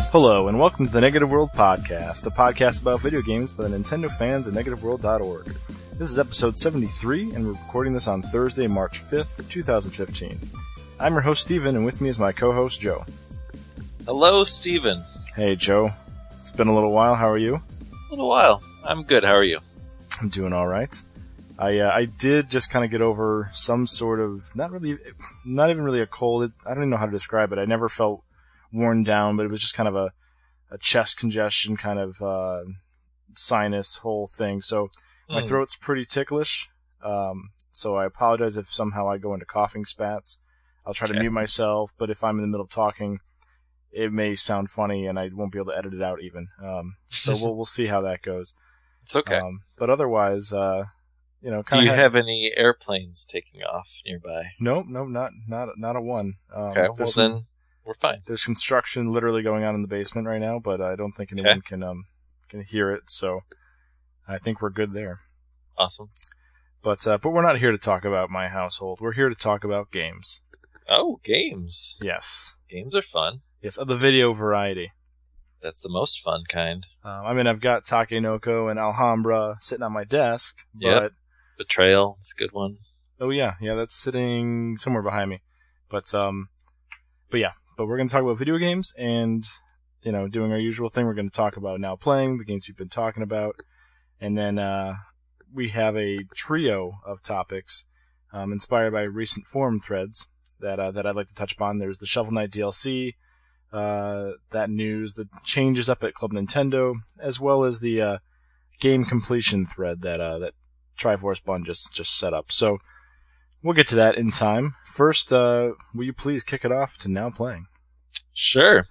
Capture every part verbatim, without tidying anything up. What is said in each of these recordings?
Hello, and welcome to the Negative World Podcast, a podcast about video games by the Nintendo fans at negative world dot org. This is episode seventy-three, and we're recording this on Thursday, March fifth, twenty fifteen. I'm your host, Steven, and with me is my co-host, Joe. Hello, Steven. Hey, Joe. It's been a little while. How are you? A little while. I'm good. How are you? I'm doing all right. I uh, I did just kind of get over some sort of, not really, not even really a cold. It, I don't even know how to describe it. I never felt worn down, but it was just kind of a, a chest congestion, kind of uh, sinus whole thing. So my mm. throat's pretty ticklish. Um, so I apologize if somehow I go into coughing spats. I'll try okay. to mute myself, but if I'm in the middle of talking, it may sound funny, and I won't be able to edit it out even. Um, so we'll we'll see how that goes. It's okay. Um, but otherwise, uh, you know, kind of. Do you had... have any airplanes taking off nearby? Nope, nope, not not not a one. Um, okay, well some... then. We're fine. There's construction literally going on in the basement right now, but I don't think anyone okay. can um can hear it, so I think we're good there. Awesome. But uh, but we're not here to talk about my household. We're here to talk about games. Oh, games. Yes. Games are fun. Yes, of the video variety. That's the most fun kind. Um, I mean, I've got Takenoko and Alhambra sitting on my desk, but... Yep. Betrayal, it's a good one. Oh, yeah. Yeah, that's sitting somewhere behind me. But, um, but yeah. But we're going to talk about video games and, you know, doing our usual thing. We're going to talk about now playing, the games we've been talking about. And then uh, we have a trio of topics um, inspired by recent forum threads that uh, that I'd like to touch upon. There's the Shovel Knight D L C, uh, that news, the changes up at Club Nintendo, as well as the uh, game completion thread that uh, that Triforce Bun just, just set up. So we'll get to that in time. First, uh, will you please kick it off to Now Playing? Sure.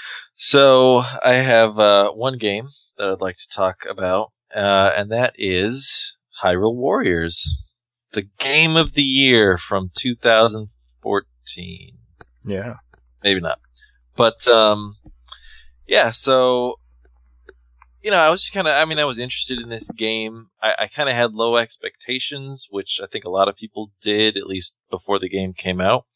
So I have uh, one game that I'd like to talk about, uh, and that is Hyrule Warriors, the game of the year from two thousand fourteen. Yeah. Maybe not. But, um, yeah, so, you know, I was just kind of, I mean, I was interested in this game. I, I kind of had low expectations, which I think a lot of people did, at least before the game came out.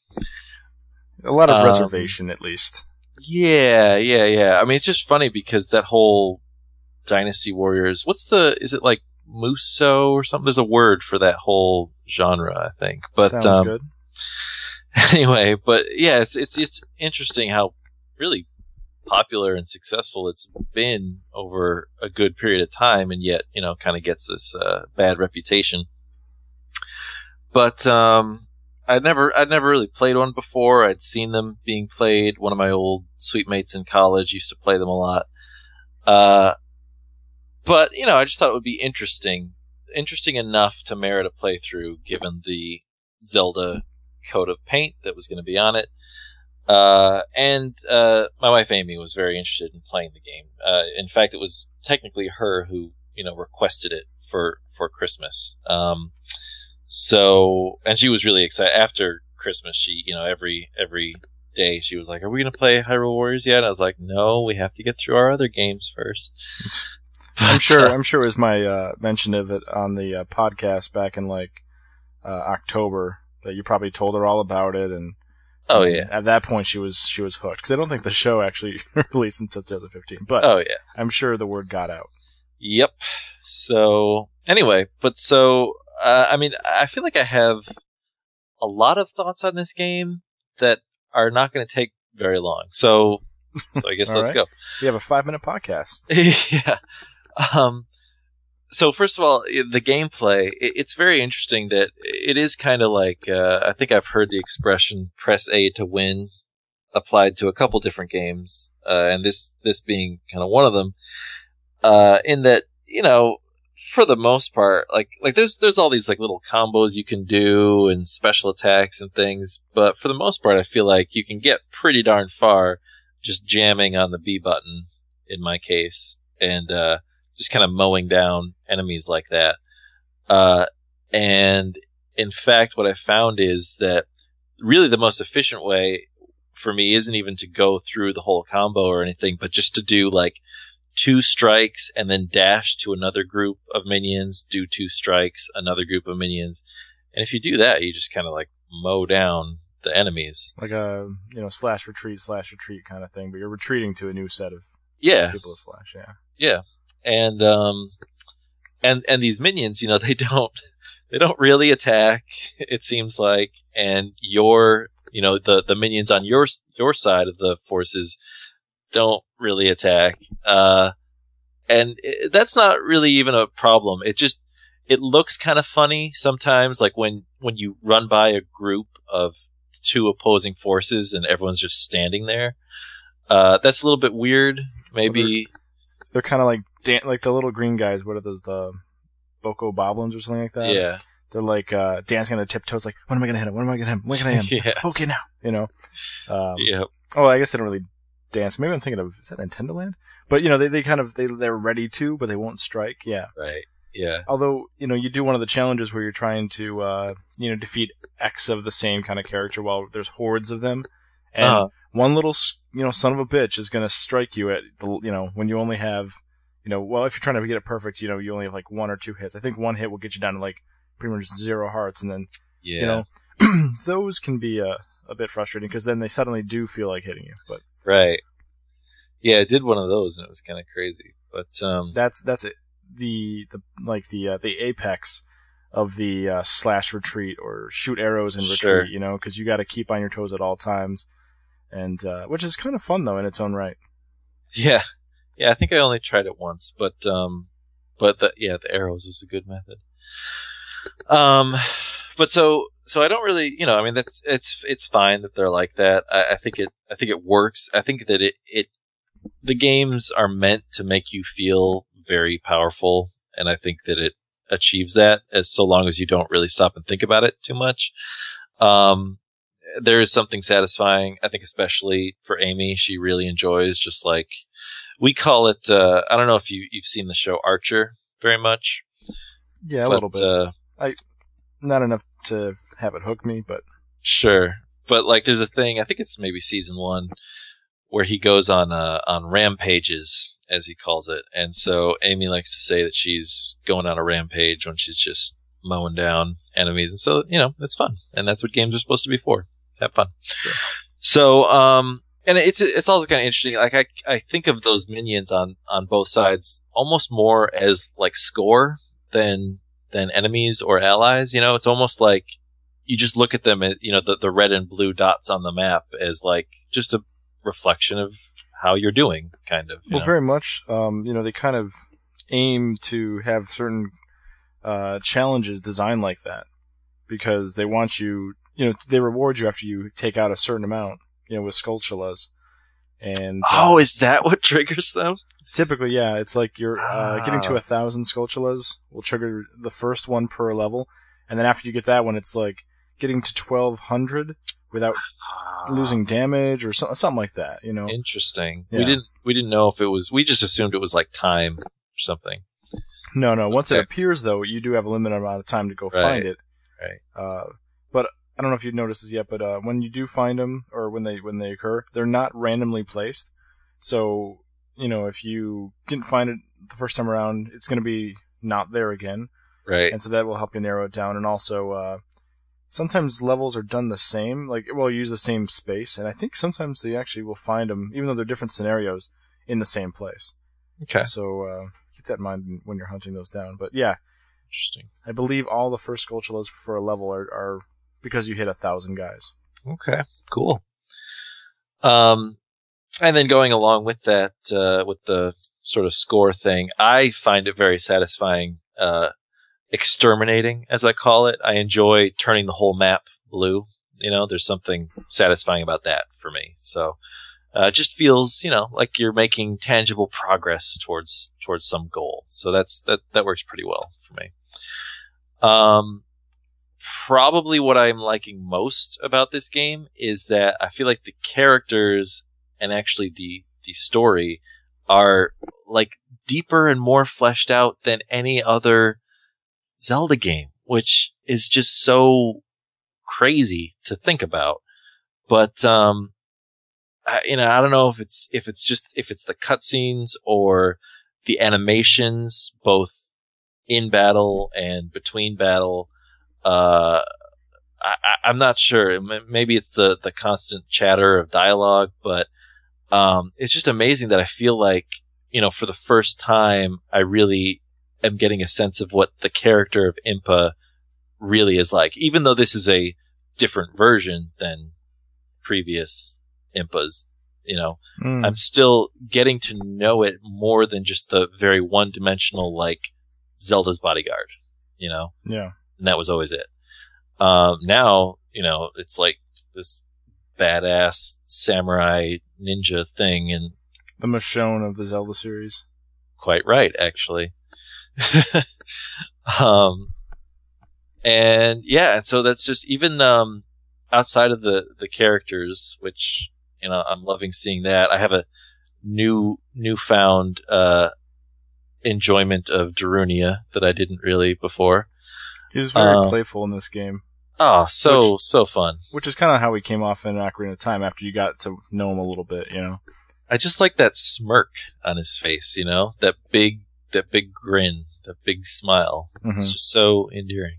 A lot of um, reservation, at least. Yeah, yeah, yeah. I mean, it's just funny because that whole Dynasty Warriors, what's the, is it like Muso or something? There's a word for that whole genre, I think. But, Sounds um, good. Anyway, but yeah, it's, it's, it's interesting how really popular and successful it's been over a good period of time, and yet, you know, kind of gets this uh, bad reputation. But, um, I'd never, I'd never really played one before. I'd seen them being played. One of my old suite mates in college used to play them a lot. Uh, but, you know, I just thought it would be interesting. Interesting enough to merit a playthrough, given the Zelda coat of paint that was going to be on it. Uh, and, uh, my wife Amy was very interested in playing the game. Uh, in fact, it was technically her who, you know, requested it for, for Christmas. Um, So, and she was really excited. After Christmas, she, you know, every every day she was like, "Are we going to play Hyrule Warriors yet?" And I was like, "No, we have to get through our other games first." I'm sure. I'm sure it was my uh, mention of it on the uh, podcast back in like uh, October that you probably told her all about it, and oh yeah, at that point she was she was hooked because I don't think the show actually released until twenty fifteen. But oh yeah, I'm sure the word got out. Yep. So anyway, but so. Uh, I mean, I feel like I have a lot of thoughts on this game that are not going to take very long. So, so I guess let's right. go. We have a five-minute podcast. yeah. Um. So first of all, the gameplay, it's very interesting that it is kind of like, uh, I think I've heard the expression "press A to win" applied to a couple different games, uh, and this this being kind of one of them. Uh, in that, you know, for the most part, like like there's there's all these like little combos you can do and special attacks and things, but for the most part, I feel like you can get pretty darn far just jamming on the B button in my case, and uh, just kind of mowing down enemies like that. Uh, and in fact, what I found is that really the most efficient way for me isn't even to go through the whole combo or anything, but just to do like two strikes and then dash to another group of minions, do two strikes, another group of minions. And if you do that, you just kind of like mow down the enemies. Like a, you know, slash retreat, slash retreat kind of thing, but you're retreating to a new set of yeah. people to slash, yeah. Yeah. And, um, and, and these minions, you know, they don't, they don't really attack, it seems like, and your, you know, the, the minions on your, your side of the forces don't really attack. Uh, and it, that's not really even a problem. It just, it looks kind of funny sometimes, like when, when you run by a group of two opposing forces and everyone's just standing there. Uh, that's a little bit weird. Maybe well, they're, they're kind of like dan- like the little green guys. What are those? The Boko Boblins or something like that? Yeah. They're like uh, dancing on their tiptoes. Like, when am I gonna hit him? When am I gonna hit him? When can I hit him? yeah. Okay, now. You know. Um, yeah. Oh, I guess they don't really dance. Maybe I'm thinking of is that Nintendo Land? But you know, they, they kind of they they're ready to, but they won't strike. Yeah. Right. Yeah. Although, you know, you do one of the challenges where you're trying to, uh, you know, defeat X of the same kind of character while there's hordes of them. And uh-huh. one little, you know, son of a bitch is going to strike you at, the, you know, when you only have, you know, well, if you're trying to get it perfect, you know, you only have like one or two hits. I think one hit will get you down to like pretty much zero hearts. And then, yeah. you know, those can be uh, a bit frustrating because then they suddenly do feel like hitting you. But Right. Yeah, I did one of those and it was kind of crazy. But, um, that's, that's it. The, the like the uh, the apex of the uh, slash retreat or shoot arrows and retreat, sure. you know, because you got to keep on your toes at all times, and uh, which is kind of fun though in its own right. Yeah, yeah. I think I only tried it once, but um, but the, yeah, the arrows was a good method. Um, but so so I don't really, you know, I mean that's it's it's fine that they're like that. I, I think it I think it works. I think that it it the games are meant to make you feel very powerful, and I think that it achieves that as so long as you don't really stop and think about it too much. Um, there is something satisfying, I think, especially for Amy. She really enjoys just like we call it. Uh, I don't know if you you've seen the show Archer very much. Yeah, a but, little bit. Uh, I not enough to have it hook me, but sure. But like, there's a thing. I think it's maybe season one where he goes on uh, on rampages, as he calls it. And so Amy likes to say that she's going on a rampage when she's just mowing down enemies. And so, you know, it's fun. And that's what games are supposed to be for. Have fun. Sure. So, um, and it's it's also kind of interesting. Like, I, I think of those minions on, on both sides almost more as, like, score than than enemies or allies. You know, it's almost like you just look at them, at, you know, the, the red and blue dots on the map as, like, just a reflection of how you're doing, kind of. Well, know? very much. Um, you know, they kind of aim to have certain uh, challenges designed like that because they want you, you know, they reward you after you take out a certain amount, you know, with Skulltulas. And oh, uh, is that what triggers them? Typically, yeah. It's like you're uh, ah. getting to a thousand Skulltulas will trigger the first one per level, and then after you get that one, it's like getting to twelve hundred without losing damage or so, something like that, you know. Interesting. Yeah. We didn't we didn't know if it was. We just assumed it was like time or something. No, no. Once okay. it appears, though, you do have a limited amount of time to go right. find it. Right. Uh, but I don't know if you've noticed this yet, but uh, when you do find them or when they when they occur, they're not randomly placed. So you know, if you didn't find it the first time around, it's going to be not there again. Right. And so that will help you narrow it down. And also, uh, sometimes levels are done the same, like, well, use the same space, and I think sometimes they actually will find them, even though they're different scenarios, in the same place. Okay. So, uh, keep that in mind when you're hunting those down. But yeah. Interesting. I believe all the first Skulltulas for a level are, are because you hit a thousand guys. Okay. Cool. Um, and then going along with that, uh, with the sort of score thing, I find it very satisfying, uh, exterminating, as I call it. I enjoy turning the whole map blue. You know, there's something satisfying about that for me. So, uh, it just feels, you know, like you're making tangible progress towards, towards some goal. So that's, that, that works pretty well for me. Um, probably what I'm liking most about this game is that I feel like the characters and actually the, the story are like deeper and more fleshed out than any other Zelda game, which is just so crazy to think about. But, um, I, you know, I don't know if it's, if it's just, if it's the cutscenes or the animations, both in battle and between battle. Uh, I, I, I'm not sure. M- Maybe it's the, the constant chatter of dialogue, but um, it's just amazing that I feel like, you know, for the first time, I really am getting a sense of what the character of Impa really is like. Even though this is a different version than previous Impas, you know, Mm. I'm still getting to know it more than just the very one-dimensional, like, Zelda's bodyguard, you know? Yeah. And that was always it. Um, now, you know, it's like this badass samurai ninja thing, and The Michonne of the Zelda series. quite right, actually. um, and yeah, and so that's just even um, outside of the, the characters, which, you know, I'm loving seeing that. I have a new newfound uh, enjoyment of Darunia that I didn't really before. He's very Uh, playful in this game, Oh, so Which- so fun. which is kind of how he came off in Ocarina of Time after you got to know him a little bit, you know? I just like that smirk on his face, you know, that big, that big grin, that big smile. Mhm. It's just so endearing.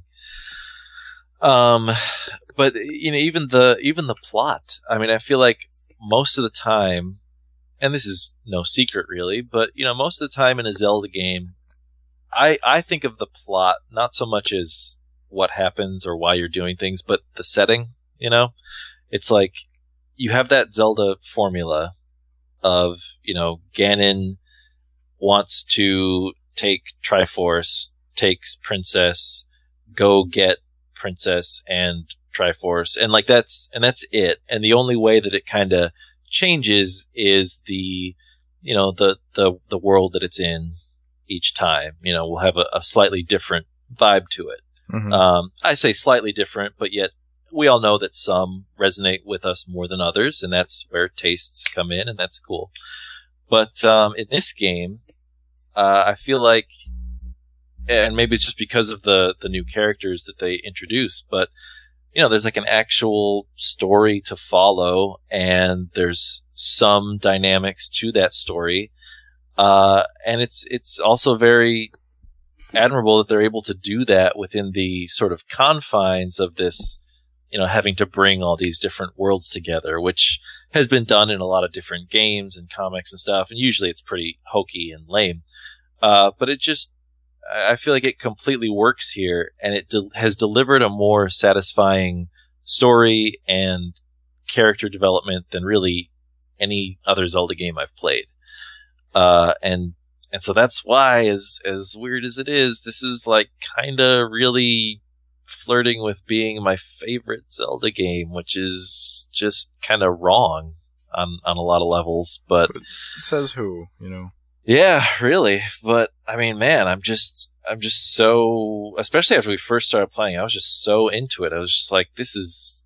Um, but you know, even the even the plot. I mean, I feel like most of the time, and this is no secret really, but you know, most of the time in a Zelda game, I I think of the plot not so much as what happens or why you're doing things, but the setting. You know, it's like you have that Zelda formula of, you know, Ganon wants to take Triforce, takes Princess, go get Princess and Triforce, and like that's and that's it. And the only way that it kind of changes is the, you know, the the the world that it's in each time. You know, we'll have a, a slightly different vibe to it. Mhm. Um, I say slightly different, but yet we all know that some resonate with us more than others, and that's where tastes come in, and that's cool. But um, in this game, uh, I feel like, and maybe it's just because of the, the new characters that they introduce, but you know, there's like an actual story to follow, and there's some dynamics to that story, uh, and it's it's also very admirable that they're able to do that within the sort of confines of this, you know, having to bring all these different worlds together, which has been done in a lot of different games and comics and stuff, and usually it's pretty hokey and lame. Uh, but it just, I feel like it completely works here, and it de- has delivered a more satisfying story and character development than really any other Zelda game I've played. Uh, and and so that's why, as as weird as it is, this is like kind of really flirting with being my favorite Zelda game, which is just kind of wrong on on a lot of levels. But It says who, you know? yeah, really. But I mean, man, I'm just I'm just so, especially after we first started playing, I was just so into it. I was just like, this is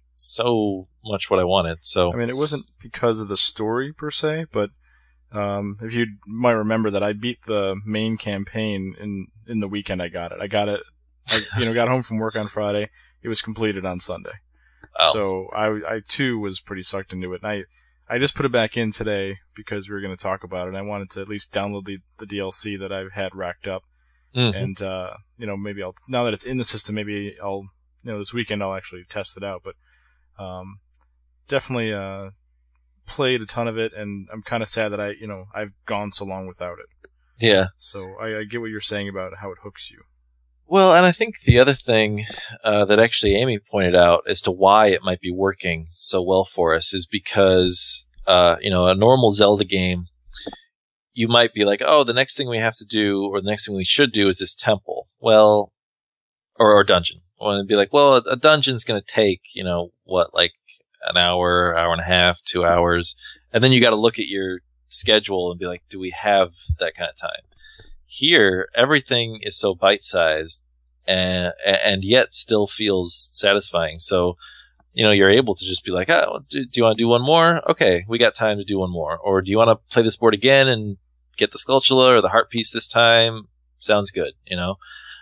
so much what I wanted. So I mean, it wasn't because of the story per se, but um, if you might remember that I beat the main campaign in in the weekend I got it. I got it, I, you know, got home from work on Friday. It was completed on Sunday. oh, So I, I too was pretty sucked into it. And I, I just put it back in today because we were going to talk about it. And I wanted to at least download the, the D L C that I've had racked up. mhm. And, uh, you know, maybe I'll, now that it's in the system, maybe I'll, you know, this weekend I'll actually test it out. But, um, definitely, uh, played a ton of it. And I'm kind of sad that I, you know, I've gone so long without it. yeah. So I, I get what you're saying about how it hooks you. Well, and I think the other thing uh, that actually Amy pointed out as to why it might be working so well for us is because, uh, you know, a normal Zelda game, you might be like, oh, the next thing we have to do, or the next thing we should do is this temple. Well, or, or dungeon. Well, it'd be like, well, a, a dungeon's going to take, you know, what, like an hour, hour and a half, two hours. And then you got to look at your schedule and be like, do we have that kind of time? Here, everything is so bite-sized and, and yet still feels satisfying. So, you know, you're able to just be like, oh, do, do you want to do one more? Okay, we got time to do one more. Or do you want to play this board again and get the Skulltula or the heart piece this time? Sounds good, you know?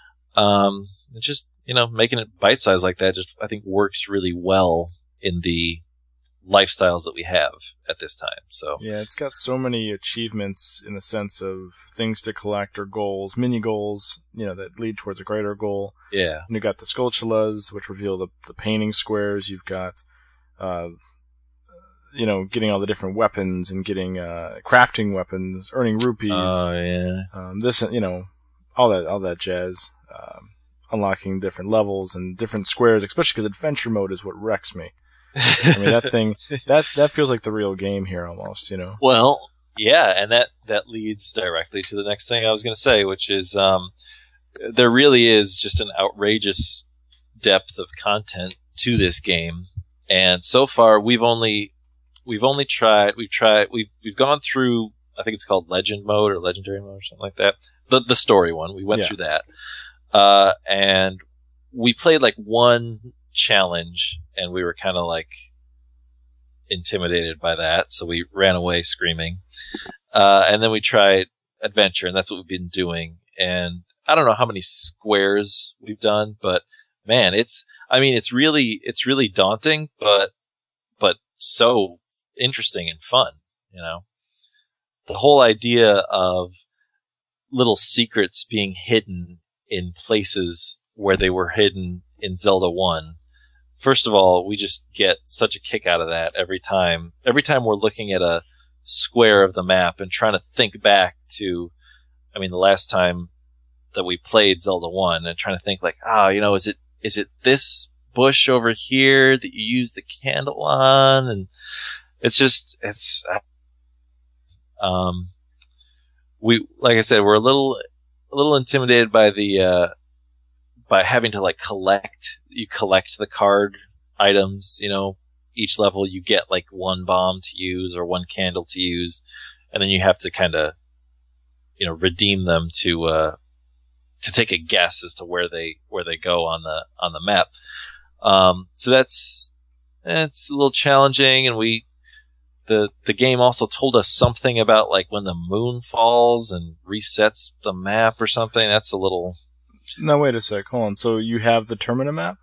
Um, it's just, you know, making it bite-sized like that just, I think, works really well in the lifestyles that we have at this time. So yeah, it's got so many achievements in the sense of things to collect or goals, mini goals, you know, that lead towards a greater goal. yeah, And you've got the Skulltulas, which reveal the, the painting squares. You've got, uh, you know, getting all the different weapons and getting, uh, crafting weapons, earning rupees. oh yeah, Um, this, you know, all that, all that jazz. Um, unlocking different levels and different squares, especially because adventure mode is what wrecks me. I mean, that thing, that, that feels like the real game here almost, you know? Well, yeah, and that, that leads directly to the next thing I was going to say, which is um, there really is just an outrageous depth of content to this game, and so far we've only we've only tried we've tried we've we've gone through, I think it's called Legend mode or Legendary mode or something like that, the the story one. We went Yeah. through that, uh, and we played like one challenge, and we were kind of like intimidated by that, so we ran away screaming. Uh, and then we tried adventure, and that's what we've been doing. And I don't know how many squares we've done, but man, it's I mean, it's really it's really daunting, but but so interesting and fun, you know. The whole idea of little secrets being hidden in places where they were hidden in Zelda one. First of all, we just get such a kick out of that every time. Every time we're looking at a square of the map and trying to think back to, I mean, the last time that we played Zelda one, and trying to think like, ah, oh, you know, is it is it this bush over here that you use the candle on? And it's just, it's, um, we, like I said, we're a little, a little intimidated by the, uh, by having to like collect, you collect the card items, you know, each level you get like one bomb to use or one candle to use, and then you have to kind of, you know, redeem them to, uh, to take a guess as to where they, where they go on the, on the map. Um, so that's, it's a little challenging, and we, the, the game also told us something about like when the moon falls and resets the map or something. That's a little, No, wait a sec. Hold on. So you have the Termina map?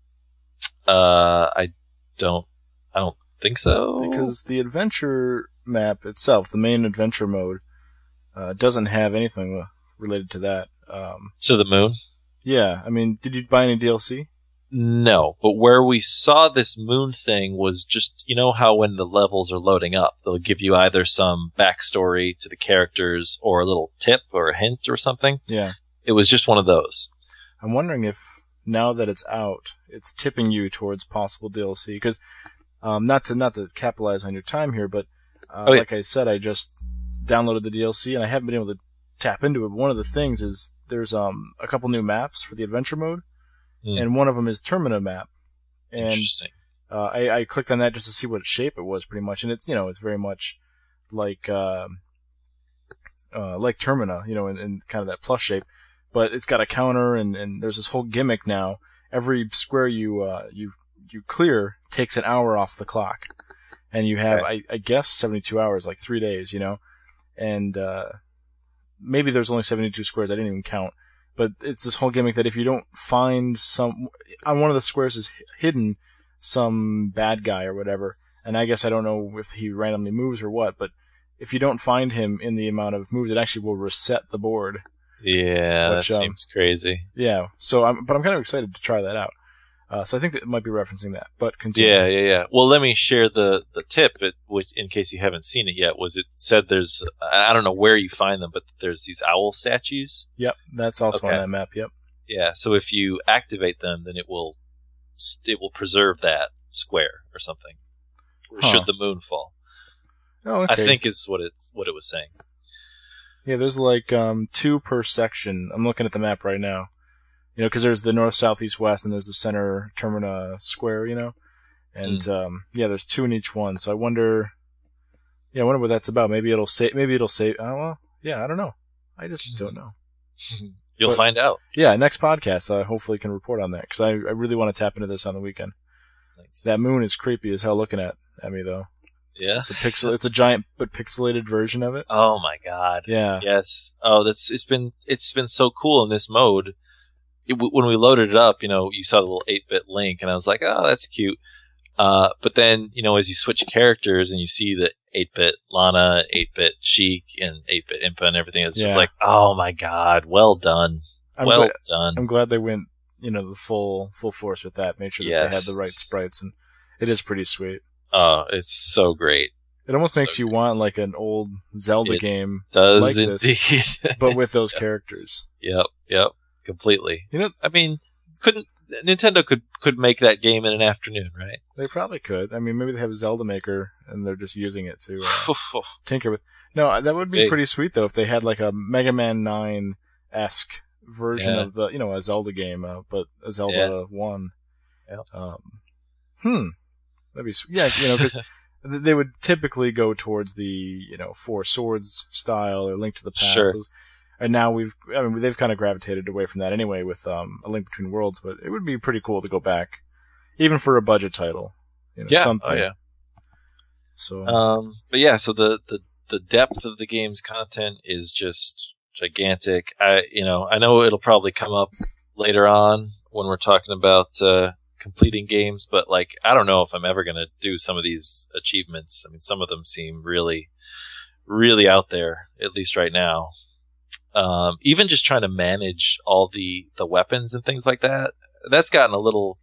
Uh, I don't, I don't think so. Because the adventure map itself, the main adventure mode, uh, doesn't have anything related to that. Um, to the moon? yeah. I mean, did you buy any D L C? No, but where we saw this moon thing was just, you know how when the levels are loading up, they'll give you either some backstory to the characters or a little tip or a hint or something? Yeah. It was just one of those. I'm wondering if now that it's out, it's tipping you towards possible D L C. Because, um, not to not to capitalize on your time here, but uh, oh, yeah. like I said, I just downloaded the D L C and I haven't been able to tap into it. But one of the things is there's um a couple new maps for the adventure mode, mm. and one of them is Termina map. And Interesting. Uh, I, I clicked on that just to see what shape it was, pretty much, and it's you know it's very much like uh, uh, like Termina, you know, in, in kind of that plus shape. But it's got a counter, and, and there's this whole gimmick now. Every square you uh, you you clear takes an hour off the clock, and you have okay. I, I guess seventy-two hours, like three days, you know, and uh, maybe there's only seventy-two squares. I didn't even count, but it's this whole gimmick that if you don't find some on one of the squares is hidden some bad guy or whatever, and I guess I don't know if he randomly moves or what, but if you don't find him in the amount of moves, it actually will reset the board. Yeah, which, that um, seems crazy. Yeah, so I'm, but I'm kind of excited to try that out. Uh, so I think that it might be referencing that, but continue. Yeah, yeah, yeah. Well, let me share the, the tip, it, which, in case you haven't seen it yet, was it said there's, I don't know where you find them, but there's these owl statues. Yep, that's also okay. on that map, yep. Yeah, so if you activate them, then it will, it will preserve that square or something. Huh. Should the moon fall. Oh, okay. I think is what it, what it was saying. Yeah, there's like um, two per section. I'm looking at the map right now. You know, because there's the north, south, east, west, and there's the center Termina square, you know? And, mm. um, yeah, there's two in each one. So I wonder, yeah, I wonder what that's about. Maybe it'll say, maybe it'll say, oh, well, yeah, I don't know. I just don't know. You'll but, find out. Yeah, next podcast, I hopefully can report on that, because I, I really want to tap into this on the weekend. Nice. That moon is creepy as hell looking at, at me, though. It's, yeah, it's a pixel. It's a giant but pixelated version of it. Oh my god! Yeah. Yes. Oh, that's it's been it's been so cool in this mode. It, when we loaded it up, you know, you saw the little eight-bit Link, and I was like, oh, that's cute. Uh, but then, you know, as you switch characters and you see the eight-bit Lana, eight-bit Sheik, and eight-bit Impa and everything, it's Yeah. just like, oh my god, well done. I'm well glad, done. I'm glad they went, you know, the full full force with that. Made sure that Yes. they had the right sprites, and it is pretty sweet. Oh, it's so great. It almost So makes you good. want like an old Zelda It game, Does like indeed. this, but with those characters. Yep, yep, completely. You know, I mean, couldn't Nintendo could could make that game in an afternoon, right? they probably could. I mean, maybe they have a Zelda Maker and they're just using it to uh, tinker with. No, that would be Big. pretty sweet though if they had like a Mega Man nine esque version Yeah. of the, you know, a Zelda game, uh, but a Zelda Yeah. one. Yep. Um, hmm, that'd be sw- yeah, you know, 'cause they would typically go towards the, you know, Four Swords style or Link to the Past. Sure. Those- And now we've, I mean, they've kind of gravitated away from that anyway with um, A Link Between Worlds, but it would be pretty cool to go back, even for a budget title. You know, yeah, something. oh yeah. So, Um, but yeah, so the, the, the depth of the game's content is just gigantic. I, you know, I know it'll probably come up later on when we're talking about uh, completing games, but like, I don't know if I'm ever going to do some of these achievements. I mean, some of them seem really, really out there, at least right now. Um, even just trying to manage all the, the weapons and things like that, that's gotten a little,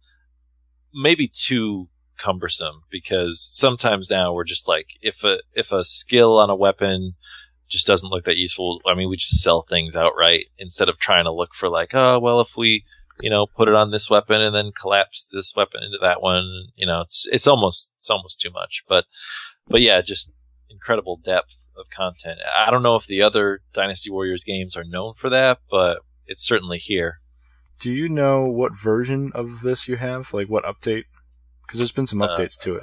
maybe too cumbersome, because sometimes now we're just like, if a if a skill on a weapon just doesn't look that useful, I mean, we just sell things outright instead of trying to look for like, oh well, if we, you know, put it on this weapon and then collapse this weapon into that one, you know, it's it's almost it's almost too much. But but yeah, just incredible depth of content. I don't know if the other Dynasty Warriors games are known for that, but it's certainly here. do you know what version of this you have? Like what update? Because there's been some Uh, updates to it.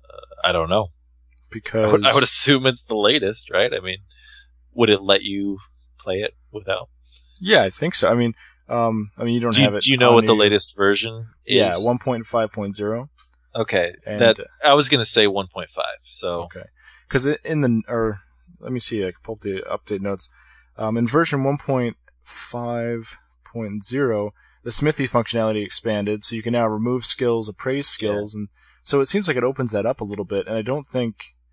I don't know. Because I would, I would assume it's the latest, right? I mean, would it let you play it without? yeah, I think so. I mean, um, I mean, you don't Do you, have it. do you know on what the your- latest version is? Yeah, one point five point oh. Okay, And, that I was gonna say one point five. So Okay. Because in the, or let me see, I can pull up the update notes. Um, in version one point five point oh, the Smithy functionality expanded, so you can now remove skills, appraise skills, and so it seems like it opens that up a little bit. And I don't think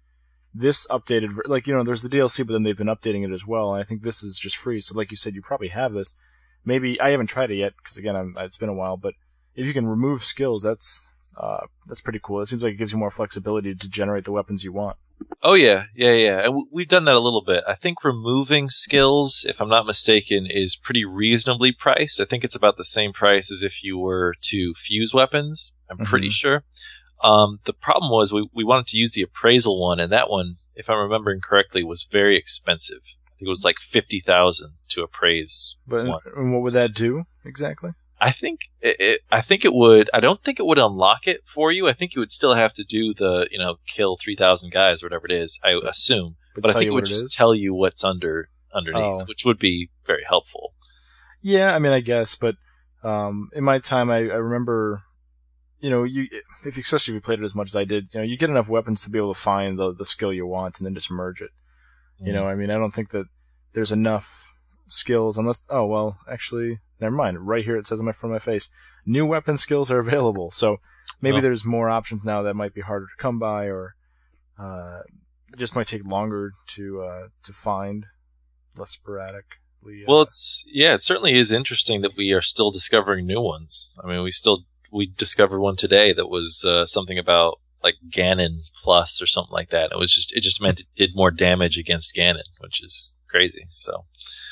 this updated, ver- like, you know, there's the D L C, but then they've been updating it as well. And I think this is just free. So, like you said, you probably have this. Maybe I haven't tried it yet because again, I'm, it's been a while. But if you can remove skills, that's uh, that's pretty cool. It seems like it gives you more flexibility to generate the weapons you want. Oh yeah, yeah, yeah. And w- we've done that a little bit. I think removing skills, if I'm not mistaken, is pretty reasonably priced. I think it's about the same price as if you were to fuse weapons. I'm pretty Mhm. sure. Um, the problem was we, we wanted to use the appraisal one, and that one, if I'm remembering correctly, was very expensive. I think it was like fifty thousand to appraise. But one. and what would that do exactly? I think it, it. I think it would. I don't think it would unlock it for you. I think you would still have to do the, you know, kill three thousand guys or whatever it is. I assume, But but I tell think you it what would it just is? tell you what's under underneath, Oh. which would be very helpful. Yeah, I mean, I guess, but um, in my time, I, I remember, you know, you if especially if you played it as much as I did, you know, you get enough weapons to be able to find the the skill you want and then just merge it. You know, I mean, I don't think that there's enough skills unless. Oh well, actually, never mind. Right here it says on my front of my face, new weapon skills are available. So maybe Oh. there's more options now that might be harder to come by, or uh, it just might take longer to uh, to find, less sporadically. Uh, Well, it's yeah, it certainly is interesting that we are still discovering new ones. I mean, we still we discovered one today that was uh, something about like Ganon plus or something like that. It was just it just meant it did more damage against Ganon, which is crazy. So,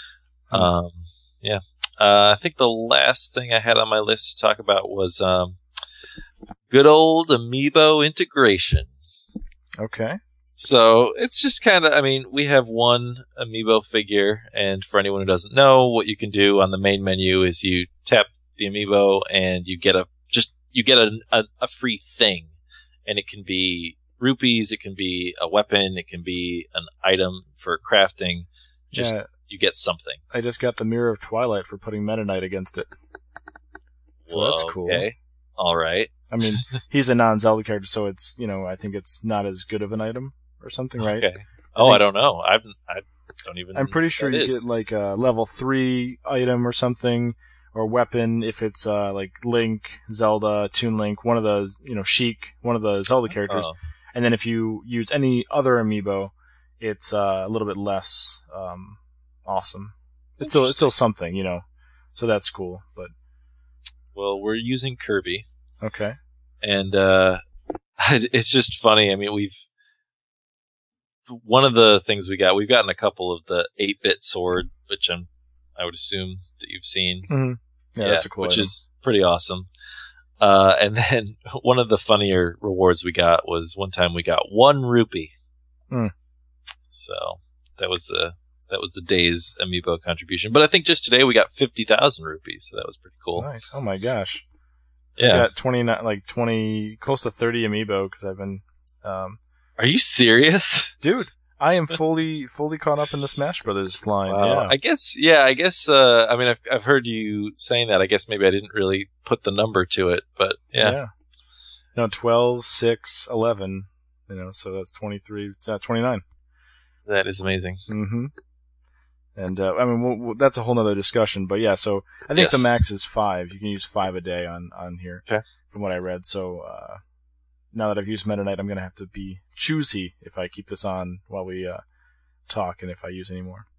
um, yeah, uh, I think the last thing I had on my list to talk about was um, good old amiibo integration. okay. So it's just kind of, I mean, we have one amiibo figure, and for anyone who doesn't know, what you can do on the main menu is you tap the amiibo and you get a just you get a a, a free thing, and it can be rupees, it can be a weapon, it can be an item for crafting. Just Yeah. you get something. I just got the Mirror of Twilight for putting Meta Knight against it. So that's cool. Okay, all right. I mean, he's a non-Zelda character, so it's, you know, I think it's not as good of an item or something, right? Okay. Oh, I, think- don't know. I've I don't even. I'm pretty know sure what you that is. get like a level three item or something, or weapon if it's uh, like Link, Zelda, Toon Link, one of those, you know, Sheik, one of the Zelda characters. Oh. And then if you use any other amiibo, it's uh, a little bit less um, awesome. It's still it's still something, you know. So that's cool. But well, we're using Kirby. Okay. And uh, it's just funny. I mean, we've one of the things we got. We've gotten a couple of the eight-bit sword, which I'm I would assume that you've seen. Mm-hmm. Yeah, yeah, that's a cool which item. is pretty awesome. Uh, and then one of the funnier rewards we got was one time we got one rupee. Mm. So that was the that was the day's amiibo contribution. But I think just today we got fifty thousand rupees, so that was pretty cool. Nice. Oh my gosh. Yeah. I got twenty, like twenty, close to thirty amiibo because I've been. Um, Are you serious, dude? I am fully fully caught up in the Smash Brothers line. Wow. Yeah. I guess, yeah, I guess, uh, I mean, I've, I've heard you saying that. I guess maybe I didn't really put the number to it, but yeah. Yeah. No, twelve, six, eleven, you know, so that's twenty-three, uh, twenty-nine. That is amazing. Mm-hmm. And, uh, I mean, we'll, we'll, that's a whole nother discussion, but yeah, so I think Yes. the max is five. You can use five a day on, on here. Okay. From what I read, so, uh, now that I've used Meta Knight, I'm gonna have to be choosy if I keep this on while we, uh, talk and if I use any more.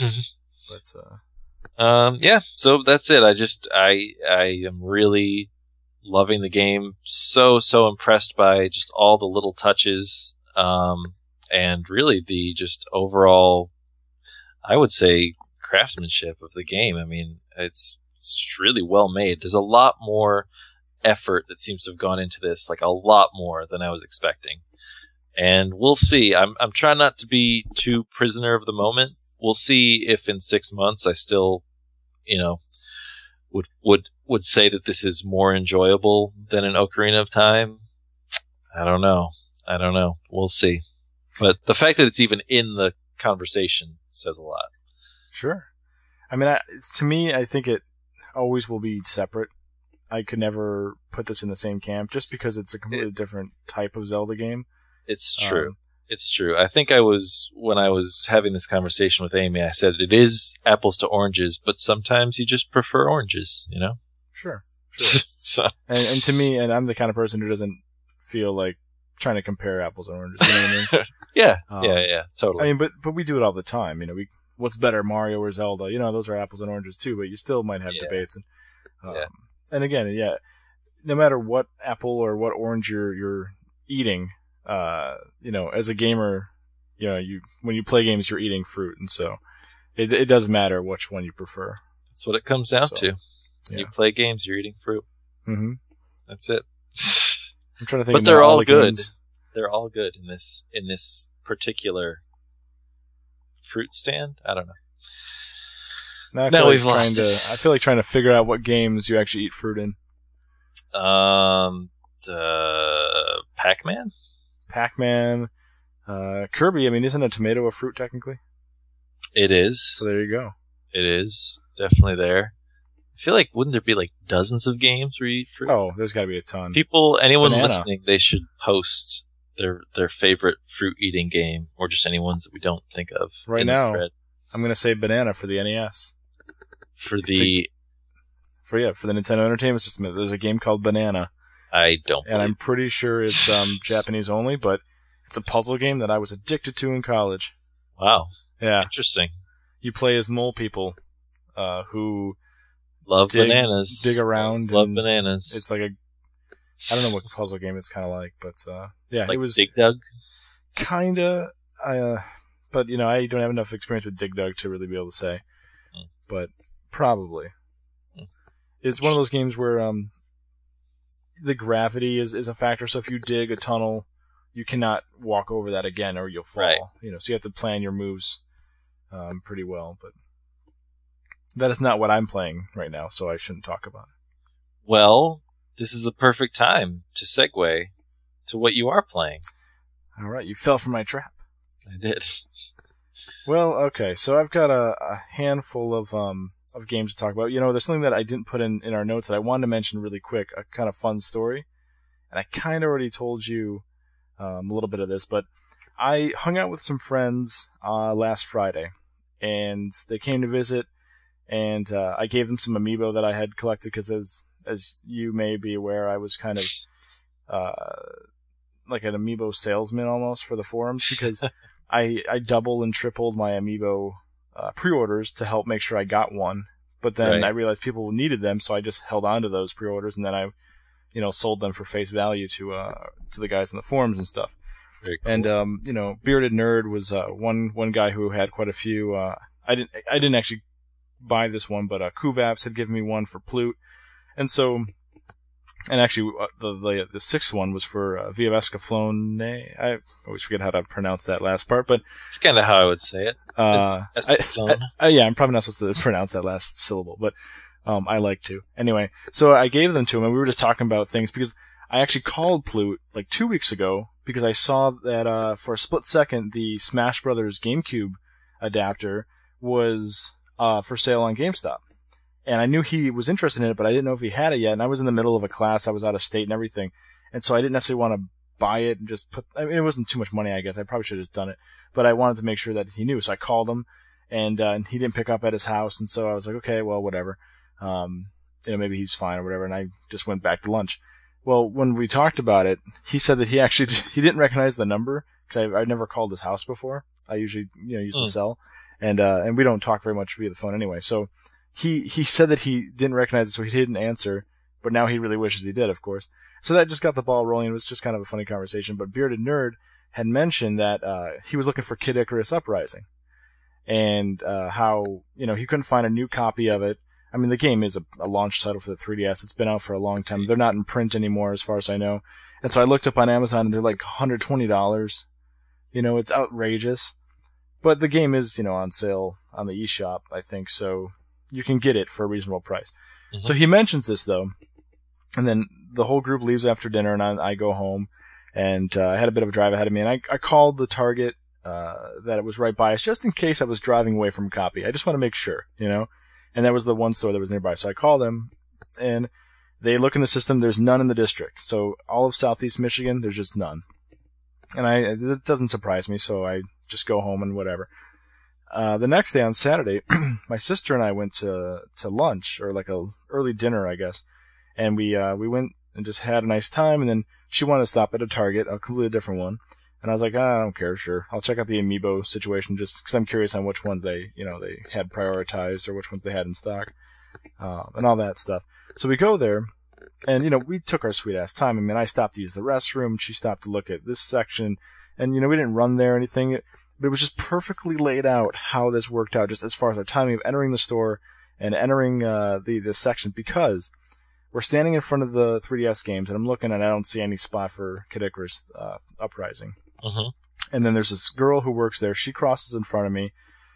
But, uh, um, yeah, so that's it. I just, I, I am really loving the game. So, so impressed by just all the little touches, um, and really the just overall, I would say, craftsmanship of the game. I mean, it's, it's really well made. There's a lot more effort that seems to have gone into this, like a lot more than I was expecting. And we'll see. I'm I'm trying not to be too prisoner of the moment. We'll see if in six months I still, you know, would would would say that this is more enjoyable than an Ocarina of Time. I don't know. I don't know. We'll see. But the fact that it's even in the conversation says a lot. Sure. I mean, I, to me, I think it always will be separate. I could never put this in the same camp just because it's a completely It, different type of Zelda game. It's true. Um, It's true. I think I was, when I was having this conversation with Amy, I said it is apples to oranges, but sometimes you just prefer oranges, you know? Sure. Sure. so, and, and to me, and I'm the kind of person who doesn't feel like trying to compare apples and oranges. You know what I mean? yeah, Um, yeah, yeah, totally. I mean, but but we do it all the time. You know, we what's better, Mario or Zelda? You know, those are apples and oranges too. But you still might have Yeah. debates. And um, Yeah. and again, yeah, no matter what apple or what orange you're you're eating, uh, you know, as a gamer, you know, you when you play games, you're eating fruit, and so it it does matter which one you prefer. That's what it comes down So, to. yeah. You play games, you're eating fruit. Mm-hmm. That's it. I'm trying to think. But of they're all the good. games. They're all good in this in this particular fruit stand. I don't know. Now, I Now feel like we've trying lost to. it. I feel like trying to figure out what games you actually eat fruit in. Um, uh, Pac-Man. Pac-Man, uh, Kirby. I mean, isn't a tomato a fruit technically? It is. So there you go. It is definitely there. I feel like wouldn't there be like dozens of games where you eat fruit? Oh, there's got to be a ton. People, anyone Banana. listening, they should post their their favorite fruit eating game, or just any ones that we don't think of Right in the now, thread. I'm gonna say banana for the N E S. For the, For yeah, for the Nintendo Entertainment System, there's a game called Banana, I don't. and I'm believe- pretty sure it's um, Japanese only, but it's a puzzle game that I was addicted to in college. Wow, Yeah, interesting. you play as mole people, uh, who Love dig- bananas. dig around Love and bananas. it's like a I don't know what puzzle game it's kind of like, but uh, yeah, like it was Dig Dug. kinda. Uh, but you know, I don't have enough experience with Dig Dug to really be able to say, Mm. but probably. Mm. It's one of those games where um, the gravity is, is a factor. So if you dig a tunnel, you cannot walk over that again, or you'll fall. Right. You know, so you have to plan your moves um, pretty well. But that is not what I'm playing right now, so I shouldn't talk about it. Well, this is the perfect time to segue to what you are playing. All right, you fell for my trap. I did. Well, okay, so I've got a, a handful of um of games to talk about. You know, there's something that I didn't put in, in our notes that I wanted to mention really quick, a kind of fun story. And I kind of already told you um, a little bit of this, but I hung out with some friends uh, last Friday, and they came to visit, and uh, I gave them some amiibo that I had collected because, as as you may be aware, I was kind of uh, like an amiibo salesman almost for the forums because I I double and tripled my amiibo uh, pre-orders to help make sure I got one. But then Right. I realized people needed them, so I just held on to those pre-orders, and then I, you know, sold them for face value to uh, to the guys in the forums and stuff. Very cool. And um, you know, Bearded Nerd was uh, one one guy who had quite a few. Uh, I didn't I didn't actually buy this one, but uh, Kuvaps had given me one for Plute, and so, and actually uh, the, the the sixth one was for uh, Via Escaflowne. I always forget how to pronounce that last part, but It's kind of how I would say it. uh, I, Escaflowne. I, I, yeah, I'm probably not supposed to pronounce that last syllable, but um, I like to. Anyway, so I gave them to him, and we were just talking about things because I actually called Plute like two weeks ago because I saw that uh, for a split second the Smash Brothers GameCube adapter was uh, for sale on GameStop. And I knew he was interested in it, but I didn't know if he had it yet. And I was in the middle of a class. I was out of state and everything. And so I didn't necessarily want to buy it and just put, I mean, it wasn't too much money, I guess. I probably should have just done it. But I wanted to make sure that he knew. So I called him, and, uh, and he didn't pick up at his house. And so I was like, okay, well, whatever. Um, you know, maybe he's fine or whatever. And I just went back to lunch. Well, when we talked about it, he said that he actually, he didn't recognize the number because I've never called his house before. I usually, you know, use the Mm. cell. And, uh, and we don't talk very much via the phone anyway. So, He he said that he didn't recognize it, so he didn't answer, but now he really wishes he did, of course. So that just got the ball rolling. It was just kind of a funny conversation. But Bearded Nerd had mentioned that uh, he was looking for Kid Icarus Uprising, and uh, how, you know, he couldn't find a new copy of it. I mean, the game is a, a launch title for the three D S. It's been out for a long time. They're not in print anymore, as far as I know. And so I looked up on Amazon, and they're like one hundred twenty dollars. You know, it's outrageous. But the game is, you know, on sale on the eShop, I think, so you can get it for a reasonable price. Mhm. So he mentions this, though, and then the whole group leaves after dinner, and I, I go home, and uh, I had a bit of a drive ahead of me, and I, I called the Target uh, that it was right by us, just in case I was driving away from a copy. I just want to make sure, you know? And that was the one store that was nearby. So I called them, and they look in the system. There's none in the district. So all of Southeast Michigan, there's just none. And I it doesn't surprise me, so I just go home and whatever. Uh, the next day on Saturday, my sister and I went to to lunch, or like a early dinner, I guess. And we uh, we went and just had a nice time. And then she wanted to stop at a Target, a completely different one. And I was like, ah, I don't care, sure. I'll check out the Amiibo situation just because I'm curious on which ones they, you know, they had prioritized or which ones they had in stock, uh, and all that stuff. So we go there, and you know, we took our sweet ass time. I mean, I stopped to use the restroom. She stopped to look at this section, and you know, we didn't run there or anything. But it was just perfectly laid out how this worked out, just as far as our timing of entering the store and entering uh, the this section, because we're standing in front of the three D S games, and I'm looking, and I don't see any spot for Kid Icarus uh, Uprising. Mhm. And then there's this girl who works there. She crosses in front of me,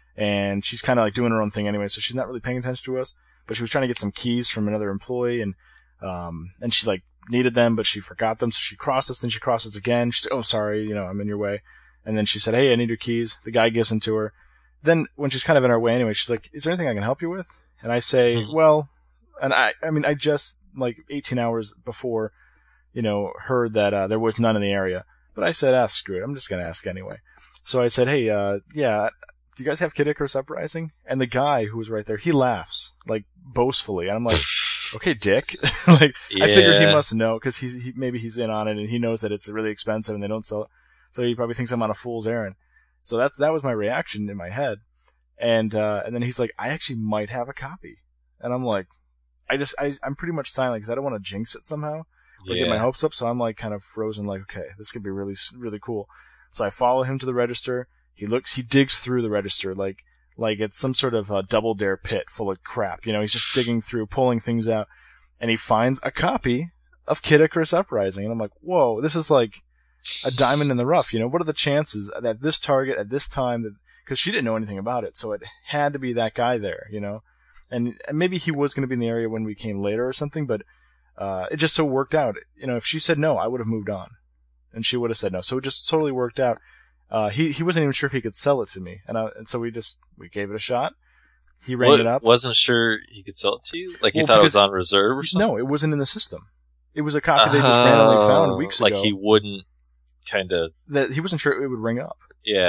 and she's kind of like doing her own thing anyway, so she's not really paying attention to us. But she was trying to get some keys from another employee, and um, and she like needed them, but she forgot them, so she crosses. Then she crosses again. She's like, "Oh, sorry, you know, I'm in your way." And then she said, "Hey, I need your keys." The guy gives them to her. Then when she's kind of in our way anyway, she's like, "Is there anything I can help you with?" And I say, Mhm. "Well," and I, I mean, I just like eighteen hours before, you know, heard that uh, there was none in the area. But I said, "Ah, screw it. I'm just gonna ask anyway." So I said, "Hey, uh, yeah, do you guys have Kid Icarus Uprising?" And the guy who was right there, he laughs like boastfully, and I'm like, "Okay, dick." Like I figured he Yeah. must know because he's he, maybe he's in on it and he knows that it's really expensive and they don't sell it. So he probably thinks I'm on a fool's errand. So that's that was my reaction in my head. And uh, and then he's like, "I actually might have a copy." And I'm like, I just I, I'm pretty much silent because I don't want to jinx it somehow or get my Yeah. hopes up. So I'm like kind of frozen, like, okay, this could be really really cool. So I follow him to the register. He looks, he digs through the register like like it's some sort of a double dare pit full of crap. You know, he's just digging through, pulling things out, and he finds a copy of Kid Icarus Uprising. And I'm like, whoa, this is like a diamond in the rough. You know, what are the chances that this Target at this time, that because she didn't know anything about it, so it had to be that guy there, you know, and, and maybe he was going to be in the area when we came later or something, but uh, it just so worked out. You know, if she said no, I would have moved on, and she would have said no, so it just totally worked out. Uh, he he wasn't even sure if he could sell it to me, and I, and so we just we gave it a shot. He rang Well, it up. Wasn't sure he could sell it to you. Like you Well, thought it was because- on reserve or something. No, it wasn't in the system. It was a copy they just randomly found weeks like ago. he wouldn't kind of. That he wasn't sure it would ring up. Yeah.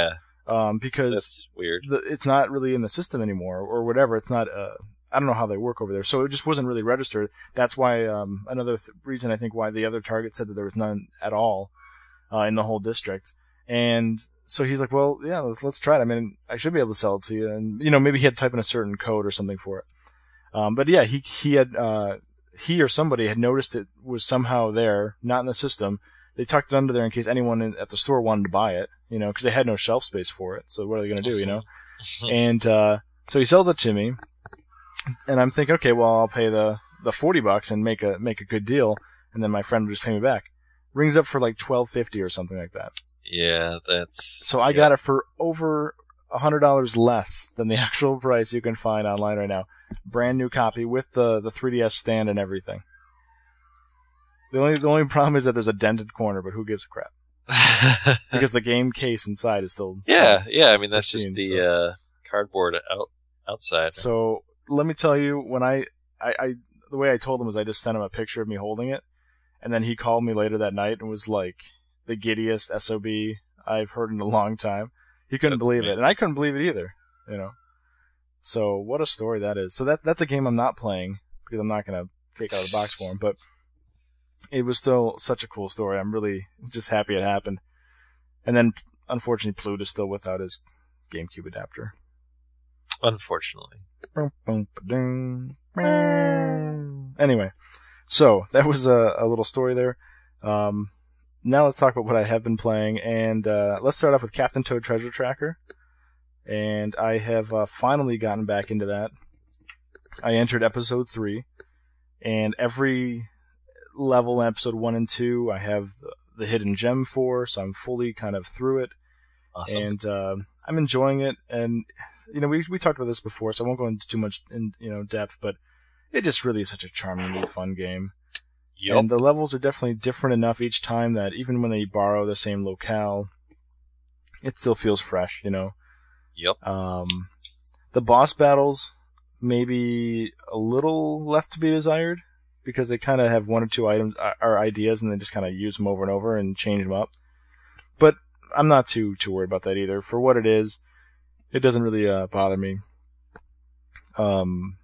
um, because That's weird. the, it's not really in the system anymore, or whatever. It's not. Uh, I don't know how they work over there, so it just wasn't really registered. That's why um, another th- reason I think why the other target said that there was none at all uh, in the whole district. And so he's like, well, yeah, let's, let's try it. I mean, I should be able to sell it to you, and you know, maybe he had to type in a certain code or something for it. Um, but yeah, he he had uh, he or somebody had noticed it was somehow there, not in the system. They tucked it under there in case anyone in, at the store wanted to buy it, you know, because they had no shelf space for it. So what are they going to do, you know? And uh, so he sells it to me, and I'm thinking, okay, well, I'll pay the, the forty bucks and make a make a good deal, and then my friend would just pay me back. Rings up for like twelve fifty or something like that. Yeah, that's. So I yeah. got it for over a hundred dollars less than the actual price you can find online right now. Brand new copy with the the three D S stand and everything. The only the only problem is that there's a dented corner, but who gives a crap? Because the game case inside is still yeah, yeah. I mean, that's pristine, just the so. uh, cardboard out outside. So let me tell you, when I, I, I the way I told him was I just sent him a picture of me holding it, and then he called me later that night and was like the giddiest S O B I've heard in a long time. He couldn't That's believe amazing. it, and I couldn't believe it either. You know. So what a story that is. So that that's a game I'm not playing because I'm not gonna take out of the box for him, but it was still such a cool story. I'm really just happy it happened. And then, unfortunately, Pluto is still without his GameCube adapter. Unfortunately. Anyway, so that was a, a little story there. Um, now let's talk about what I have been playing, and uh, let's start off with Captain Toad Treasure Tracker. And I have uh, finally gotten back into that. I entered episode three, and every level in episode one and two I have the, the hidden gem for, so I'm fully kind of through it. Awesome. And uh, I'm enjoying it. And you know, we we talked about this before, so I won't go into too much in you know depth, but it just really is such a charmingly fun game. Yep. And the levels are definitely different enough each time that even when they borrow the same locale, it still feels fresh, you know. Yep. Um, the boss battles maybe a little left to be desired because they kind of have one or two items or ideas and they just kind of use them over and over and change them up. But I'm not too too worried about that either. For what it is, it doesn't really uh, bother me. Um,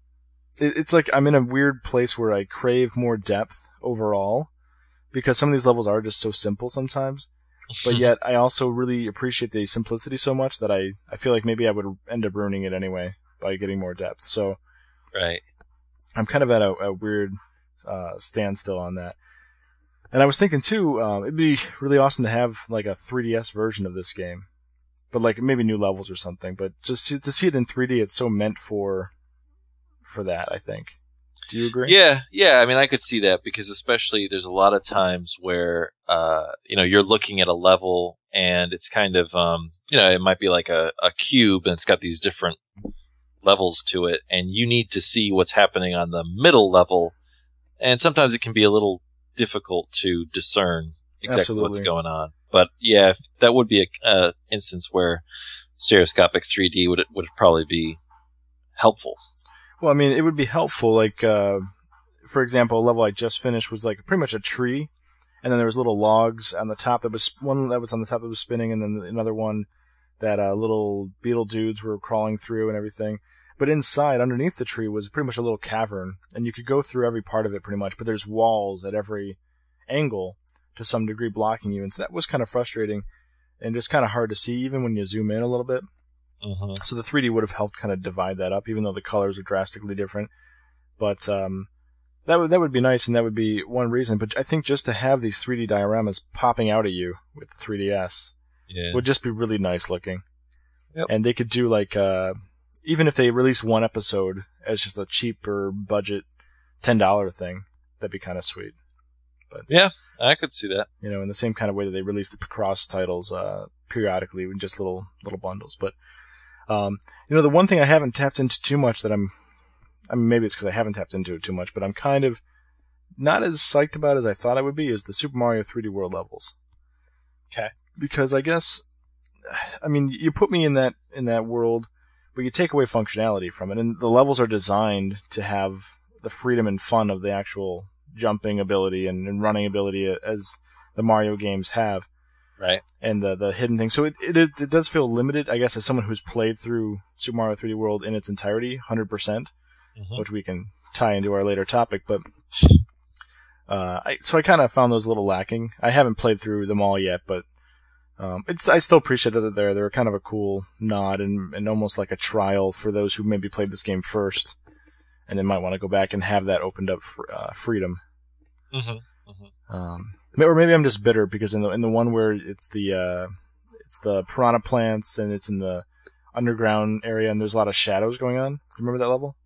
it, it's like I'm in a weird place where I crave more depth overall because some of these levels are just so simple sometimes. But yet, I also really appreciate the simplicity so much that I, I feel like maybe I would end up ruining it anyway by getting more depth. So, right. I'm kind of at a, a weird uh, standstill on that. And I was thinking too, um, it'd be really awesome to have like a three D S version of this game, but like maybe new levels or something. But just to, to see it in three D, it's so meant for for that. I think. Do you agree? Yeah, yeah. I mean, I could see that because especially there's a lot of times where uh, you know you're looking at a level and it's kind of um, you know it might be like a, a cube and it's got these different levels to it, and you need to see what's happening on the middle level, and sometimes it can be a little difficult to discern exactly Absolutely. What's going on. But yeah, if that would be a uh, instance where stereoscopic three D would would probably be helpful. Well, I mean, it would be helpful. Like, uh, for example, a level I just finished was like pretty much a tree, and then there was little logs on the top. That was one that was on the top that was spinning, and then another one that uh, little beetle dudes were crawling through and everything. But inside, underneath the tree, was pretty much a little cavern, and you could go through every part of it pretty much. But there's walls at every angle to some degree blocking you, and so that was kind of frustrating and just kind of hard to see even when you zoom in a little bit. Mm-hmm. So the three D would have helped kind of divide that up, even though the colors are drastically different. But um, that would that would be nice, and that would be one reason. But I think just to have these three D dioramas popping out at you with the three D S yeah. would just be really nice looking. Yep. And they could do like, uh, even if they release one episode as just a cheaper budget ten dollars thing, that'd be kind of sweet. But yeah, I could see that. You know, in the same kind of way that they release the Picross titles uh, periodically in just little little bundles. But Um, you know, the one thing I haven't tapped into too much that I'm, I mean, maybe it's because I haven't tapped into it too much, but I'm kind of not as psyched about as I thought I would be is the Super Mario three D World levels. Okay. Because I guess, I mean, you put me in that in that world, but you take away functionality from it, and the levels are designed to have the freedom and fun of the actual jumping ability and, and running ability as the Mario games have. Right. And the the hidden thing. So it, it it does feel limited, I guess, as someone who's played through Super Mario three D World in its entirety, one hundred percent, mm-hmm. which we can tie into our later topic. But uh, I, so I kind of found those a little lacking. I haven't played through them all yet, but um, it's I still appreciate that they're they're kind of a cool nod and, and almost like a trial for those who maybe played this game first and then might want to go back and have that opened up for uh, freedom. Mm-hmm. Mm-hmm. Um, or maybe I'm just bitter because in the in the one where it's the uh, it's the piranha plants and it's in the underground area and there's a lot of shadows going on. Do you remember that level?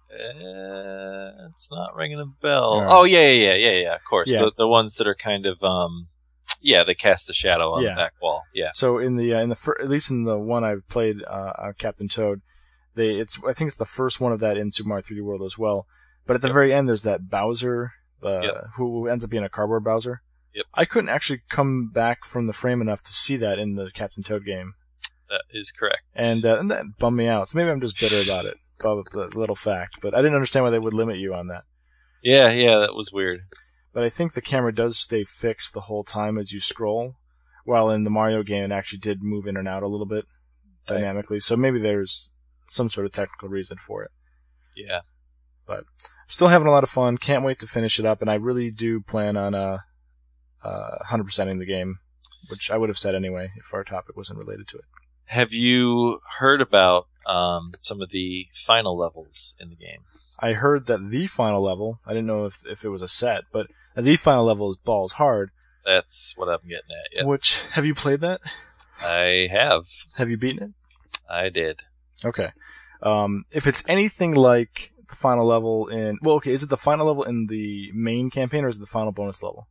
Uh, it's not ringing a bell. Right. Oh yeah, yeah, yeah, yeah, yeah. Of course, yeah. the the ones that are kind of um, yeah, they cast a shadow on yeah. the back wall. Yeah. So in the uh, in the fir- at least in the one I've played, uh, uh, Captain Toad, they it's I think it's the first one of that in Super Mario three D World as well. But at the yep. very end, there's that Bowser, uh, yep. who ends up being a cardboard Bowser. Yep. I couldn't actually come back from the frame enough to see that in the Captain Toad game. That is correct. And uh, and that bummed me out. So maybe I'm just bitter about it, about the little fact. But I didn't understand why they would limit you on that. Yeah, yeah, that was weird. But I think the camera does stay fixed the whole time as you scroll, while in the Mario game it actually did move in and out a little bit right. dynamically. So maybe there's some sort of technical reason for it. Yeah. But still having a lot of fun. Can't wait to finish it up. And I really do plan on uh, uh, one hundred percenting the game, which I would have said anyway if our topic wasn't related to it. Have you heard about um, some of the final levels in the game? I heard that the final level, I didn't know if if it was a set, but the final level is Balls Hard. That's what I'm getting at, yeah. Which, have you played that? I have. Have you beaten it? I did. Okay. Um, if it's anything like the final level in... Well, okay, is it the final level in the main campaign, or is it the final bonus level?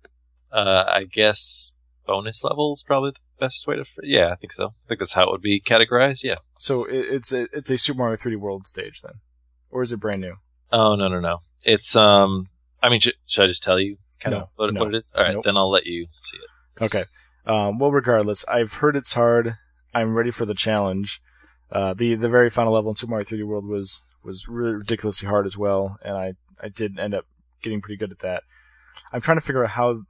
Uh, I guess bonus level is probably the best way to... Yeah, I think so. I think that's how it would be categorized, yeah. So it, it's a it's a Super Mario three D World stage, then? Or is it brand new? Oh, no, no, no. It's, um... I mean, sh- should I just tell you kind no, of what, no, what it is? All right, nope. then I'll let you see it. Okay. Um, well, regardless, I've heard it's hard. I'm ready for the challenge. Uh, the the very final level in Super Mario three D World was was really ridiculously hard as well, and I, I did end up getting pretty good at that. I'm trying to figure out how,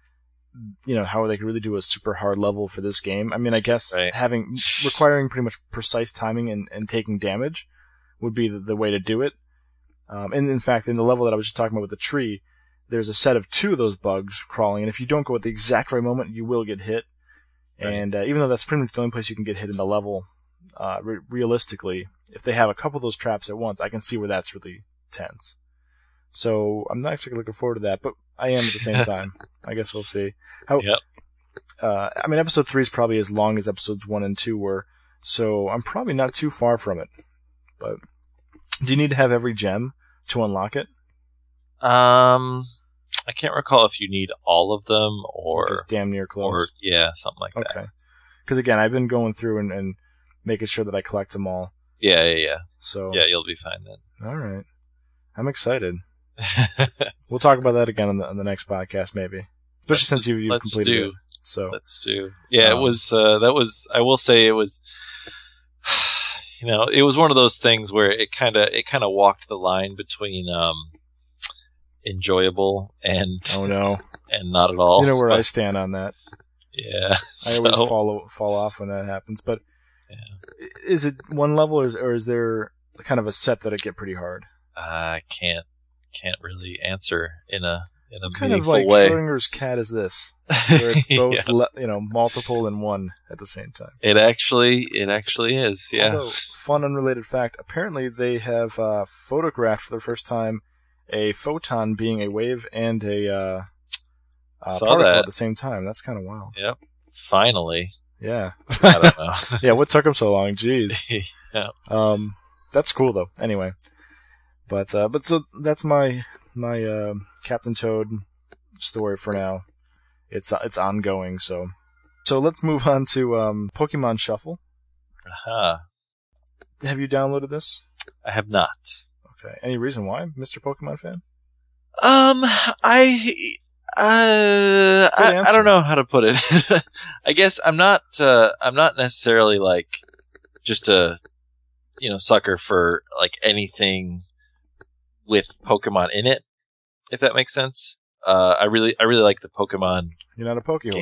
you know, how they could really do a super hard level for this game. I mean, I guess right. having requiring pretty much precise timing and, and taking damage would be the, the way to do it. Um, and in fact, in the level that I was just talking about with the tree, there's a set of two of those bugs crawling, and if you don't go at the exact right moment, you will get hit. Right. And uh, even though that's pretty much the only place you can get hit in the level, uh, re- realistically, if they have a couple of those traps at once, I can see where that's really tense. So I'm not actually looking forward to that, but I am at the same time. I guess we'll see. How, yep. Uh, I mean, episode three is probably as long as episodes one and two were, so I'm probably not too far from it. But do you need to have every gem to unlock it? Um, I can't recall if you need all of them or just damn near close. Or yeah, something like okay. that. Okay. Because again, I've been going through and, and making sure that I collect them all. Yeah, yeah, yeah. So yeah, you'll be fine then. All right. I'm excited. We'll talk about that again on the, on the next podcast, maybe. Especially let's, since you've, you've let's completed do. it. So let's do. Yeah, um, it was. Uh, that was. I will say it was. You know, it was one of those things where it kind of it kind of walked the line between um, enjoyable and oh no, and not at all. You know where but, I stand on that. Yeah, I so, always fall fall off when that happens. But yeah. Is it one level, or is, or is there kind of a set that it get pretty hard? I can't can't really answer in a in a kind meaningful of like way. Schrodinger's cat is this, where it's both yeah. le- you know multiple and one at the same time. It actually it actually is. Yeah. Although, fun unrelated fact: apparently they have uh, photographed for the first time a photon being a wave and a uh, uh, Saw particle that. at the same time. That's kind of wild. Yep. Finally. Yeah. I don't know. Yeah. What took them so long? Jeez. yeah. Um, that's cool though. Anyway, but uh, but so that's my my uh, Captain Toad story for now. It's uh, it's ongoing. So so let's move on to um, Pokemon Shuffle. Uh-huh. Have you downloaded this? I have not. Okay. Any reason why, Mister Pokemon fan? Um, I. Uh, I, I don't know how to put it. I guess I'm not. Uh, I'm not necessarily like just a, you know, sucker for like anything with Pokemon in it. If that makes sense. Uh, I really, I really like the Pokemon. You're not a Poke game.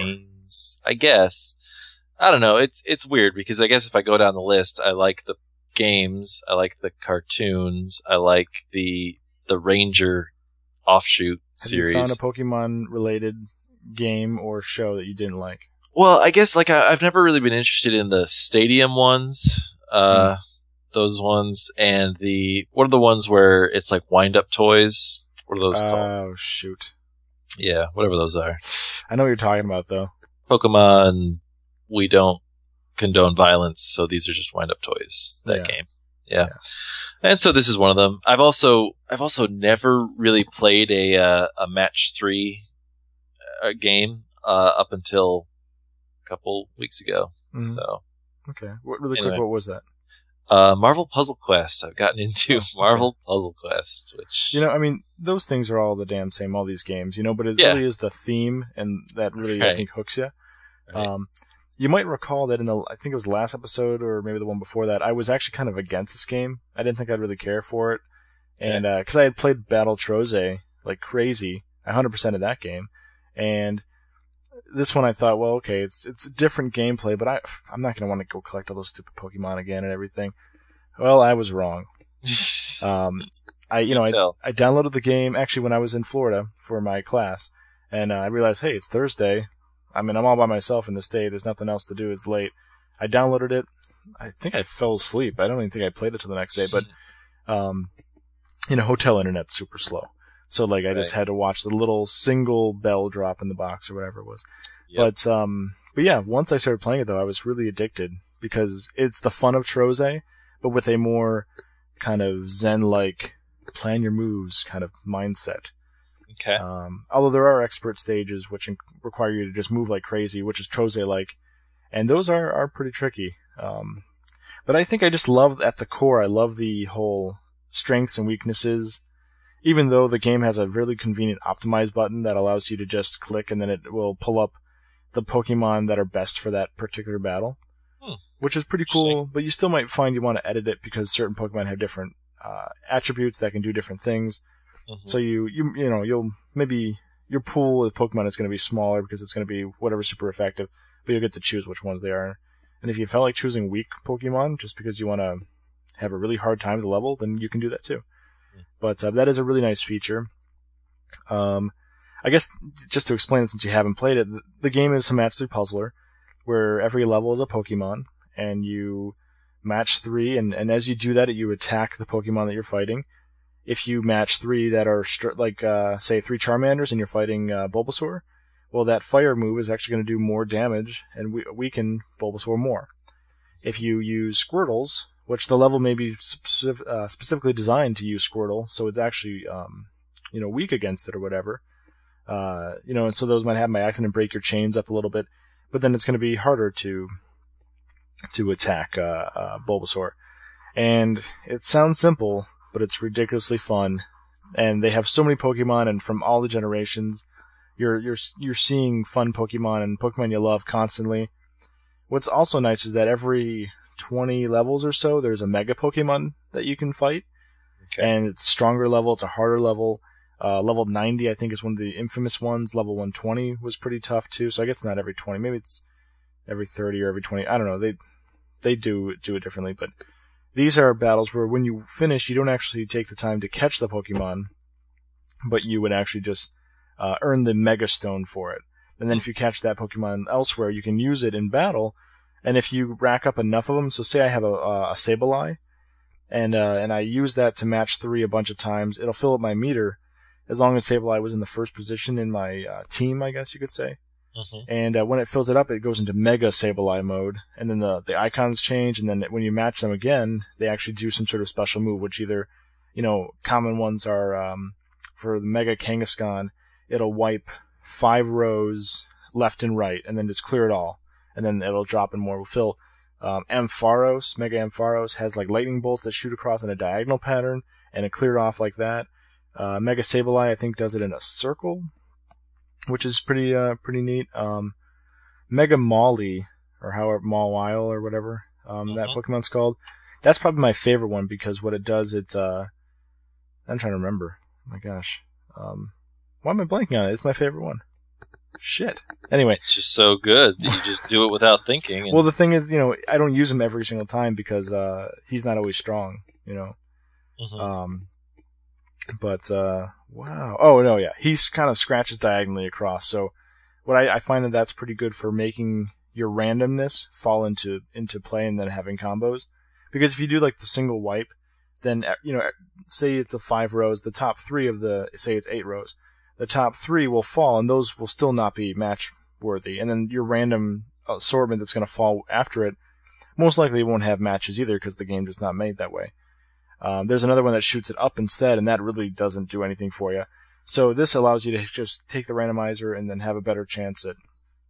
games, I guess. I don't know. It's it's weird because I guess if I go down the list, I like the games, I like the cartoons, I like the the Ranger offshoot Have series. you found a Pokemon-related game or show that you didn't like? Well, I guess like I, I've never really been interested in the Stadium ones, uh, mm. those ones, and the what are the ones where it's like wind-up toys? What are those uh, called? Oh shoot! Yeah, whatever those are. I know what you're talking about, though. Pokemon, we don't condone violence, so these are just wind-up toys. That yeah. game, yeah. yeah. And so this is one of them. I've also I've also never really played a uh, a match three uh, game uh, up until a couple weeks ago. Mm-hmm. So okay, what, really anyway. quick, what was that? Uh, Marvel Puzzle Quest. I've gotten into Marvel okay. Puzzle Quest, which you know, I mean, those things are all the damn same. All these games, you know, but it yeah. really is the theme, and that really right. I think hooks you. Right. Um, you might recall that in the I think it was the last episode or maybe the one before that, I was actually kind of against this game. I didn't think I'd really care for it, and because uh, I had played Battle Troze like crazy, I one hundred percent of that game, and this one I thought, well, okay, it's it's a different gameplay, but I I'm not gonna want to go collect all those stupid Pokemon again and everything. Well, I was wrong. um, I you know I I downloaded the game actually when I was in Florida for my class, and uh, I realized, hey, it's Thursday. I mean, I'm all by myself in the state. There's nothing else to do. It's late. I downloaded it. I think I fell asleep. I don't even think I played it till the next day. But, um, you know, hotel internet's super slow. So, like, I right. just had to watch the little single bell drop in the box or whatever it was. Yep. But, um, but yeah, once I started playing it, though, I was really addicted because it's the fun of Troze, but with a more kind of Zen-like plan your moves kind of mindset. Okay. Um, although there are expert stages which in- require you to just move like crazy, which is Troze-like, and those are, are pretty tricky. Um, but I think I just love, at the core, I love the whole strengths and weaknesses, even though the game has a really convenient optimize button that allows you to just click and then it will pull up the Pokemon that are best for that particular battle, hmm. which is pretty cool, but you still might find you want to edit it because certain Pokemon have different uh, attributes that can do different things. Mm-hmm. So you, you you know, you'll maybe your pool of Pokemon is going to be smaller because it's going to be whatever super effective, but you'll get to choose which ones they are. And if you felt like choosing weak Pokemon just because you want to have a really hard time to level, then you can do that too. Mm-hmm. But uh, that is a really nice feature. Um, I guess just to explain it since you haven't played it, the, the game is a match three puzzler where every level is a Pokemon and you match three, and, and as you do that, you attack the Pokemon that you're fighting. If you match three that are str- like, uh, say, three Charmanders and you're fighting uh, Bulbasaur, well, that fire move is actually going to do more damage and we- weaken Bulbasaur more. If you use Squirtles, which the level may be specific- uh, specifically designed to use Squirtle, so it's actually, um, you know, weak against it or whatever, uh, you know, and so those might happen by accident and break your chains up a little bit, but then it's going to be harder to to attack uh, uh, Bulbasaur. And it sounds simple, but it's ridiculously fun, and they have so many Pokemon, and from all the generations, you're you're you're seeing fun Pokemon and Pokemon you love constantly. What's also nice is that every twenty levels or so, there's a Mega Pokemon that you can fight, okay. And it's a stronger level, it's a harder level. Uh, level ninety, I think, is one of the infamous ones. Level one twenty was pretty tough too. So I guess not every twenty, maybe it's every thirty or every twenty. I don't know. They they do do it differently, but. These are battles where when you finish, you don't actually take the time to catch the Pokemon, but you would actually just uh, earn the Mega Stone for it. And then if you catch that Pokemon elsewhere, you can use it in battle. And if you rack up enough of them, so say I have a, a Sableye, and uh, and I use that to match three a bunch of times, it'll fill up my meter as long as Sableye was in the first position in my uh, team, I guess you could say. Mm-hmm. And uh, when it fills it up, it goes into Mega Sableye mode, and then the, the icons change, and then when you match them again, they actually do some sort of special move, which either, you know, common ones are, um, for the Mega Kangaskhan, it'll wipe five rows left and right, and then just clear it all, and then it'll drop in more. Will fill um, Ampharos, Mega Ampharos, has like lightning bolts that shoot across in a diagonal pattern, and it cleared off like that. Uh, Mega Sableye, I think, does it in a circle, which is pretty uh, pretty neat. Um, Mega Molly, or however, Mawile or whatever um, mm-hmm. that Pokemon's called. That's probably my favorite one because what it does, it's uh, I'm trying to remember. Oh my gosh, um, why am I blanking on it? It's my favorite one. shit. Anyway. It's just so good that you just do it without thinking. And... Well, the thing is, you know, I don't use him every single time because uh, he's not always strong, you know. Mm-hmm. Um, but, uh, wow. Oh, no, yeah. He kind of scratches diagonally across. So what I, I find that that's pretty good for making your randomness fall into, into play and then having combos. Because if you do like the single wipe, then, you know, say it's a five rows, the top three of the, say it's eight rows, the top three will fall and those will still not be match worthy. And then your random assortment that's going to fall after it most likely won't have matches either because the game is not made that way. Um, there's another one that shoots it up instead, and that really doesn't do anything for you. So this allows you to just take the randomizer and then have a better chance at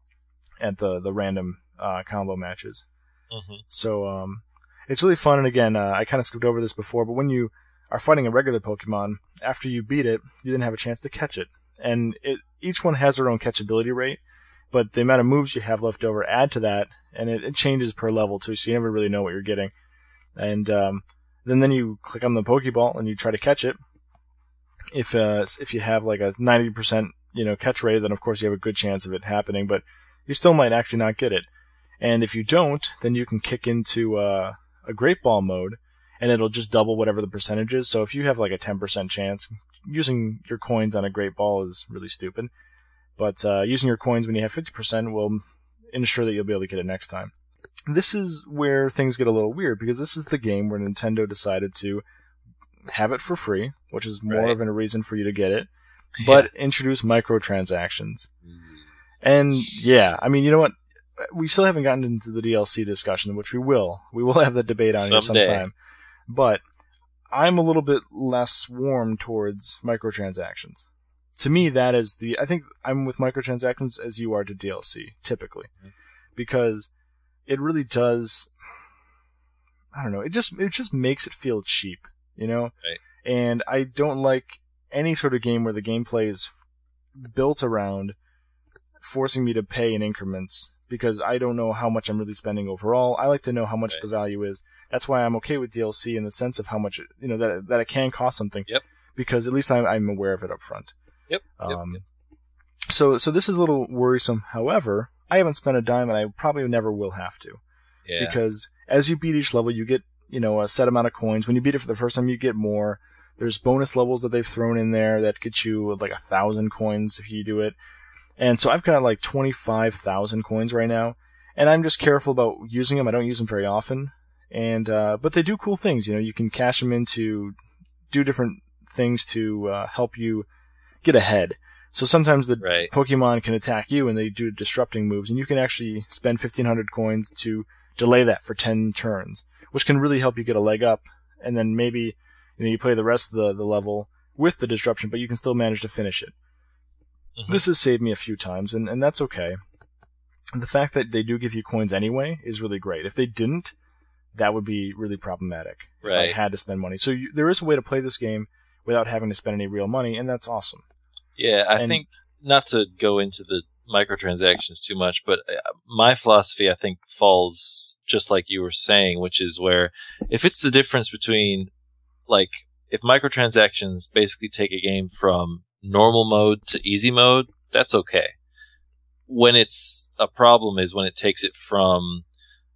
at the the random uh, combo matches. Mm-hmm. So um, it's really fun. And again, uh, I kind of skipped over this before, but when you are fighting a regular Pokemon, after you beat it, you then have a chance to catch it. And it, each one has their own catchability rate, but the amount of moves you have left over add to that, and it, it changes per level too, so you never really know what you're getting. And um, then then you click on the Pokeball and you try to catch it. If uh, if you have like a ninety percent you know catch rate, then of course you have a good chance of it happening, but you still might actually not get it. And if you don't, then you can kick into uh, a Great Ball mode, and it'll just double whatever the percentage is. So if you have like a ten percent chance, using your coins on a Great Ball is really stupid. But uh, using your coins when you have fifty percent will ensure that you'll be able to get it next time. This is where things get a little weird, because this is the game where Nintendo decided to have it for free, which is more right. of a reason for you to get it, but yeah. introduce microtransactions. Mm. And yeah, I mean, you know what? We still haven't gotten into the D L C discussion, which we will. We will have the debate on Someday. here sometime. But I'm a little bit less warm towards microtransactions. To me, that is the... I think I'm with microtransactions as you are to D L C, typically. Mm-hmm. Because it really does... I don't know. It just it just makes it feel cheap, you know? Right. And I don't like any sort of game where the gameplay is built around forcing me to pay in increments, because I don't know how much I'm really spending overall. I like to know how much right. the value is. That's why I'm okay with D L C in the sense of how much, it, you know, that that it can cost something. Yep. Because at least I'm, I'm aware of it up front. Yep. Um, yep. So so this is a little worrisome. However, I haven't spent a dime, and I probably never will have to. Yeah. Because as you beat each level, you get, you know, a set amount of coins. When you beat it for the first time, you get more. There's bonus levels that they've thrown in there that get you like a thousand coins if you do it. And so I've got like twenty-five thousand coins right now, and I'm just careful about using them. I don't use them very often, and uh, but they do cool things. You know, you can cash them in to do different things to uh, help you get ahead. So sometimes the right. Pokemon can attack you, and they do disrupting moves, and you can actually spend fifteen hundred coins to delay that for ten turns, which can really help you get a leg up. And then maybe you know you play the rest of the, the level with the disruption, but you can still manage to finish it. Mm-hmm. This has saved me a few times, and, and that's okay. The fact that they do give you coins anyway is really great. If they didn't, that would be really problematic. Right. If I had to spend money. So you, there is a way to play this game without having to spend any real money, and that's awesome. Yeah, I and, think, not to go into the microtransactions too much, but my philosophy, I think, falls just like you were saying, which is where if it's the difference between, like, if microtransactions basically take a game from normal mode to easy mode, that's okay. When it's a problem is when it takes it from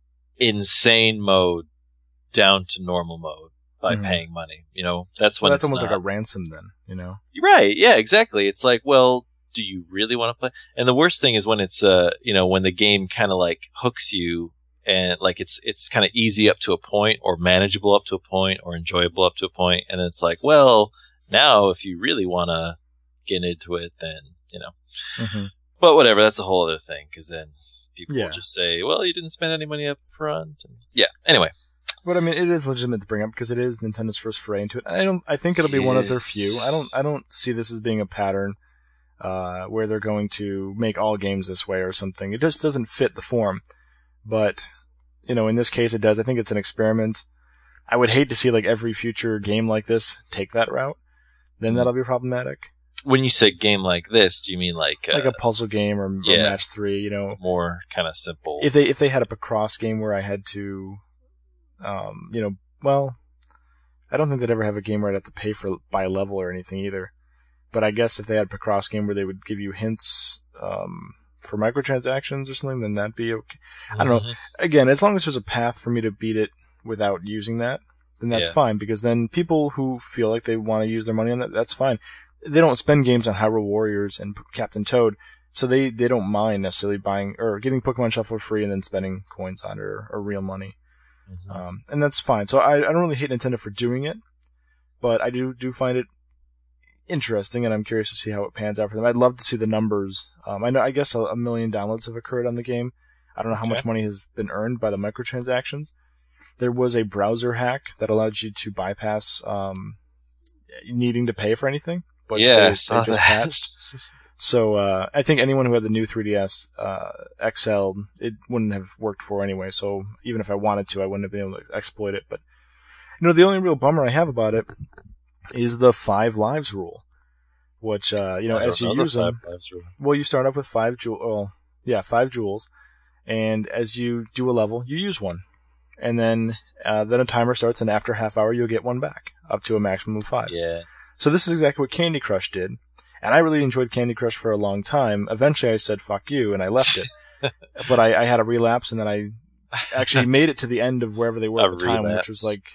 insane mode down to normal mode by mm-hmm. paying money. You know, that's when well, that's it's almost not... like a ransom then, you know? Right, yeah, exactly. It's like, well, do you really want to play? And the worst thing is when it's, uh, you know, when the game kind of like hooks you and like it's it's kind of easy up to a point or manageable up to a point or enjoyable up to a point, and it's like, well, now if you really want to get into it, then, you know. Mm-hmm. But whatever, that's a whole other thing, because then people yeah. will just say, well, you didn't spend any money up front. And yeah, anyway. But I mean, it is legitimate to bring up because it is Nintendo's first foray into it. I don't. I think it'll be yes. one of their few. I don't. I don't see this as being a pattern uh, where they're going to make all games this way or something. It just doesn't fit the form. But you know, in this case, it does. I think it's an experiment. I would hate to see like every future game like this take that route. Then that'll be problematic. When you say game like this, do you mean like uh, like a puzzle game or, yeah, or match three? You know, more kind of simple. If they if they had a Picross game where I had to. Um, you know, well, I don't think they'd ever have a game where I'd have to pay for by level or anything either. but I guess if they had a cross game where they would give you hints um, for microtransactions or something, then that'd be okay. Mm-hmm. I don't know. Again, as long as there's a path for me to beat it without using that, then that's yeah. fine, because then people who feel like they want to use their money on that, that's fine. They don't spend games on Hyrule Warriors and Captain Toad, so they, they don't mind necessarily buying or getting Pokemon Shuffle for free and then spending coins on it or, or real money. Mm-hmm. Um, and that's fine. So I, I don't really hate Nintendo for doing it, but I do do find it interesting, and I'm curious to see how it pans out for them. I'd love to see the numbers. Um, I know, I guess a, a million downloads have occurred on the game. I don't know how okay. much money has been earned by the microtransactions. There was a browser hack that allowed you to bypass um, needing to pay for anything, but yeah, they, they just that. patched. So uh, I think anyone who had the new three D S uh, X L, it wouldn't have worked for anyway. So even if I wanted to, I wouldn't have been able to exploit it. But you know, the only real bummer I have about it is the five lives rule, which uh, you know, as you use them, well, you start off with five jewel, well, yeah, five jewels, and as you do a level, you use one, and then uh, then a timer starts, and after a half hour, you'll get one back, up to a maximum of five. Yeah. So this is exactly what Candy Crush did. And I really enjoyed Candy Crush for a long time. Eventually I said, fuck you, and I left it. But I, I had a relapse, and then I actually made it to the end of wherever they were at the time, which was like,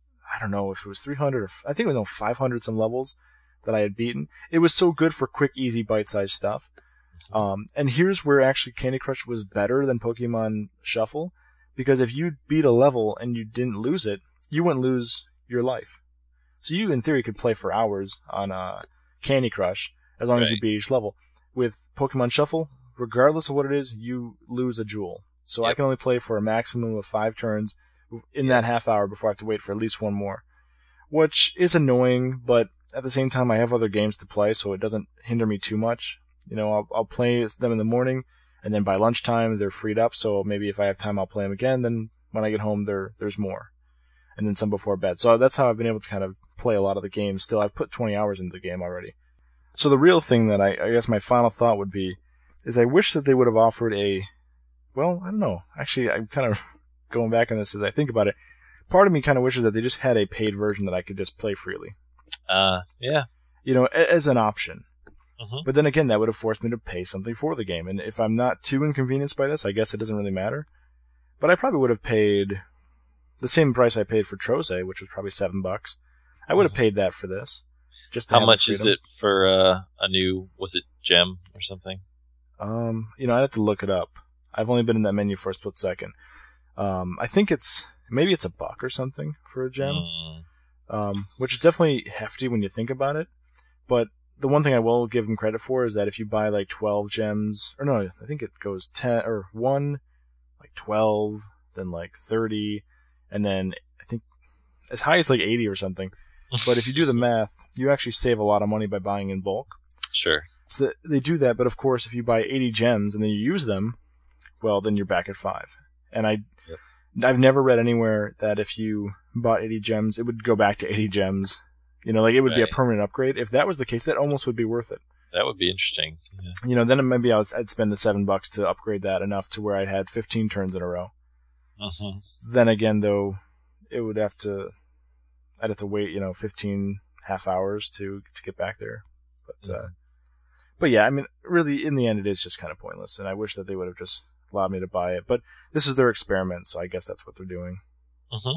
I don't know if it was three hundred, or I think it was no, five hundred some levels that I had beaten. It was so good for quick, easy, bite-sized stuff. Um, and here's where actually Candy Crush was better than Pokemon Shuffle, because if you beat a level and you didn't lose it, you wouldn't lose your life. So you, in theory, could play for hours on uh, Candy Crush, as long right. as you beat each level. With Pokemon Shuffle, regardless of what it is, you lose a jewel. So yep. I can only play for a maximum of five turns in that half hour before I have to wait for at least one more. Which is annoying, but at the same time I have other games to play, so it doesn't hinder me too much. You know, I'll, I'll play them in the morning, and then by lunchtime they're freed up, so maybe if I have time I'll play them again, then when I get home there there's more. And then some before bed. So that's how I've been able to kind of play a lot of the games. Still, I've put twenty hours into the game already. So the real thing that I, I guess my final thought would be, is I wish that they would have offered a, well, I don't know. Actually, I'm kind of going back on this as I think about it. Part of me kind of wishes that they just had a paid version that I could just play freely. Uh, yeah. You know, as an option. Mm-hmm. But then again, that would have forced me to pay something for the game. And if I'm not too inconvenienced by this, I guess it doesn't really matter. But I probably would have paid the same price I paid for Troze, which was probably seven bucks. I would have paid that for this. Just to How much is it for uh, a new, was it gem or something? Um, you know, I'd have to look it up. I've only been in that menu for a split second. Um, I think it's, maybe it's a buck or something for a gem. Mm. Um, which is definitely hefty when you think about it. But the one thing I will give them credit for is that if you buy like twelve gems, or no, I think it goes ten, or one, like twelve, then like thirty, and then I think as high as like eighty or something. But if you do the math, you actually save a lot of money by buying in bulk. Sure. So they do that, but of course, if you buy eighty gems and then you use them, well, then you're back at five. And I, yep. I've never read anywhere that if you bought eighty gems, it would go back to eighty gems. You know, like it would right. be a permanent upgrade. If that was the case, that almost would be worth it. That would be interesting. Yeah. You know, then maybe I was, I'd spend the seven bucks to upgrade that enough to where I'd had fifteen turns in a row. Uh-huh. Then again, though, it would have to, I'd have to wait, you know, fifteen half hours to to get back there. But mm-hmm. uh, but yeah, I mean, really, in the end, it is just kind of pointless, and I wish that they would have just allowed me to buy it. But this is their experiment, so I guess that's what they're doing. Uh-huh.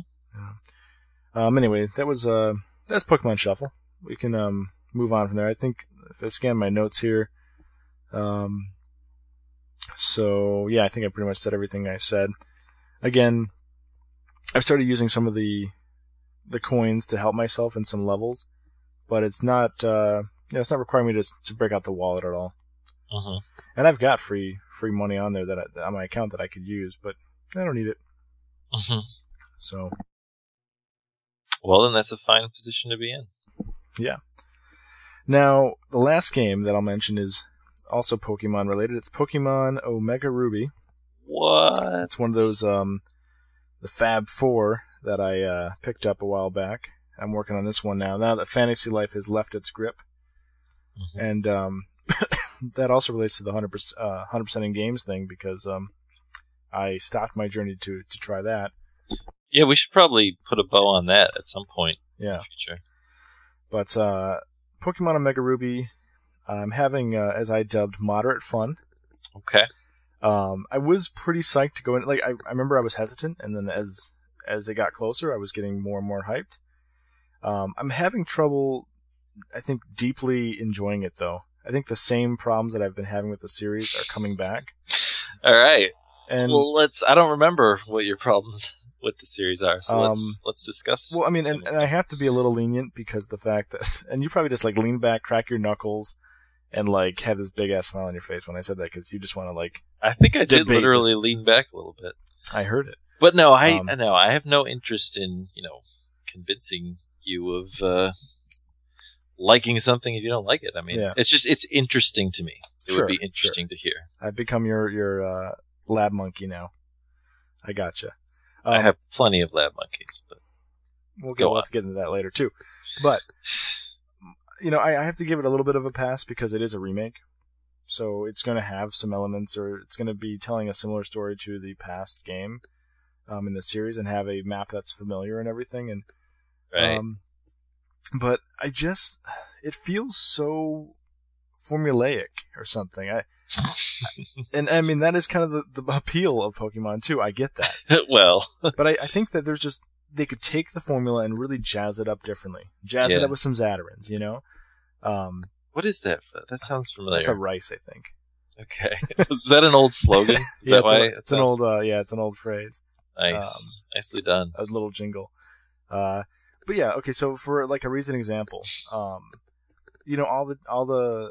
Yeah. Um. Anyway, that was uh that's Pokemon Shuffle. We can um move on from there. I think if I scan my notes here, um. So yeah, I think I pretty much said everything I said. Again, I've started using some of the the coins to help myself in some levels, but it's not uh, you know, it's not requiring me to to break out the wallet at all. Uh-huh. And I've got free free money on there that I, on my account that I could use, but I don't need it. Uh-huh. So, well, then that's a fine position to be in. Yeah. Now, the last game that I'll mention is also Pokemon related. It's Pokemon Omega Ruby. What? It's one of those um, the Fab Four that I uh, picked up a while back. I'm working on this one now. Now that Fantasy Life has left its grip. Mm-hmm. And um, that also relates to the one hundred percent, uh, one hundred percent in games thing, because um, I stopped my journey to, to try that. Yeah, we should probably put a bow on that at some point yeah. in the future. But uh, Pokemon Omega Ruby, I'm having, uh, as I dubbed, moderate fun. Okay. Um, I was pretty psyched to go in. Like, I, I remember I was hesitant, and then as as it got closer, I was getting more and more hyped. Um, I'm having trouble, I think, deeply enjoying it, though. I think the same problems that I've been having with the series are coming back. All right. And well, let's. I don't remember what your problems with the series are, so um, let's let's discuss. Well, I mean, some and, of and I have to be a little lenient because the fact that, and you probably just like lean back, crack your knuckles, and like had this big ass smile on your face when I said that because you just want to like. I think I did debate literally this. lean back a little bit. I heard it, but no, I Um, no, I have no interest in you know convincing you of uh, liking something if you don't like it. I mean, Yeah. it's just it's interesting to me. It Sure, would be interesting to hear. I've become your your uh, lab monkey now. I gotcha. Um, I have plenty of lab monkeys, but We'll get Go we'll on. have to get into that later too, but you know I, I have to give it a little bit of a pass because it is a remake, so it's going to have some elements, or it's going to be telling a similar story to the past game um, in the series, and have a map that's familiar and everything. And right. um, but I just it feels so formulaic or something. I and I mean that is kind of the, the appeal of Pokemon too. I get that, well, but I, I think that there's just they could take the formula and really jazz it up differently. Jazz it Yeah. up with some Zatarans, you know? Um, what is that? That sounds familiar. that's a rice, I think. Okay, is that an old slogan? Is yeah, that it's, why? a, it it's an sounds- old, uh, yeah, it's an old phrase. Nice, um, nicely done. A little jingle. Uh, but yeah, okay, so for like a recent example, um, you know, all the, all the,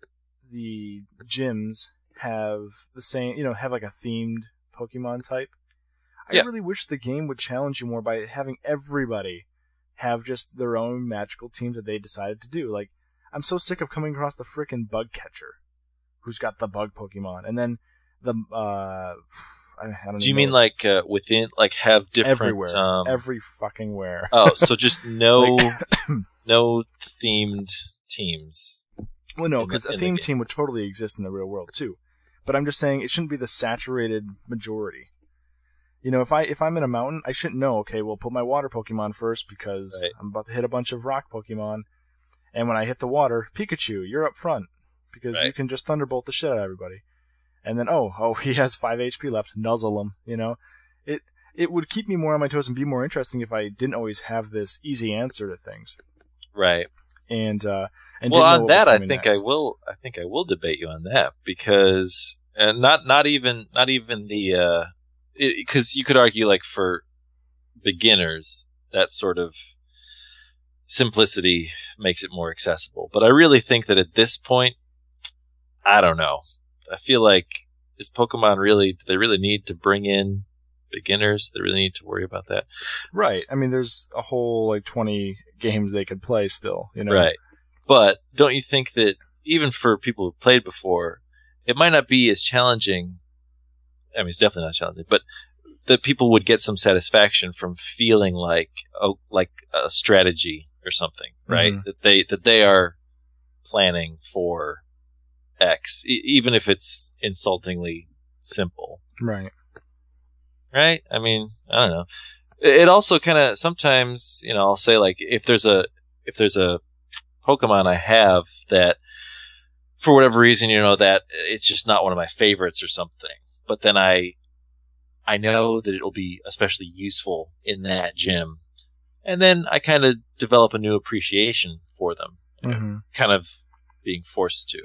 the gyms have the same, you know, have like a themed Pokemon type. I Yeah. really wish the game would challenge you more by having everybody have just their own magical teams that they decided to do. Like, I'm so sick of coming across the frickin' bug catcher who's got the bug Pokemon. And then the, uh, I, I don't Do you even mean know. like uh, within, like have different? everywhere? Um, Every fucking where. oh, so just no, Like- no themed teams. Well, no, in the- because a in the theme game. team would totally exist in the real world too. But I'm just saying it shouldn't be the saturated majority. You know, if I if I'm in a mountain, I shouldn't know. Okay, well, put my water Pokemon first because Right. I'm about to hit a bunch of rock Pokemon, and when I hit the water, Pikachu, you're up front because you Right. can just thunderbolt the shit out of everybody. And then oh oh he has five H P left, nuzzle him. You know, it it would keep me more on my toes and be more interesting if I didn't always have this easy answer to things. Right. And uh, and well, didn't know on what was that, I coming think next. I will. I think I will debate you on that because uh, not not even not even the because you could argue like for beginners that sort of simplicity makes it more accessible. But I really think that at this point, I don't know. I feel like is Pokemon really? Do they really need to bring in beginners? Do they really need to worry about that? Right. I mean, there's a whole like twenty games they could play still. You know. Right. But don't you think that even for people who played before, it might not be as challenging. I mean, it's definitely not challenging, but that people would get some satisfaction from feeling like oh, like a strategy or something, right? Mhm. That they that they are planning for X, e- even if it's insultingly simple. Right. Right? I mean, I don't know. It it also kind of sometimes, you know, I'll say like if there's a if there's a Pokemon I have that for whatever reason, you know, that it's just not one of my favorites or something, but then I I know that it'll be especially useful in that gym, and then I kind of develop a new appreciation for them, hmm kind of being forced to.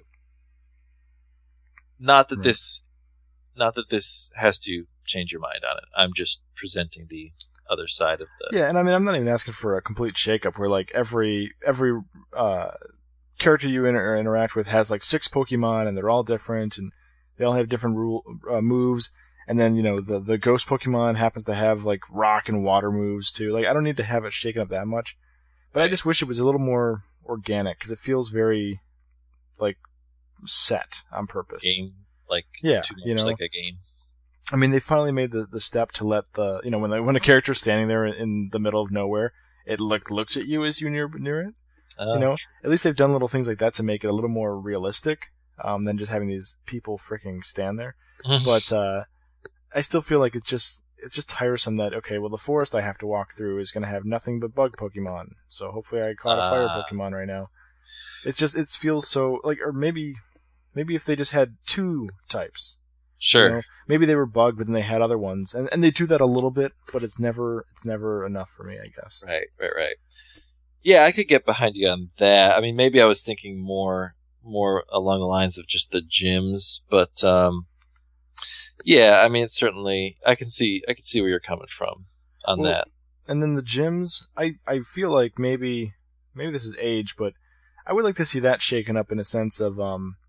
Not that Right. this, not that this has to change your mind on it. I'm just presenting the other side of the. Yeah, and I mean, I'm not even asking for a complete shakeup where like every every uh, character you inter- interact with has like six Pokemon and they're all different and they all have different rule uh, moves. And then you know the the Ghost Pokemon happens to have like rock and water moves too. Like I don't need to have it shaken up that much, but I just wish it was a little more organic because it feels very like set on purpose. game like Yeah, too much you know. like a game. I mean, they finally made the, the step to let the you know when the, when a character's standing there in the middle of nowhere, it look looks at you as you near near it. Uh, You know, at least they've done little things like that to make it a little more realistic um, than just having these people freaking stand there. But uh, I still feel like it's just it's just tiresome that okay, well the forest I have to walk through is going to have nothing but bug Pokemon. So hopefully I caught a fire Ah. Pokemon right now. It's just it feels so like, or maybe maybe if they just had two types. Sure. You know, maybe they were bugged, but then they had other ones, and and they do that a little bit, but it's never it's never enough for me, I guess. Right, right, right. Yeah, I could get behind you on that. I mean, maybe I was thinking more more along the lines of just the gyms, but um, yeah, I mean, it's certainly I can see I can see where you're coming from on well, that. And then the gyms, I I feel like maybe maybe this is age, but I would like to see that shaken up in a sense of um,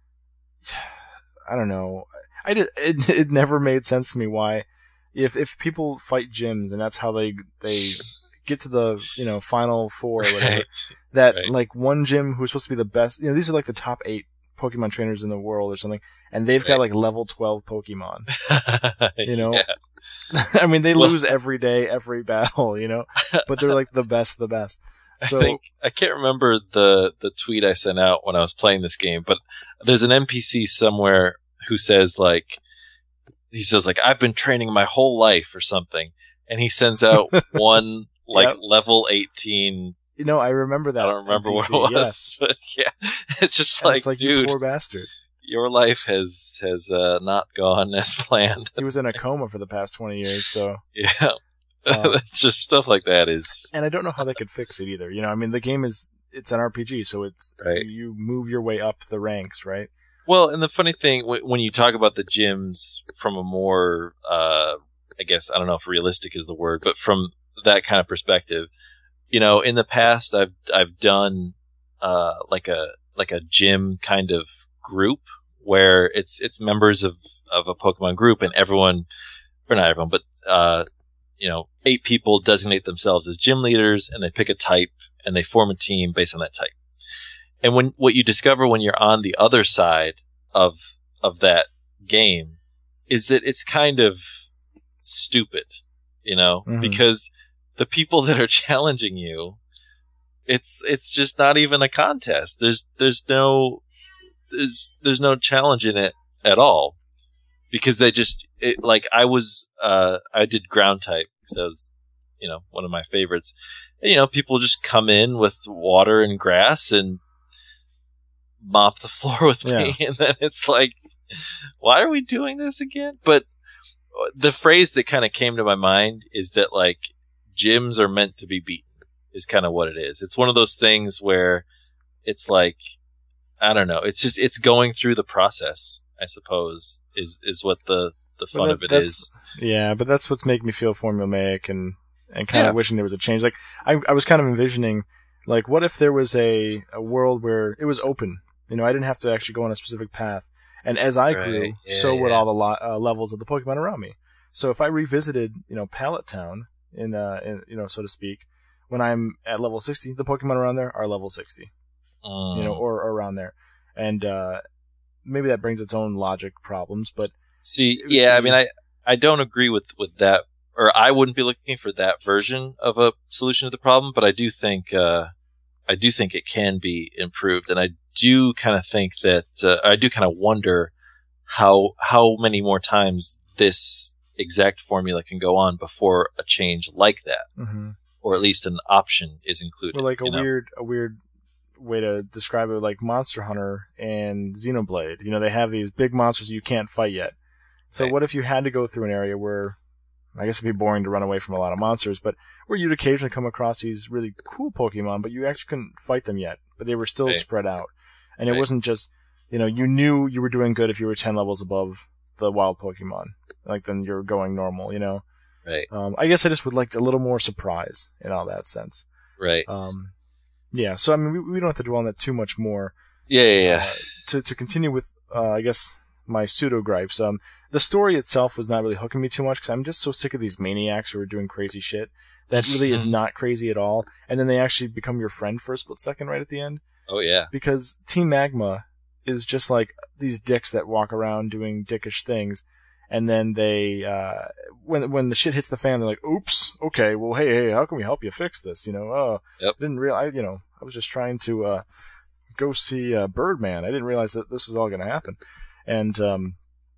I don't know. I did, it, it never made sense to me why, if if people fight gyms and that's how they they get to the you know final four or whatever, Right. that Right. like one gym who's supposed to be the best, you know, these are like the top eight Pokemon trainers in the world or something, and they've got Right. like level twelve Pokemon. You know, Yeah. I mean they Well- lose every day, every battle, you know, but they're like the best, of the best. So I think I can't remember the the tweet I sent out when I was playing this game, but there's an N P C somewhere who says like he says like I've been training my whole life or something, and he sends out one like Yep. level eighteen. you know I remember that. I don't remember N P C, what it was, yes. but yeah, it's just And like, it's like you dude, poor bastard. your life has has uh, not gone as planned. He was in a coma for the past twenty years, so. Yeah, Um, it's just stuff like that is And I don't know how they could fix it either. You know, I mean, the game is, it's an R P G, so it's, Right. you move your way up the ranks, right? well. And the funny thing w- when you talk about the gyms from a more, uh, I guess I don't know if realistic is the word, but from that kind of perspective, you know, in the past I've I've done uh, like a like a gym kind of group where it's it's members of, of a Pokemon group, and everyone, or not everyone, but uh, you know, eight people designate themselves as gym leaders, and they pick a type, and they form a team based on that type. And when what you discover when you're on the other side of of that game is that it's kind of stupid, you know, Mhm. because the people that are challenging you, it's it's just not even a contest. There's there's no there's there's no challenge in it at all, because they just it, like I was uh I did ground type because that was, you know, one of my favorites. And, you know, people just come in with water and grass and mop the floor with me, and then it's like, why are we doing this again? But the phrase that kind of came to my mind is that like gyms are meant to be beaten is kind of what it is. It's one of those things where it's like, I don't know, it's just it's going through the process, I suppose, is is what the the fun But of it that- is. Yeah, but that's what's making me feel formulaic and, and kind Yeah. of wishing there was a change. Like, I, I was kind of envisioning, like, what if there was a, a world where it was open? You know, I didn't have to actually go on a specific path. And as I Right. grew, Yeah, so would yeah. all the lo- uh, levels of the Pokemon around me. So if I revisited, you know, Pallet Town, in, uh, in, you know, so to speak, when I'm at level sixty, the Pokemon around there are level sixty. Mm. You know, or, or around there. And, uh, maybe that brings its own logic problems, but See, it would yeah, I be- mean, I, I don't agree with, with that, or I wouldn't be looking for that version of a solution to the problem, but I do think, uh, I do think it can be improved, and I do kind of think that, uh, I do kind of wonder how, how many more times this exact formula can go on before a change like that, mhm. or at least an option is included. Well, like a you know? weird, a weird way to describe it, like Monster Hunter and Xenoblade. You know, they have these big monsters you can't fight yet. So Right. what if you had to go through an area where, I guess it'd be boring to run away from a lot of monsters, but where you'd occasionally come across these really cool Pokemon, but you actually couldn't fight them yet, but they were still Right. spread out. And it Right. wasn't just, you know, you knew you were doing good if you were ten levels above the wild Pokemon. Like, then you're going normal, you know? Right, Um, I guess I just would like a little more surprise in all that sense. right. Um, yeah, so I mean, we, we don't have to dwell on that too much more. Yeah, yeah, yeah. Uh, to to continue with, uh, I guess, my pseudo gripes. Um, the story itself was not really hooking me too much because I'm just so sick of these maniacs who are doing crazy shit that really is not crazy at all. And then they actually become your friend for a split second right at the end, Oh, yeah. because Team Magma is just like these dicks that walk around doing dickish things. And then they, uh, when when the shit hits the fan, they're like, "Oops, okay, well, hey, hey, how can we help you fix this?" You know, oh, Yep. didn't realize, you know, I was just trying to uh, go see uh, Birdman. I didn't realize that this was all going to happen. And um,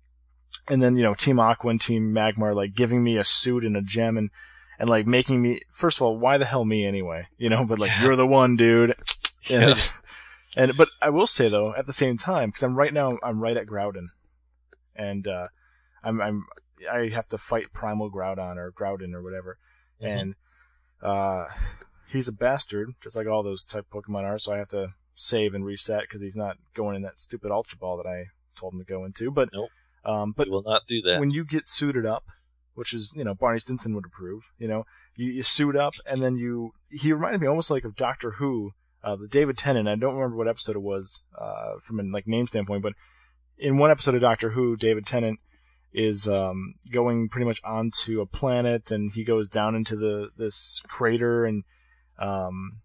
and then you know, Team Aqua and Team Magma are like giving me a suit and a gem and and like making me. First of all, why the hell me anyway? You know, but like Yeah. you're the one, dude. And Yeah. they just- And but I will say though, at the same time, because I'm right now, I'm right at Groudon, and uh, I'm I'm I have to fight Primal Groudon or Groudon or whatever, mm-hmm. and uh, he's a bastard, just like all those type Pokemon are. So I have to save and reset because he's not going in that stupid Ultra Ball that I told him to go into. But nope, um, but he will not do that. When you get suited up, which is, you know, Barney Stinson would approve. You know, you, you suit up and then you. He reminded me almost like of Doctor Who. Uh, the David Tennant, I don't remember what episode it was uh, from a like name standpoint, but in one episode of Doctor Who, David Tennant is um, going pretty much onto a planet, and he goes down into the this crater, and um,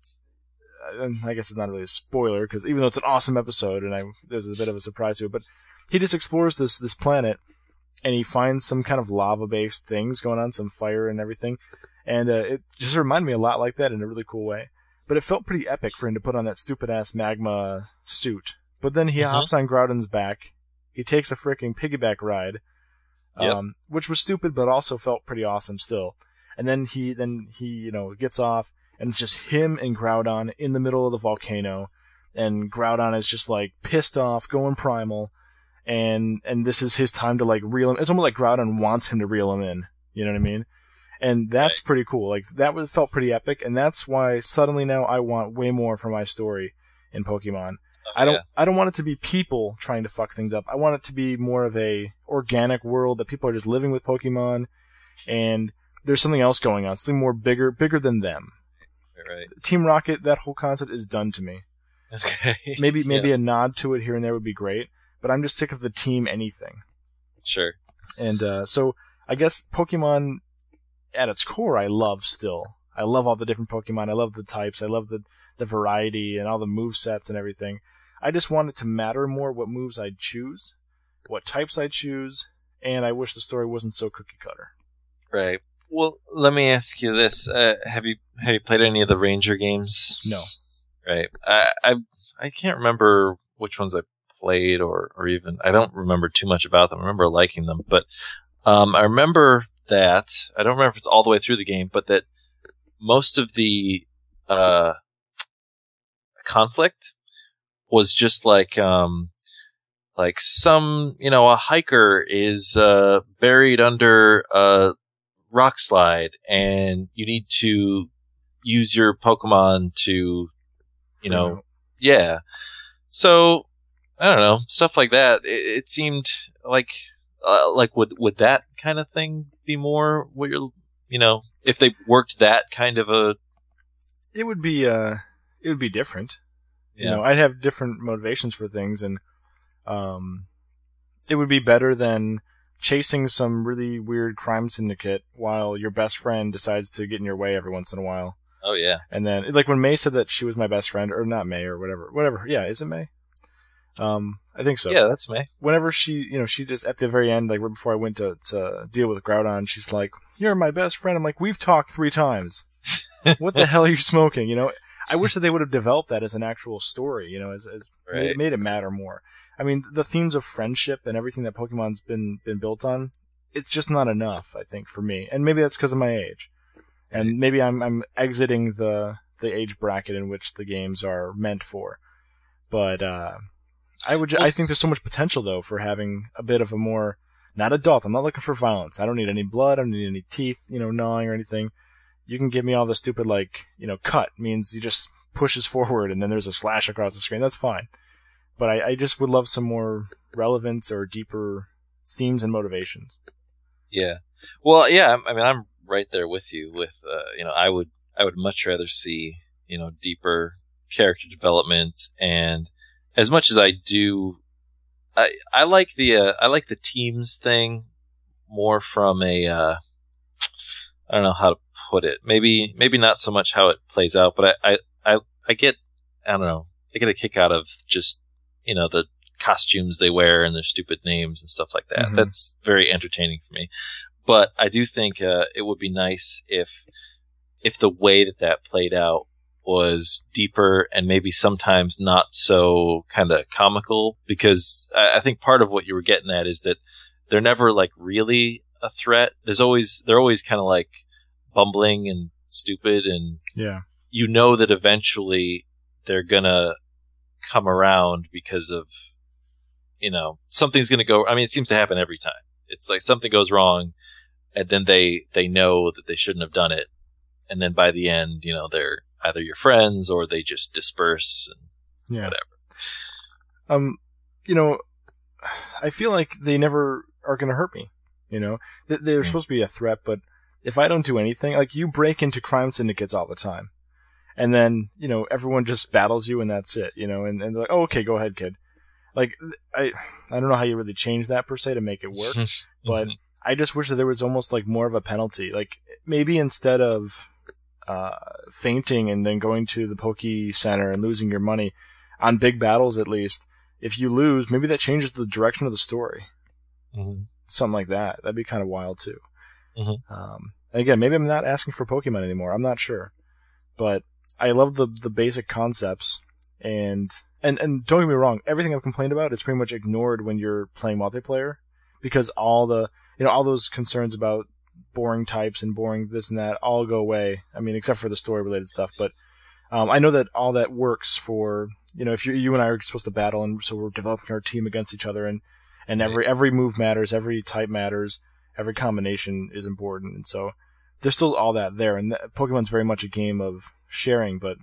and I guess it's not really a spoiler because even though it's an awesome episode, and I there's a bit of a surprise to it, but he just explores this this planet, and he finds some kind of lava-based things going on, some fire and everything, and uh, it just reminded me a lot like that in a really cool way. But it felt pretty epic for him to put on that stupid-ass magma suit. But then he mm-hmm. hops on Groudon's back. He takes a freaking piggyback ride, um, yep. which was stupid, but also felt pretty awesome still. And then he, then he, you know, gets off, and it's just him and Groudon in the middle of the volcano. And Groudon is just like pissed off, going primal, and and this is his time to like reel him. It's almost like Groudon wants him to reel him in. You know what I mean? And that's right. pretty cool. Like that was, felt pretty epic, and that's why suddenly now I want way more for my story in Pokemon. Oh, I don't. Yeah. I don't want it to be people trying to fuck things up. I want it to be more of a organic world that people are just living with Pokemon, and there's something else going on, something more bigger, bigger than them. Right. Team Rocket, that whole concept is done to me. Okay. Maybe maybe yeah. a nod to it here and there would be great, but I'm just sick of the team anything. Sure. And uh, so I guess Pokemon, at its core, I love still. I love all the different Pokemon. I love the types. I love the, the variety and all the movesets and everything. I just want it to matter more what moves I'd choose, what types I'd choose, and I wish the story wasn't so cookie cutter. Right. Well, let me ask you this: uh, Have you have you played any of the Ranger games? No. Right. I I, I can't remember which ones I played, or, or even I don't remember too much about them. I remember liking them, but um, I remember that I don't remember if it's all the way through the game, but that most of the uh, conflict was just like um, like some you know a hiker is uh, buried under a rock slide, and you need to use your Pokemon to you know yeah. So I don't know, stuff like that. It, it seemed like. Uh, like would would that kind of thing be more what you're you know if they worked that kind of a it would be uh it would be different. Yeah. You know, I'd have different motivations for things, and um it would be better than chasing some really weird crime syndicate while your best friend decides to get in your way every once in a while. Oh yeah. And then like when May said that she was my best friend, or not May or whatever whatever yeah is it May? Um, I think so. Yeah, that's me. Whenever she, you know, she just, at the very end, like right before I went to, to deal with Groudon, she's like, "You're my best friend." I'm like, "We've talked three times. What the hell are you smoking?" You know, I wish that they would have developed that as an actual story, you know, as, as right. made, made it matter more. I mean, the themes of friendship and everything that Pokemon's been, been built on, it's just not enough, I think, for me. And maybe that's because of my age. And maybe I'm, I'm exiting the, the age bracket in which the games are meant for. But, uh, I would. Ju- I think there's so much potential though for having a bit of a more not adult. I'm not looking for violence. I don't need any blood. I don't need any teeth, you know, gnawing or anything. You can give me all the stupid like you know cut means he just pushes forward and then there's a slash across the screen. That's fine. But I, I just would love some more relevance or deeper themes and motivations. Yeah. Well, yeah. I mean, I'm right there with you. With uh, you know, I would I would much rather see you know deeper character development. And as much as I do, I I like the uh, I like the teams thing more from a uh, I don't know how to put it. Maybe maybe not so much how it plays out, but I I, I, I get I don't know. I get a kick out of just you know the costumes they wear and their stupid names and stuff like that. Mm-hmm. That's very entertaining for me. But I do think uh, it would be nice if if the way that that played out was deeper and maybe sometimes not so kind of comical, because I, I think part of what you were getting at is that they're never like really a threat. There's always they're always kind of like bumbling and stupid, and yeah, you know that eventually they're gonna come around because of, you know, something's going to go. I mean, it seems to happen every time. It's like something goes wrong, and then they they know that they shouldn't have done it, and then by the end, you know, they're either your friends or they just disperse and yeah. whatever. Um, you know, I feel like they never are going to hurt me. You know, they're mm-hmm. supposed to be a threat, but if I don't do anything, like you break into crime syndicates all the time, and then you know everyone just battles you and that's it. You know, and, and they're like, oh, okay, go ahead, kid. Like I, I don't know how you really change that per se to make it work, but I just wish that there was almost like more of a penalty. Like maybe instead of uh, fainting and then going to the Poke Center and losing your money on big battles, at least if you lose, maybe that changes the direction of the story. Mm-hmm. Something like that. That'd be kind of wild too. Mm-hmm. Um, again, maybe I'm not asking for Pokemon anymore. I'm not sure, but I love the the basic concepts and. And and don't get me wrong, everything I've complained about is pretty much ignored when you're playing multiplayer, because all the you know all those concerns about boring types and boring this and that all go away. I mean, except for the story related stuff. But um, I know that all that works for you know if you you and I are supposed to battle, and so we're developing our team against each other, and and every every move matters, every type matters, every combination is important, and so there's still all that there. And Pokemon's very much a game of sharing, but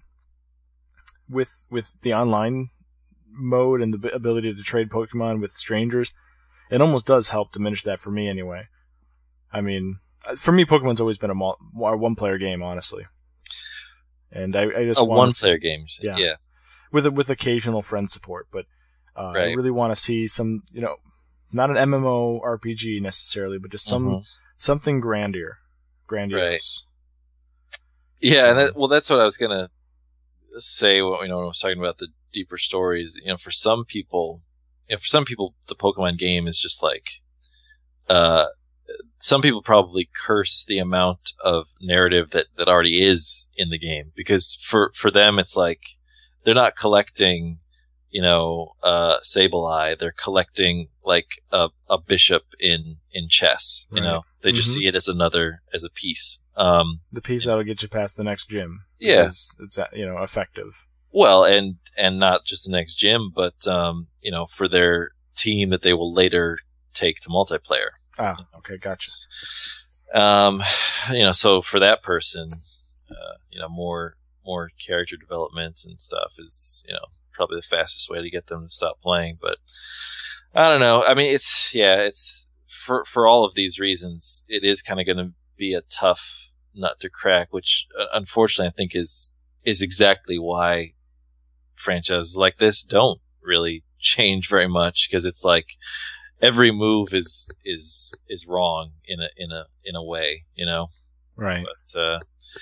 with with the online mode and the ability to trade Pokemon with strangers, it almost does help diminish that for me anyway. I mean, for me, Pokemon's always been a, mul- a one-player game, honestly. And I, I just a want one-player game, yeah, yeah, with with occasional friend support. But uh, right. I really want to see some, you know, not an M M O R P G necessarily, but just some mm-hmm. something grandier, grandiose. Right. Yeah, so, and that, well, that's what I was gonna say. What you know, when I was talking about the deeper stories, you know, for some people, you know, for some people, the Pokemon game is just like, uh, some people probably curse the amount of narrative that, that already is in the game, because for, for them, it's like, they're not collecting, you know, uh, Sableye, they're collecting like a, a bishop in, in chess, you right. know, they just mm-hmm. see it as another, as a piece. Um, the piece that'll get you past the next gym. Yeah. It's, you know, effective. Well, and and not just the next gym, but um, you know, for their team that they will later take to multiplayer. Ah, okay, gotcha. Um, you know, so for that person, uh, you know, more more character development and stuff is, you know, probably the fastest way to get them to stop playing. But I don't know. I mean, it's yeah, it's for for all of these reasons, it is kind of going to be a tough nut to crack, which uh, unfortunately I think is is exactly why franchises like this don't really change very much, because it's like every move is is is wrong in a in a in a way, you know. Right. But uh,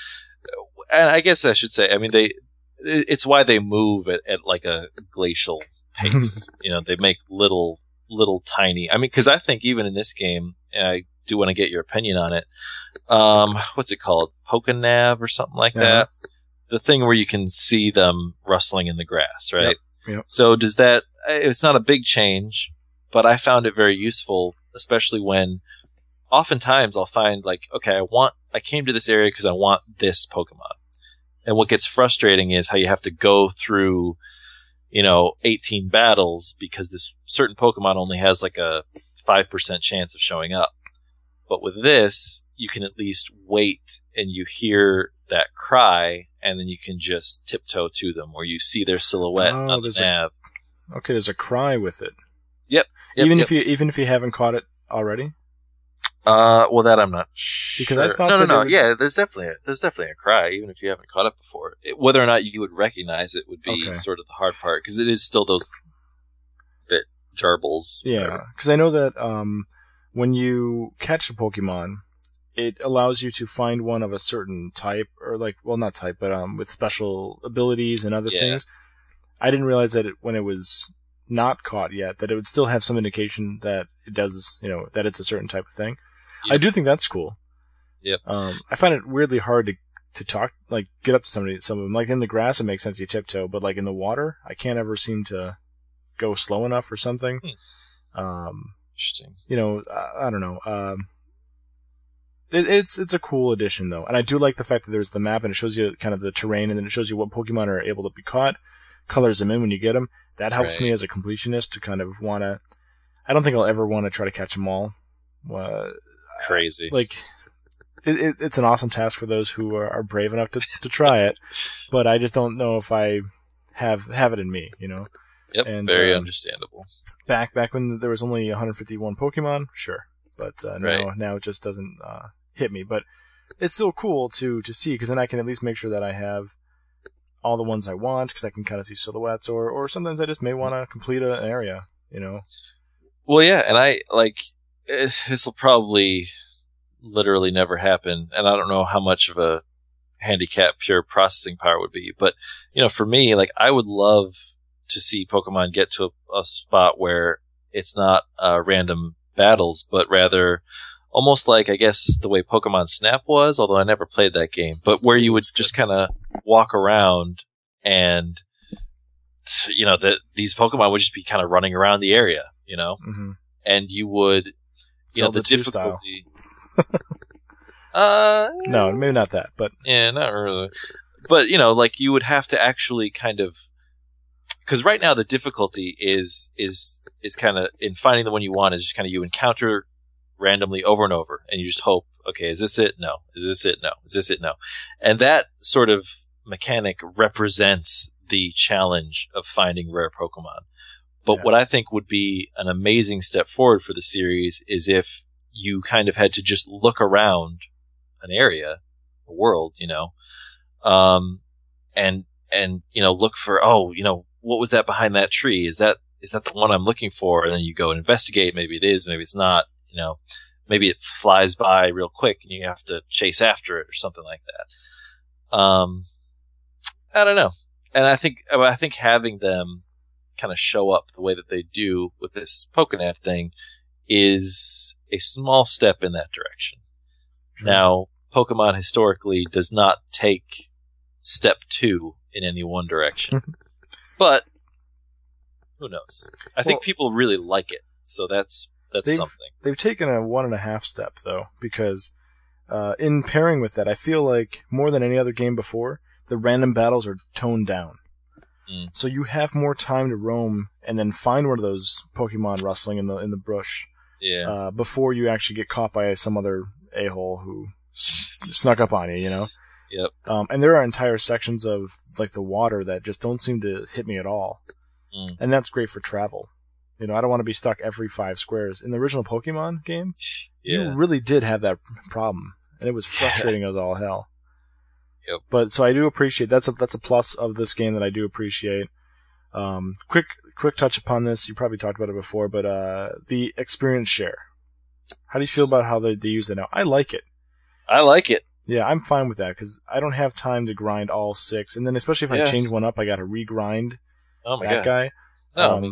and I guess I should say, I mean, they it's why they move at, at like a glacial pace. You know, they make little little tiny. I mean, because I think even in this game, and I do want to get your opinion on it. Um, what's it called? Pokenav or something like yeah. that. The thing where you can see them rustling in the grass, right? Yep, yep. So does that, it's not a big change, but I found it very useful, especially when oftentimes I'll find like, okay, I want, I came to this area because I want this Pokemon. And what gets frustrating is how you have to go through, you know, eighteen battles because this certain Pokemon only has like a five percent chance of showing up. But with this, you can at least wait and you hear that cry, and then you can just tiptoe to them, or you see their silhouette oh, on the nav. A, okay, there's a cry with it. Yep. yep even yep. if you even if you haven't caught it already. Uh, well, that I'm not sure. Because I thought no, no, that no. Would... Yeah, there's definitely a, there's definitely a cry, even if you haven't caught it before. It, whether or not you would recognize it would be okay. sort of the hard part, because it is still those bit jarbles. Yeah, because I know that um, when you catch a Pokemon, it allows you to find one of a certain type, or like, well, not type, but um, with special abilities and other yeah. things. I didn't realize that it, when it was not caught yet, that it would still have some indication that it does, you know, that it's a certain type of thing. Yep. I do think that's cool. Yep. Um, I find it weirdly hard to to talk, like, get up to somebody. Some of them, like in the grass, it makes sense you tiptoe, but like in the water, I can't ever seem to go slow enough or something. Hmm. Um, Interesting. You know, I, I don't know. Um, it, it's it's a cool addition though, and I do like the fact that there's the map and it shows you kind of the terrain, and then it shows you what Pokemon are able to be caught. colors them in when you get them. That helps Right. me as a completionist to kind of want to. I don't think I'll ever want to try to catch them all. Uh, Crazy. like, it, it, it's an awesome task for those who are, are brave enough to, to try it, but I just don't know if I have have it in me, you know. Yep, and, very um, understandable. Back back when there was only one hundred fifty-one Pokemon, sure, but uh, now Right. now it just doesn't uh, hit me. But it's still cool to to see, because then I can at least make sure that I have all the ones I want, because I can kind of see silhouettes, or or sometimes I just may want to complete a, an area, you know. Well, yeah, and I like this will probably literally never happen, and I don't know how much of a handicap pure processing power would be, but you know, for me, like I would love to see Pokemon get to a, a spot where it's not uh, random battles, but rather almost like, I guess, the way Pokemon Snap was, although I never played that game, but where you would just kind of walk around and, you know, the, these Pokemon would just be kind of running around the area, you know, Mm-hmm. and you would, you know, Zelda the two style. difficulty. uh, No, maybe not that, but yeah, not really. But, you know, like you would have to actually kind of, because right now the difficulty is is is kind of in finding the one you want is just kind of you encounter randomly over and over, and you just hope, okay, is this it? No. Is this it? No. Is this it? No. And that sort of mechanic represents the challenge of finding rare Pokemon. But Yeah. what I think would be an amazing step forward for the series is if you kind of had to just look around an area, a world, you know, um, and and you know, look for, oh, you know, what was that behind that tree? Is that is that the one I'm looking for? And then you go and investigate. Maybe it is, maybe it's not. You know, maybe it flies by real quick and you have to chase after it or something like that. Um, I don't know. And I think I think having them kind of show up the way that they do with this Pokénav thing is a small step in that direction. Sure. Now, Pokemon historically does not take step two in any one direction. But who knows? I think Well, people really like it, so that's that's they've- something. They've taken a one and a half step, though, because uh, in pairing with that, I feel like more than any other game before, the random battles are toned down. Mm. So you have more time to roam and then find one of those Pokemon rustling in the in the bush Yeah. uh, before you actually get caught by some other a-hole who s- snuck up on you, you know? Yep. Um, and there are entire sections of like the water that just don't seem to hit me at all. Mm. And that's great for travel. You know, I don't want to be stuck every five squares. In the original Pokemon game, Yeah. you really did have that problem, and it was frustrating as all hell. Yep. But so I do appreciate that's a that's a plus of this game that I do appreciate. Um, quick quick touch upon this. You probably talked about it before, but uh, the experience share. How do you feel about how they, they use it now? I like it. I like it. Yeah, I'm fine with that because I don't have time to grind all six, and then especially if I Yeah. change one up, I got to regrind Oh my that god. guy. No, I Um, mean,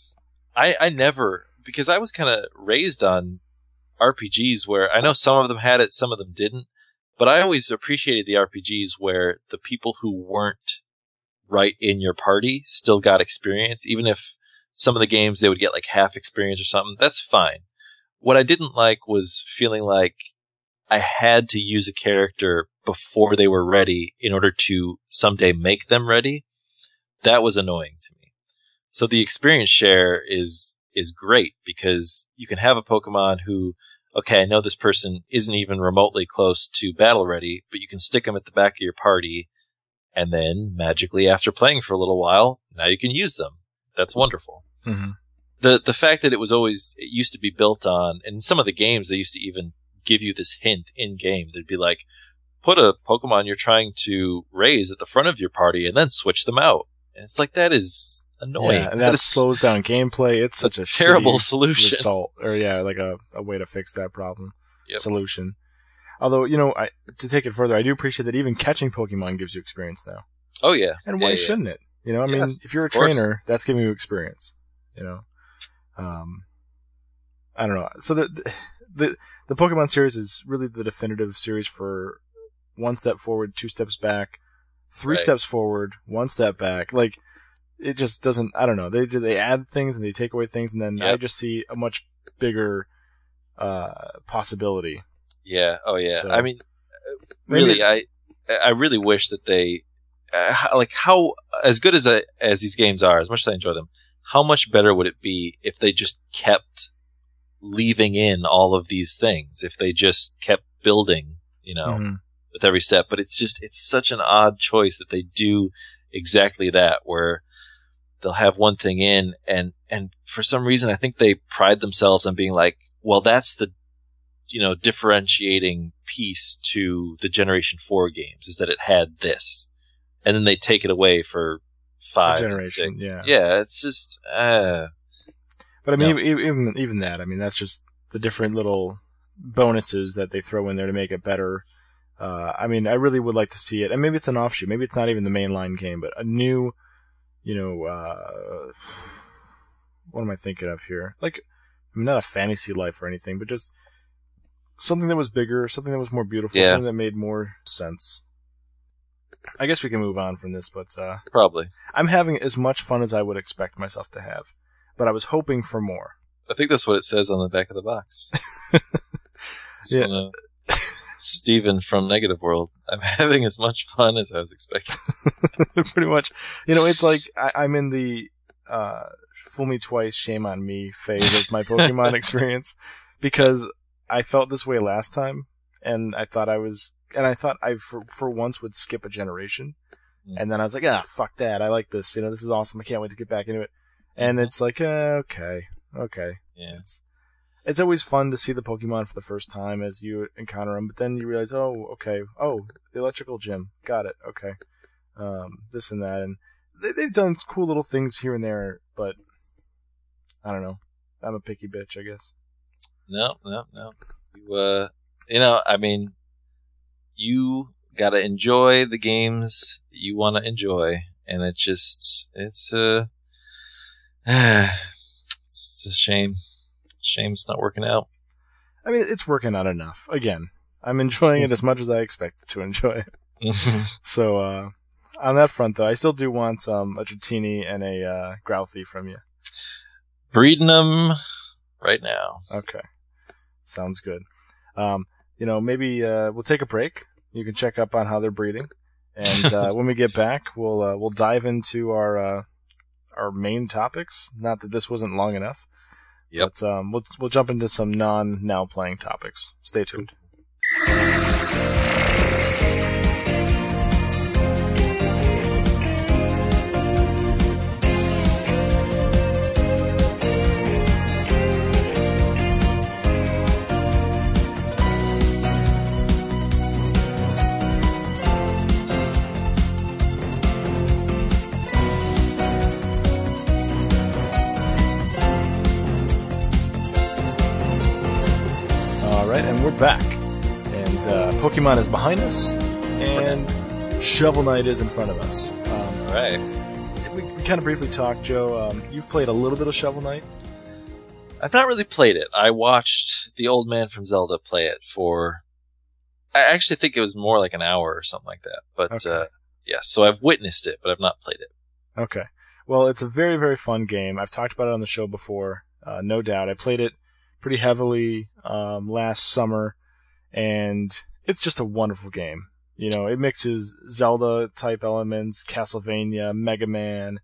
I I never, because I was kind of raised on R P Gs where I know some of them had it, some of them didn't, but I always appreciated the R P Gs where the people who weren't right in your party still got experience, even if some of the games they would get like half experience or something. That's fine. What I didn't like was feeling like I had to use a character before they were ready in order to someday make them ready. That was annoying to me. So the experience share is is great because you can have a Pokemon who, okay, I know this person isn't even remotely close to battle ready, but you can stick them at the back of your party, and then magically after playing for a little while, now you can use them. That's wonderful. Mm-hmm. The the fact that it was always, it used to be built on, and in some of the games they used to even give you this hint in game. They'd be like, put a Pokemon you're trying to raise at the front of your party and then switch them out. And it's like, that is annoying. Yeah, and that is slows down gameplay. It's such a terrible shitty solution. result, or yeah, like a, a way to fix that problem. Yep. Solution. Although, you know, I, to take it further, I do appreciate that even catching Pokemon gives you experience now. Oh yeah. And why Yeah, yeah. shouldn't it? You know, I Yeah, mean, if you're a course. trainer, that's giving you experience. You know, um, I don't know. So the the the Pokemon series is really the definitive series for one step forward, two steps back, three Right. steps forward, one step back. Like, it just doesn't. I don't know. They they add things and they take away things, and then I Yep. just see a much bigger uh, possibility. Yeah. Oh yeah. So- I mean, Maybe really, I I really wish that they uh, h- like how as good as a, as these games are, as much as I enjoy them, how much better would it be if they just kept leaving in all of these things? If they just kept building, you know, mm-hmm. with every step. But it's just it's such an odd choice that they do exactly that, where they'll have one thing in, and and for some reason I think they pride themselves on being like, well, that's the, you know, differentiating piece to the Generation four games, is that it had this, and then they take it away for five and six. Yeah, yeah, it's just. Uh, but I mean, no. even even that, I mean, that's just the different little bonuses that they throw in there to make it better. Uh, I mean, I really would like to see it, and maybe it's an offshoot. Maybe it's not even the mainline game, but a new, you know, uh, what am I thinking of here? Like, I mean, not a fantasy life or anything, but just something that was bigger, something that was more beautiful, yeah. something that made more sense. I guess we can move on from this, but uh, probably I'm having as much fun as I would expect myself to have, but I was hoping for more. I think that's what it says on the back of the box. yeah. From, uh, Steven from Negative World. I'm having as much fun as I was expecting. Pretty much. You know, it's like I, I'm in the uh, fool me twice, shame on me phase of my Pokemon experience, because I felt this way last time, and I thought I was, and I thought I for, for once would skip a generation, mm. and then I was like, ah, fuck that, I like this, you know, this is awesome, I can't wait to get back into it, and it's like, uh, okay, okay, yeah. It's, it's always fun to see the Pokemon for the first time as you encounter them, but then you realize, oh, okay, oh, the electrical gym, got it, okay, um, this and that, and they, they've done cool little things here and there, but I don't know, I'm a picky bitch, I guess. No, no, no. You, uh, you know, I mean, you gotta enjoy the games that you want to enjoy, and it's just, it's, uh, it's a shame. Shame it's not working out. I mean, it's working out enough. Again, I'm enjoying it as much as I expected to enjoy it. So, uh, on that front, though, I still do want um, a Dratini and a uh, Grouthy from you. Breeding them right now. Okay. Sounds good. Um, you know, maybe uh, we'll take a break. You can check up on how they're breeding, and uh, when we get back, we'll uh, we'll dive into our uh, our main topics. Not that this wasn't long enough. Yep. But um, we'll we'll jump into some non now playing topics. Stay tuned. And we're back, and uh, Pokemon is behind us, and Shovel Knight is in front of us. Um, All right. We, we kind of briefly talked, Joe. Um, you've played a little bit of Shovel Knight. I've not really played it. I watched the old man from Zelda play it for. I actually think it was more like an hour or something like that. But okay. uh, yeah, so I've witnessed it, but I've not played it. Okay. Well, it's a very, very fun game. I've talked about it on the show before, uh, no doubt. I played it pretty heavily um, last summer, and it's just a wonderful game. You know, it mixes Zelda-type elements, Castlevania, Mega Man,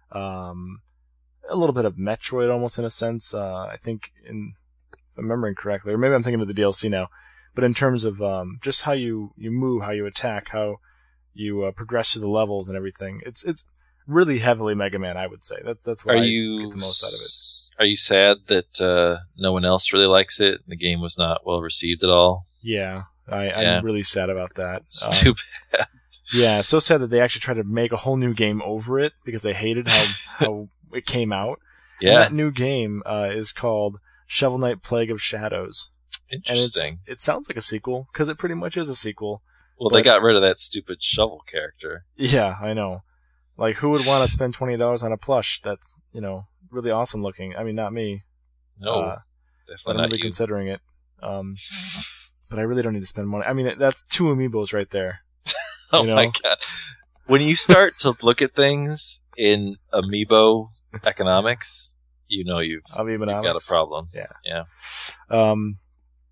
um, a little bit of Metroid almost in a sense. Uh, I think, in, if I'm remembering correctly, or maybe I'm thinking of the D L C now, but in terms of um, just how you, you move, how you attack, how you uh, progress through the levels and everything, it's it's really heavily Mega Man, I would say. That's, that's what Are I you get the most out of it. Are you sad that uh, no one else really likes it? The game was not well received at all? Yeah, I, yeah. I'm really sad about that. It's um, too bad. Yeah, so sad that they actually tried to make a whole new game over it because they hated how, how it came out. Yeah. And that new game uh, is called Shovel Knight Plague of Shadows. Interesting. And it's, it sounds like a sequel because it pretty much is a sequel. Well, but, they got rid of that stupid shovel character. Yeah, I know. Like, who would want to spend twenty dollars on a plush that's, you know, really awesome looking? I mean, not me. No, uh, definitely but I'm not really you. considering it. Um, but I really don't need to spend money. I mean, that's two amiibos right there. Oh you know? my god! When you start to look at things in amiibo economics, you know you've, you've got a problem. Yeah, yeah. Um,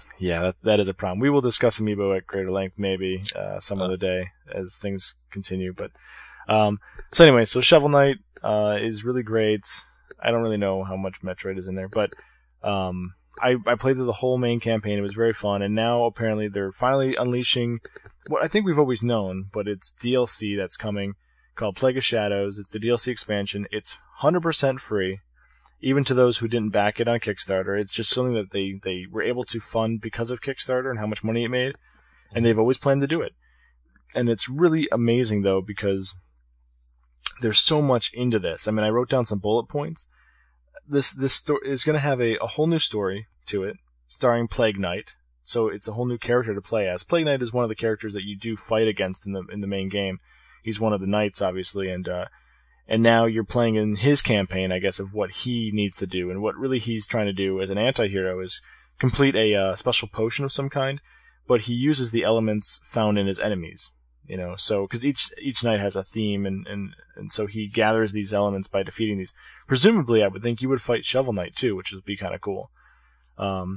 Yeah, that, that is a problem. We will discuss Amiibo at greater length maybe uh, some other day as things continue. But um, so anyway, so Shovel Knight uh, is really great. I don't really know how much Metroid is in there, but um, I, I played through the whole main campaign. It was very fun, and now apparently they're finally unleashing what I think we've always known, but it's D L C that's coming called Plague of Shadows. It's the D L C expansion. It's one hundred percent free, even to those who didn't back it on Kickstarter. It's just something that they, they were able to fund because of Kickstarter and how much money it made, and they've always planned to do it. And it's really amazing, though, because there's so much into this. I mean, I wrote down some bullet points. This this story is going to have a, a whole new story to it, starring Plague Knight. So it's a whole new character to play as. Plague Knight is one of the characters that you do fight against in the in the main game. He's one of the knights, obviously, and uh, and now you're playing in his campaign, I guess, of what he needs to do. And what really he's trying to do as an anti-hero is complete a uh, special potion of some kind, but he uses the elements found in his enemies. You know, so because each each knight has a theme, and, and, and so he gathers these elements by defeating these. Presumably, I would think you would fight Shovel Knight too, which would be kind of cool. Um,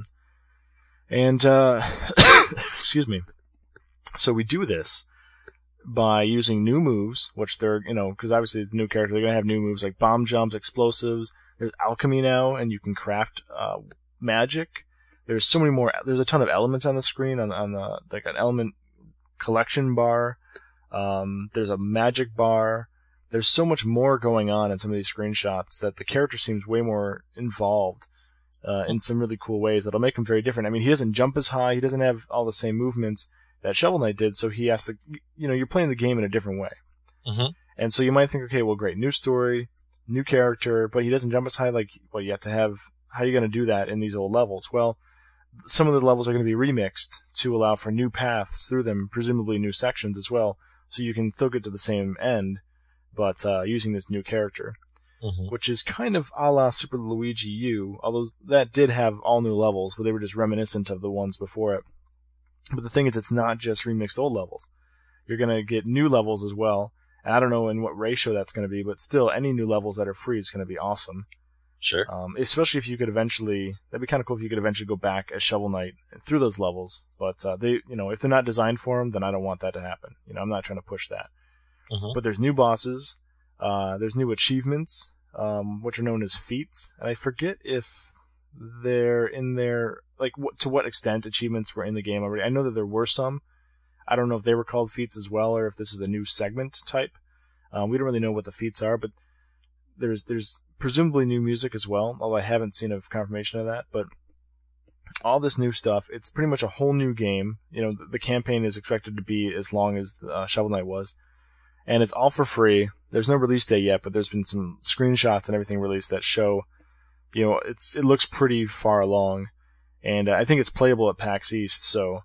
and uh, excuse me. So we do this by using new moves, which they're you know because obviously the new character they're gonna have new moves like bomb jumps, explosives. There's alchemy now, and you can craft uh, magic. There's so many more. There's a ton of elements on the screen on on the like an element collection bar. Um, there's a magic bar. There's so much more going on in some of these screenshots that the character seems way more involved uh, in some really cool ways that'll make him very different. I mean, he doesn't jump as high. He doesn't have all the same movements that Shovel Knight did, so he has to, you know, you're playing the game in a different way. Mm-hmm. And so you might think, okay, well, great, new story, new character, but he doesn't jump as high. Like, well, you have to have, how are you going to do that in these old levels? Well, some of the levels are going to be remixed to allow for new paths through them, presumably new sections as well, so you can still get to the same end, but uh, using this new character, mm-hmm. which is kind of a la Super Luigi U, although that did have all new levels, but they were just reminiscent of the ones before it. But the thing is, it's not just remixed old levels. You're going to get new levels as well, and I don't know in what ratio that's going to be, but still, any new levels that are free is going to be awesome. Sure. Um, especially if you could eventually, that'd be kind of cool if you could eventually go back as Shovel Knight through those levels. But uh, they, you know, if they're not designed for them, then I don't want that to happen. You know, I'm not trying to push that. Mm-hmm. But there's new bosses, uh, there's new achievements, um, which are known as feats, and I forget if they're in there, like what, to what extent achievements were in the game already. I know that there were some. I don't know if they were called feats as well, or if this is a new segment type. Um, we don't really know what the feats are, but there's there's presumably new music as well, although I haven't seen a confirmation of that. But all this new stuff, it's pretty much a whole new game. You know, the, the campaign is expected to be as long as uh, Shovel Knight was, and it's all for free. There's no release date yet, but there's been some screenshots and everything released that show, you know, it's it looks pretty far along, and uh, I think it's playable at PAX East. So,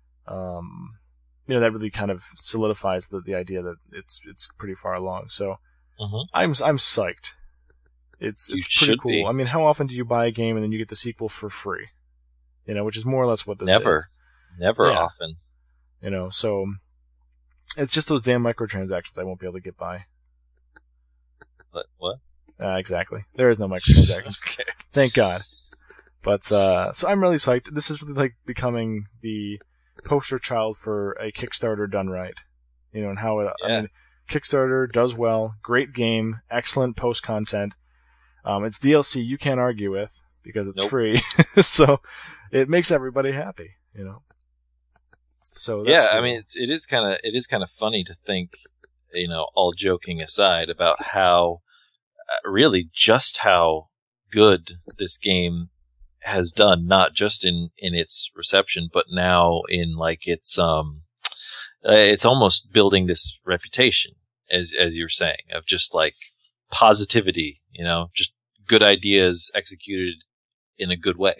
um, you know, that really kind of solidifies the the idea that it's it's pretty far along. So. Mm-hmm. I'm I'm psyched. It's it's You pretty should cool. be. I mean, how often do you buy a game and then you get the sequel for free? You know, which is more or less what this Never. is. Never Yeah. often. You know, so it's just those damn microtransactions I won't be able to get by. What? What? Uh, exactly. There is no microtransactions. Okay. Thank God. But uh, so I'm really psyched. This is really like becoming the poster child for a Kickstarter done right. You know, and how it. Yeah. I mean, Kickstarter does well, great game, excellent post content. Um, it's D L C you can't argue with because it's Nope. free, so it makes everybody happy, you know. So that's Yeah, I cool. mean, it's, it is kind of it is kind of funny to think, you know, all joking aside, about how uh, really just how good this game has done, not just in in its reception, but now in like its um. Uh, it's almost building this reputation, as as you were saying, of just like positivity, you know, just good ideas executed in a good way.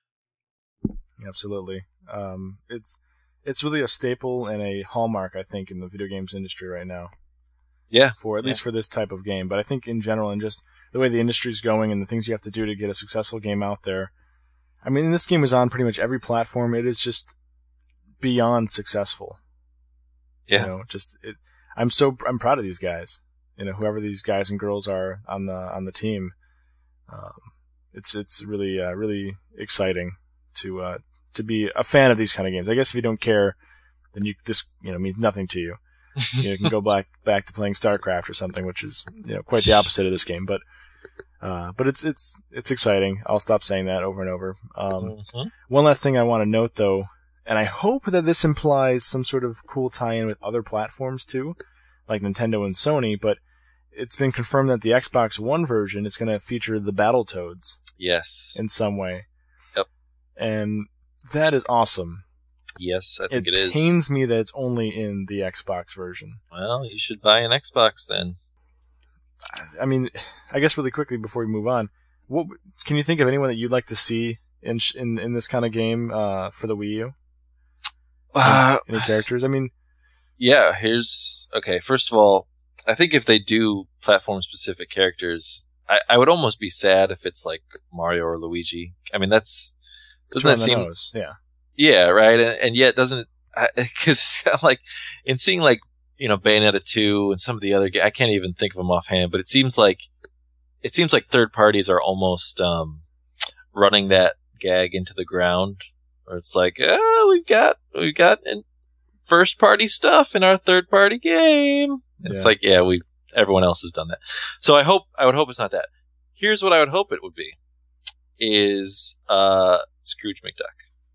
Absolutely. Um, it's it's really a staple and a hallmark, I think, in the video games industry right now. Yeah. For at yeah. least for this type of game, but I think in general, and just the way the industry's going and the things you have to do to get a successful game out there. I mean, this game is on pretty much every platform. It is just beyond successful. Yeah. You know, just it, I'm so I'm proud of these guys. You know, whoever these guys and girls are on the on the team, um, it's it's really uh, really exciting to uh, to be a fan of these kind of games. I guess if you don't care, then you this you know means nothing to you. You know, you can go back back to playing StarCraft or something, which is you know quite the opposite of this game. But uh, but it's it's it's exciting. I'll stop saying that over and over. Um, mm-hmm. One last thing I want to note, though, and I hope that this implies some sort of cool tie-in with other platforms too, like Nintendo and Sony. But it's been confirmed that the Xbox One version is going to feature the Battletoads. Yes. In some way. Yep. And that is awesome. Yes, I think it, it is. It pains me that it's only in the Xbox version. Well, you should buy an Xbox then. I mean, I guess really quickly before we move on, what can you think of anyone that you'd like to see in in, in this kind of game uh, for the Wii U? Uh, any, any characters? I mean, yeah. Here's okay. First of all, I think if they do platform-specific characters, I, I would almost be sad if it's like Mario or Luigi. I mean, that's doesn't that seem? Nose. Yeah. Yeah, right, and, and yet doesn't because it's kind of like in seeing like you know Bayonetta two and some of the other I can't even think of them offhand, but it seems like it seems like third parties are almost um, running that gag into the ground, where it's like, oh, we've got we've got first party stuff in our third party game. And it's yeah. like, yeah, we everyone else has done that. So I hope I would hope it's not that. Here's what I would hope it would be: is uh, Scrooge McDuck.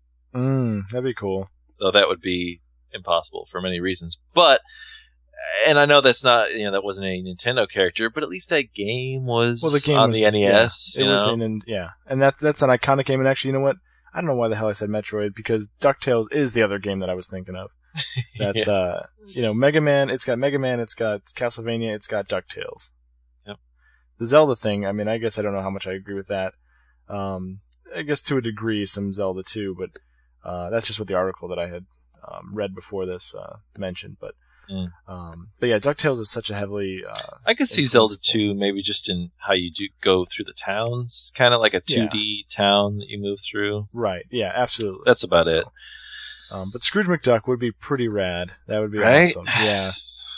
Mm, that'd be cool. Though that would be impossible for many reasons. But, and I know that's not, you know, that wasn't a Nintendo character, but at least that game was well, the game on was, the N E S. Yeah, it you was know? in, yeah. And that's, that's an iconic game. And actually, you know what? I don't know why the hell I said Metroid, because DuckTales is the other game that I was thinking of. That's, yeah. uh, you know, Mega Man, it's got Mega Man, it's got Castlevania, it's got DuckTales. Yep. The Zelda thing, I mean, I guess I don't know how much I agree with that. Um, I guess to a degree, some Zelda too, but Uh, that's just what the article that I had um, read before this uh, mentioned, but mm. um, but yeah, DuckTales is such a heavily. Uh, I could see Zelda two maybe just in how you do go through the towns, kind of like a two D yeah. town that you move through. Right. Yeah. Absolutely. That's about so, it. Um, but Scrooge McDuck would be pretty rad. That would be right? awesome. Yeah.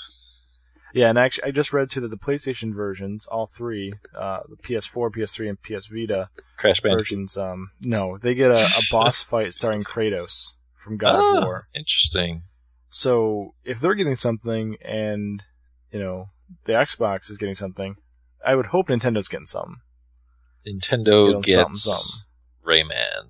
Yeah, and actually, I just read too that the PlayStation versions, all three, uh, the P S four, P S three, and P S Vita Crash versions, um, no, they get a, a boss fight starring Kratos from God oh, of War. Interesting. So if they're getting something, and you know the Xbox is getting something, I would hope Nintendo's getting something. Nintendo gets something, something. Rayman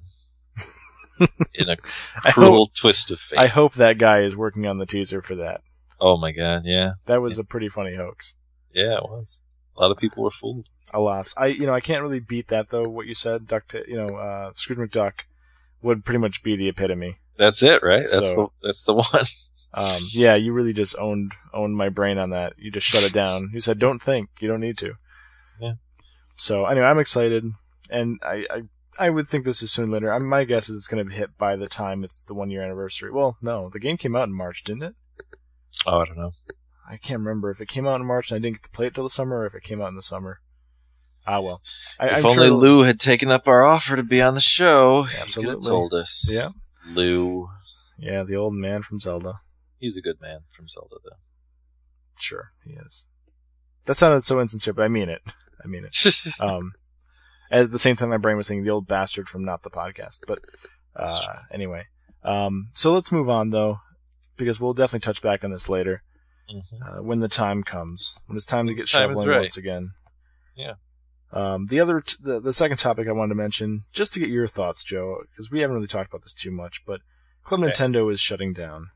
in a cruel hope, twist of fate. I hope that guy is working on the teaser for that. Oh my god, yeah. That was yeah. a pretty funny hoax. Yeah, it was. A lot of people were fooled. Alas. I you know, I can't really beat that though, what you said. Duck you know, uh Scrooge McDuck would pretty much be the epitome. That's it, right? So, that's the that's the one. um yeah, you really just owned owned my brain on that. You just shut it down. You said don't think, you don't need to. Yeah. So anyway, I'm excited, and I I, I would think this is soon later. I mean, my guess is it's gonna hit by the time it's the one year anniversary. Well, no, the game came out in March, didn't it? Oh, I don't know. I can't remember if it came out in March and I didn't get to play it till the summer, or if it came out in the summer. Ah, well. I, if I'm only sure Lou had taken up our offer to be on the show, absolutely. He could have told us. Yeah. Lou. Yeah, the old man from Zelda. He's a good man from Zelda, though. Sure, he is. That sounded so insincere, but I mean it. I mean it. um, at the same time, my brain was thinking the old bastard from Not the Podcast. But uh, anyway. Um, so let's move on, though, because we'll definitely touch back on this later. Mm-hmm. Uh, when the time comes. When it's time to get time shoveling right. once again. Yeah. Um, the other, t- the, the second topic I wanted to mention, just to get your thoughts, Joe, because we haven't really talked about this too much, but Club okay. Nintendo is shutting down.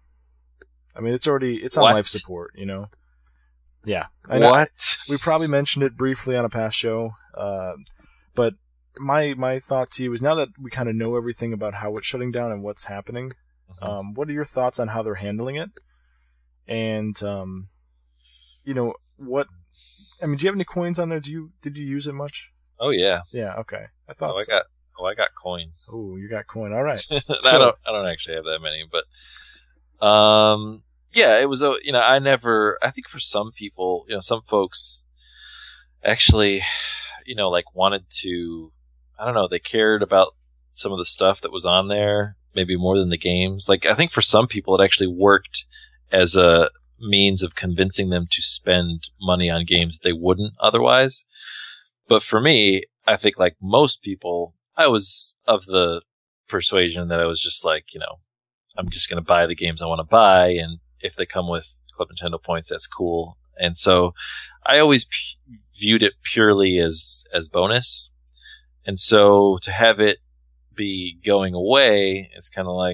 I mean, it's already, it's on what? life support, you know? Yeah. I know. What? We probably mentioned it briefly on a past show, uh, but my, my thought to you is now that we kind of know everything about how it's shutting down and what's happening, mm-hmm. um, what are your thoughts on how they're handling it? And, um, you know, what, I mean, do you have any coins on there? Do you, did you use it much? Oh, yeah. Yeah, okay. I thought oh, I so. got, oh, I got coin. Oh, you got coin. All right. so, I don't, I don't actually have that many, but, um, yeah, it was, a, you know, I never, I think for some people, you know, some folks actually, you know, like wanted to, I don't know, they cared about some of the stuff that was on there, maybe more than the games. Like, I think for some people it actually worked as a means of convincing them to spend money on games that they wouldn't otherwise. But for me, I think like most people, I was of the persuasion that I was just like, you know, I'm just going to buy the games I want to buy, and if they come with Club Nintendo points, that's cool. And so I always p- viewed it purely as as bonus. And so to have it be going away, it's kind of like,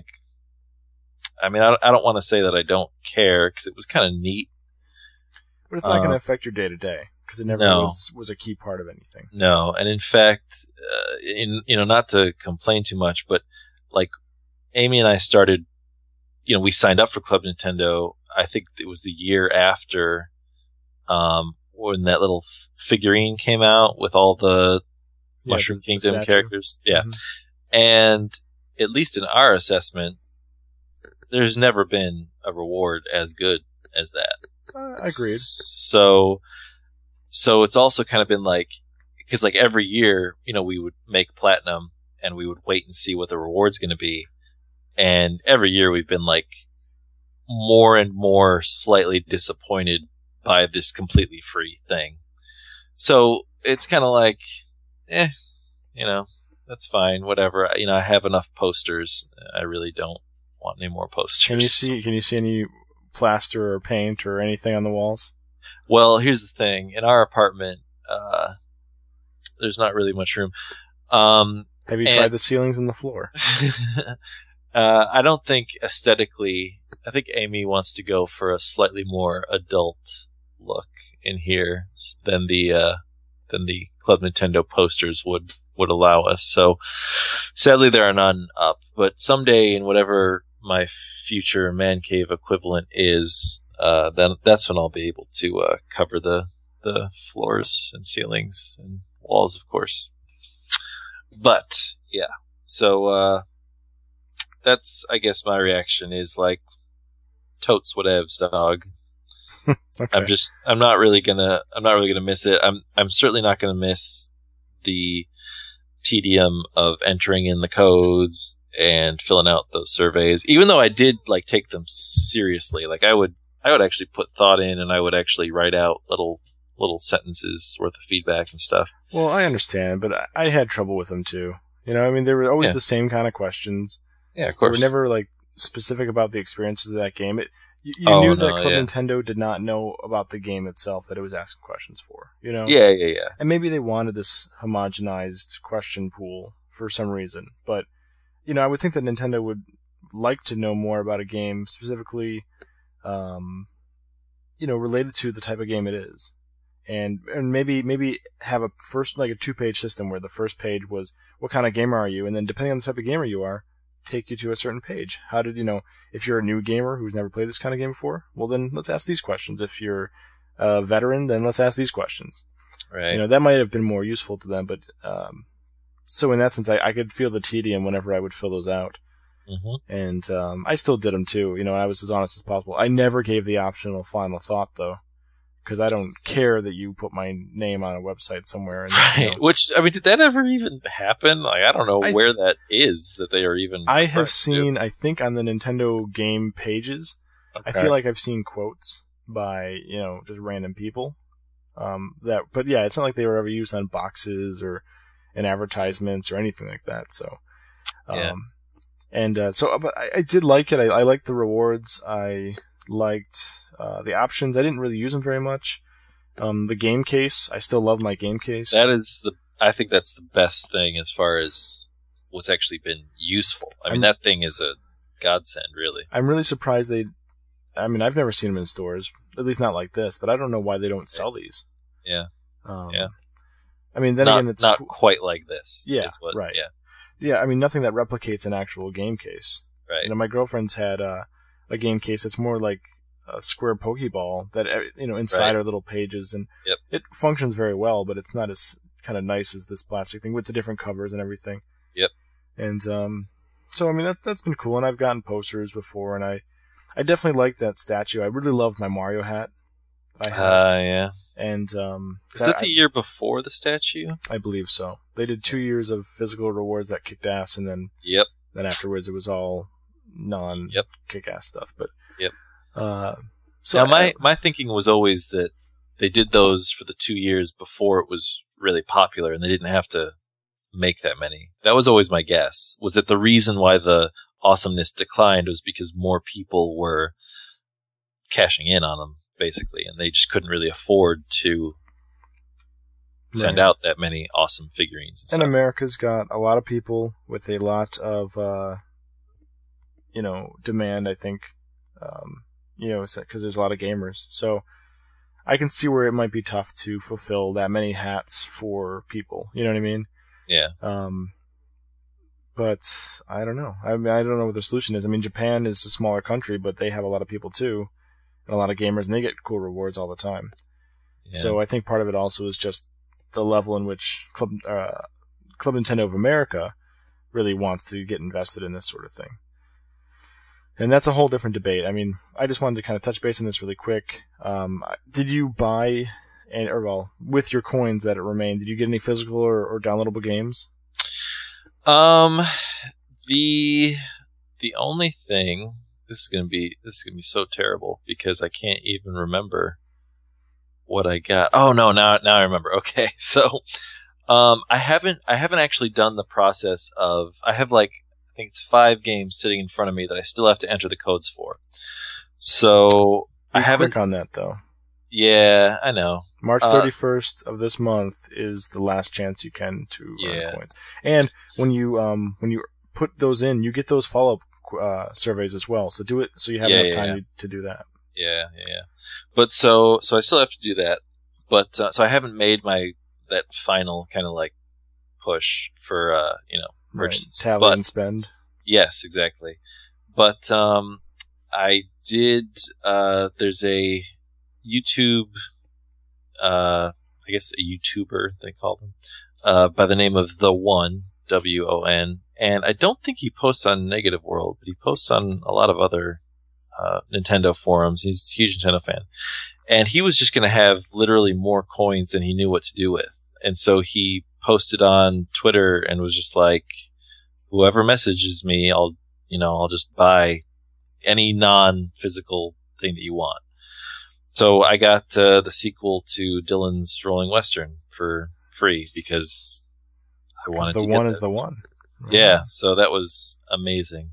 I mean, I, I don't want to say that I don't care, because it was kind of neat. But it's not uh, going to affect your day to day, because it never no. was, was a key part of anything. No, and in fact, uh, in you know, not to complain too much, but like Amy and I started, you know, we signed up for Club Nintendo. I think it was the year after, um, when that little figurine came out with all the Yeah, Mushroom the- the Kingdom statue. characters. Yeah, Mhm. and at least in our assessment, there's never been a reward as good as that. Uh, agreed. So, so it's also kind of been like, because like every year, you know, we would make platinum and we would wait and see what the reward's going to be. And every year we've been like more and more slightly disappointed by this completely free thing. So it's kind of like, eh, you know, that's fine, whatever. You know, I have enough posters. I really don't want any more posters. Can you see? Can you see any plaster or paint or anything on the walls? Well, here's the thing. In our apartment, uh, there's not really much room. Um, Have you and- tried the ceilings and the floor? uh, I don't think aesthetically, I think Amy wants to go for a slightly more adult look in here than the, uh, than the Club Nintendo posters would, would allow us. So sadly there are none up, but someday in whatever my future man cave equivalent is, uh, then that's when I'll be able to, uh, cover the, the floors and ceilings and walls, of course. But yeah, so, uh, that's, I guess my reaction is like, totes whatevs, dog. Okay. I'm just, I'm not really gonna, I'm not really gonna miss it. I'm, I'm certainly not gonna miss the tedium of entering in the codes and filling out those surveys. Even though I did like take them seriously, like I would, I would actually put thought in, and I would actually write out little, little sentences worth of feedback and stuff. Well, I understand, but I, I had trouble with them too. You know, I mean, they were always Yeah. the same kind of questions. Yeah, of They course. were never like specific about the experiences of that game. It, you you Oh, knew no, that Club yeah. Nintendo did not know about the game itself that it was asking questions for. You know. Yeah, yeah, yeah. And maybe they wanted this homogenized question pool for some reason. But, you know, I would think that Nintendo would like to know more about a game, specifically, um, you know, related to the type of game it is. And and maybe maybe have a first, like a two-page system where the first page was, what kind of gamer are you? And then depending on the type of gamer you are, take you to a certain page. How did, you know, if you're a new gamer who's never played this kind of game before, well then let's ask these questions. If you're a veteran, then let's ask these questions. Right. You know, that might have been more useful to them, but um, so in that sense, I, I could feel the tedium whenever I would fill those out, Mm-hmm. and um, I still did them too. You know, I was as honest as possible. I never gave the optional final thought though, because I don't care that you put my name on a website somewhere. And, Right. you know, Which, I mean, did that ever even happen? Like, I don't know I th- where that is that they are even. I referring have to. seen, I think, on the Nintendo game pages, I Okay. feel like I've seen quotes by, you know, just random people. Um, that, but yeah, it's not like they were ever used on boxes or in advertisements or anything like that. So, um, Yeah. and uh, so, but I, I did like it. I, I liked the rewards. I liked uh, the options. I didn't really use them very much. Um, the game case, I still love my game case. That is the. I think that's the best thing as far as what's actually been useful. I mean, I'm- that thing is a godsend, really. I'm really surprised they. I mean, I've never seen them in stores, at least not like this. But I don't know why they don't sell these. Yeah. Um, Yeah. I mean, then not again, it's not cool. quite like this. Yeah, is what, right. Yeah. Yeah, I mean, nothing that replicates an actual game case. Right. You know, my girlfriend's had uh, a game case that's more like a square Pokeball that, uh, you know, inside Right. are little pages, and Yep. it functions very well, but it's not as kind of nice as this plastic thing with the different covers and everything. Yep. And um, so I mean, that that's been cool, and I've gotten posters before, and I, I definitely like that statue. I really love my Mario hat. I have, Uh, yeah. and um, Is that I, the year before the statue? I believe so. They did two years of physical rewards that kicked ass, and then Yep. then afterwards it was all non Yep. kick ass stuff. But Yep. Uh, so now, my, I- my thinking was always that they did those for the two years before it was really popular, and they didn't have to make that many. That was always my guess, was that the reason why the awesomeness declined was because more people were cashing in on them, basically, and they just couldn't really afford to send Right. out that many awesome figurines. And, And stuff. America's got a lot of people with a lot of, uh, you know, demand, I think, um, you know, because there's a lot of gamers. So I can see where it might be tough to fulfill that many hats for people. You know what I mean? Yeah. Um, but I don't know. I mean, I don't know what the solution is. I mean, Japan is a smaller country, but they have a lot of people too, and a lot of gamers, and they get cool rewards all the time. Yeah. So I think part of it also is just the level in which Club uh, Club Nintendo of America really wants to get invested in this sort of thing. And that's a whole different debate. I mean, I just wanted to kind of touch base on this really quick. Um, did you buy, and or well, with your coins that remained, did you get any physical or, or downloadable games? Um, the the only thing, this is gonna be this is gonna be so terrible because I can't even remember what I got. Oh no, now now I remember. Okay, so um, I haven't I haven't actually done the process of I have like I think it's five games sitting in front of me that I still have to enter the codes for. So Be I haven't. quick on that though. Yeah, I know. March Uh, thirty-first of this month is the last chance you can to Yeah. earn coins. And when you um when you put those in, you get those follow-up uh, surveys as well. So do it so you have Yeah, enough yeah, time yeah. To, to do that. Yeah, yeah, yeah. But so, so I still have to do that. But uh, so I haven't made my that final kind of like push for uh, you know Right. purchases. Tally But and spend. yes, exactly. But um, I did. Uh, there's a YouTube, uh, I guess a YouTuber they call them, uh, by the name of The One, W O N, and I don't think he posts on Negative World, but he posts on a lot of other uh, Nintendo forums. He's a huge Nintendo fan, and he was just going to have literally more coins than he knew what to do with, and so he posted on Twitter and was just like, "Whoever messages me, I'll, you know, I'll just buy any non-physical thing that you want." So I got uh, the sequel to Dylan's Rolling Western for free because I 'Cause wanted the to one get is that. the one. Yeah, so that was amazing.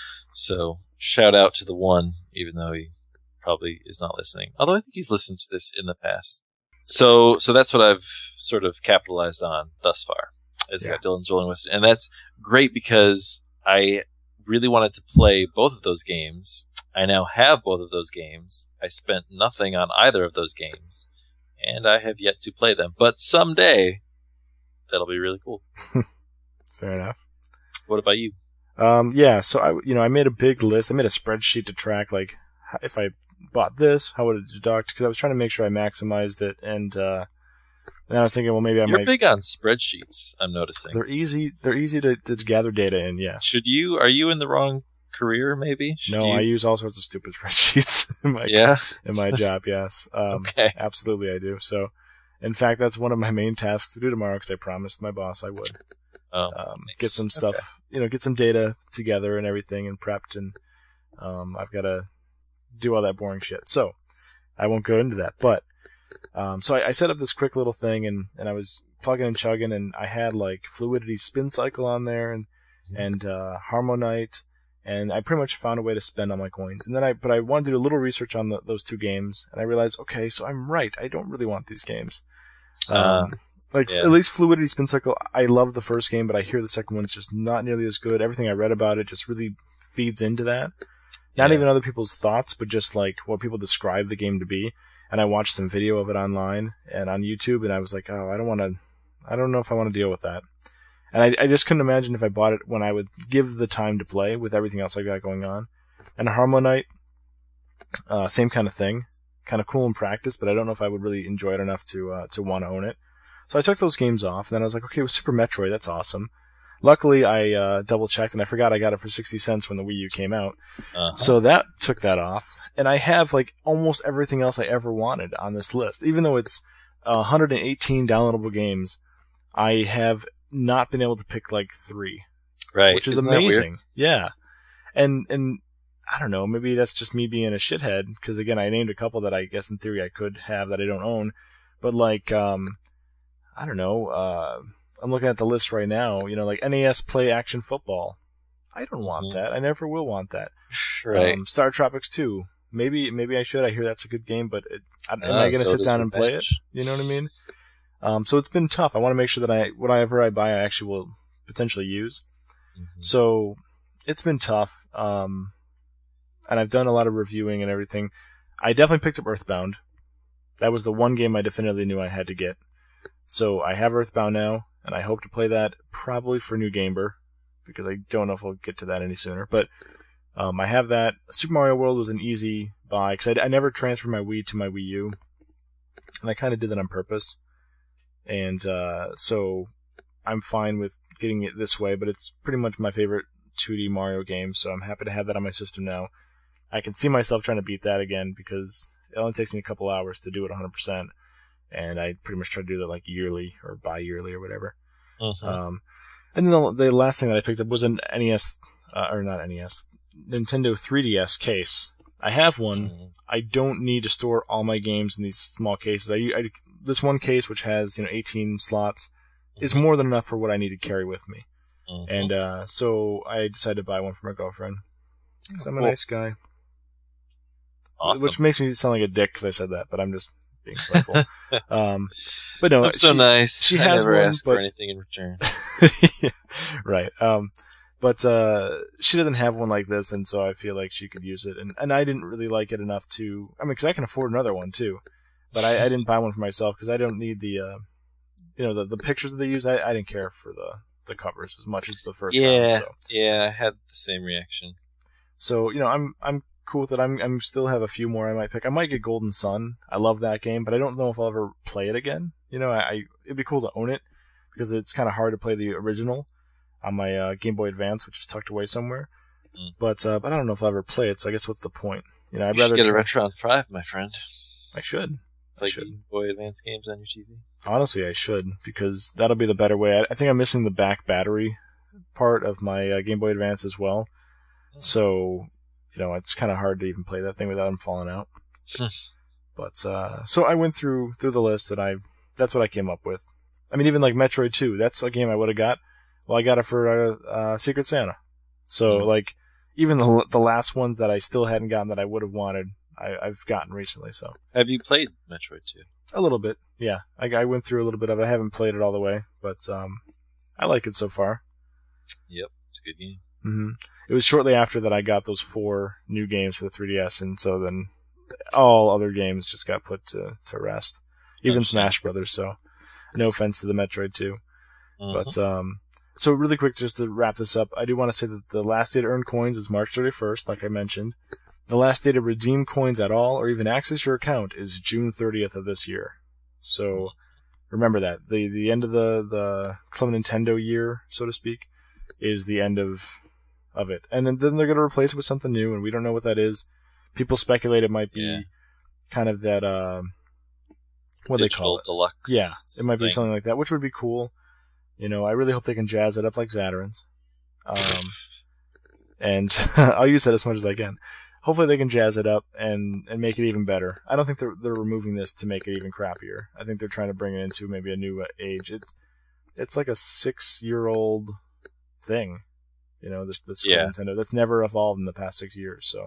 So shout out to the one, even though he probably is not listening. Although I think he's listened to this in the past. So so that's what I've sort of capitalized on thus far. Is I Yeah. got Dylan's Rolling Western, and that's great because I really wanted to play both of those games. I now have both of those games. I spent nothing on either of those games, and I have yet to play them. But someday, that'll be really cool. Fair enough. What about you? Um, yeah, so I, you know, I made a big list. I made a spreadsheet to track, like, h- if I bought this, how would it deduct? Because I was trying to make sure I maximized it, and uh, then I was thinking, well, maybe I You're might. big on spreadsheets, I'm noticing. They're easy. They're easy to, to gather data in. Yes. Should you? Are you in the wrong career? Maybe. Should no, you? I use all sorts of stupid spreadsheets in my Yeah. in my job. Yes. Um, Okay. Absolutely, I do. So, in fact, that's one of my main tasks to do tomorrow because I promised my boss I would. Oh, um, nice. Get some stuff, Okay. you know, get some data together and everything and prepped, and um, I've got to do all that boring shit. So I won't go into that, but um, so I, I set up this quick little thing, and, and I was plugging and chugging, and I had like Fluidity Spin Cycle on there, and and uh, Harmonite, and I pretty much found a way to spend all my coins. And then I, but I wanted to do a little research on the, those two games, and I realized, okay, so I'm right. I don't really want these games. Um, Uh, Like, Yeah. at least Fluidity Spin Cycle, I love the first game, but I hear the second one's just not nearly as good. Everything I read about it just really feeds into that. Not Yeah. even other people's thoughts, but just like what people describe the game to be. And I watched some video of it online and on YouTube, and I was like, oh, I don't want to, I don't know if I want to deal with that. And I, I just couldn't imagine if I bought it when I would give the time to play with everything else I got going on. And Harmonite, uh, same kind of thing. Kind of cool in practice, but I don't know if I would really enjoy it enough to uh, to want to own it. So I took those games off, and then I was like, okay, with Super Metroid, that's awesome. Luckily, I uh, double-checked, and I forgot I got it for sixty cents when the Wii U came out. Uh-huh. So that took that off, and I have like almost everything else I ever wanted on this list. Even though it's uh, one hundred eighteen downloadable games, I have not been able to pick like three, right. which is Isn't that weird? amazing. Yeah, and and I don't know, maybe that's just me being a shithead, because again, I named a couple that I guess in theory I could have that I don't own, but like, um, I don't know, uh, I'm looking at the list right now. You know, like N A S Play Action Football. I don't want Mhm. that. I never will want that. Right. Um, Star Tropics two. Maybe maybe I should. I hear that's a good game, but it, am Ah, I going to sit Zelda's down and play it? Revenge. You know what I mean? Um, so it's been tough. I want to make sure that I whatever I buy, I actually will potentially use. Mhm. So it's been tough. Um, and I've done a lot of reviewing and everything. I definitely picked up Earthbound. That was the one game I definitively knew I had to get. So I have Earthbound now, and I hope to play that probably for New Gamer, because I don't know if we'll get to that any sooner. But um, I have that. Super Mario World was an easy buy, because I, I never transferred my Wii to my Wii U, and I kind of did that on purpose. And uh, so I'm fine with getting it this way, but it's pretty much my favorite two D Mario game, so I'm happy to have that on my system now. I can see myself trying to beat that again, because it only takes me a couple hours to do it one hundred percent, and I pretty much try to do that like yearly or bi-yearly or whatever. Mhm. Um, and then the, the last thing that I picked up was an N E S, uh, or not N E S, Nintendo three D S case. I have one. Mhm. I don't need to store all my games in these small cases. I, I this one case, which has you know eighteen slots, is more than enough for what I need to carry with me. Mhm. And uh, so I decided to buy one for my girlfriend, because I'm a Cool. nice guy. Awesome. Which makes me sound like a dick because I said that, but I'm just being playful. um, but no, I'm so she, nice. she I has never one, ask but- for anything in return. yeah, right. Um, but uh, she doesn't have one like this, and so I feel like she could use it. And, and I didn't really like it enough to. I mean, because I can afford another one too, but I, I didn't buy one for myself because I don't need the, uh, you know, the the pictures that they use. I, I didn't care for the the covers as much as the first Yeah. round. So. Yeah, I had the same reaction. So you know, I'm I'm cool with it. I'm I'm still have a few more I might pick. I might get Golden Sun. I love that game, but I don't know if I'll ever play it again. You know, I, I it'd be cool to own it because it's kind of hard to play the original on my uh, Game Boy Advance, which is tucked away somewhere. Mm. But uh, but I don't know if I'll ever play it. So I guess what's the point? You know, I'd You rather should get try- a Retron five, my friend. I should. I Play should. Game Boy Advance games on your T V. Honestly, I should because that'll be the better way. I, I think I'm missing the back battery part of my uh, Game Boy Advance as well. So you know, it's kind of hard to even play that thing without them falling out. Hmm. But uh, so I went through through the list, and I that's what I came up with. I mean, even like Metroid two, that's a game I would have got. Well, I got it for uh, uh, Secret Santa. So Hmm. like, even the the last ones that I still hadn't gotten that I would have wanted, I, I've gotten recently. So Have you played Metroid two? a little bit, yeah. I, I went through a little bit of it. I haven't played it all the way, but um, I like it so far. Yep, it's a good game. hmm It was shortly after that I got those four new games for the three D S, and so then all other games just got put to, to rest. Even Understand. Smash Brothers, so no offense to the Metroid two. Mhm. But, um, so really quick, just to wrap this up, I do want to say that the last day to earn coins is March thirty-first, like I mentioned. The last day to redeem coins at all, or even access your account, is June thirtieth of this year. So remember that. The the end of the, the Club Nintendo year, so to speak, is the end of of it. And then, then they're going to replace it with something new, and we don't know what that is. People speculate it might be Yeah. kind of that, uh, what do they Digital call it? Deluxe. Yeah, it might be thing. something like that, which would be cool. You know, I really hope they can jazz it up like Zatarain's. Um, and I'll use that as much as I can. Hopefully they can jazz it up and, and make it even better. I don't think they're they're removing this to make it even crappier. I think they're trying to bring it into maybe a new age. It's it's like a six year old thing, you know. This this Yeah. Nintendo that's never evolved in the past six years. So,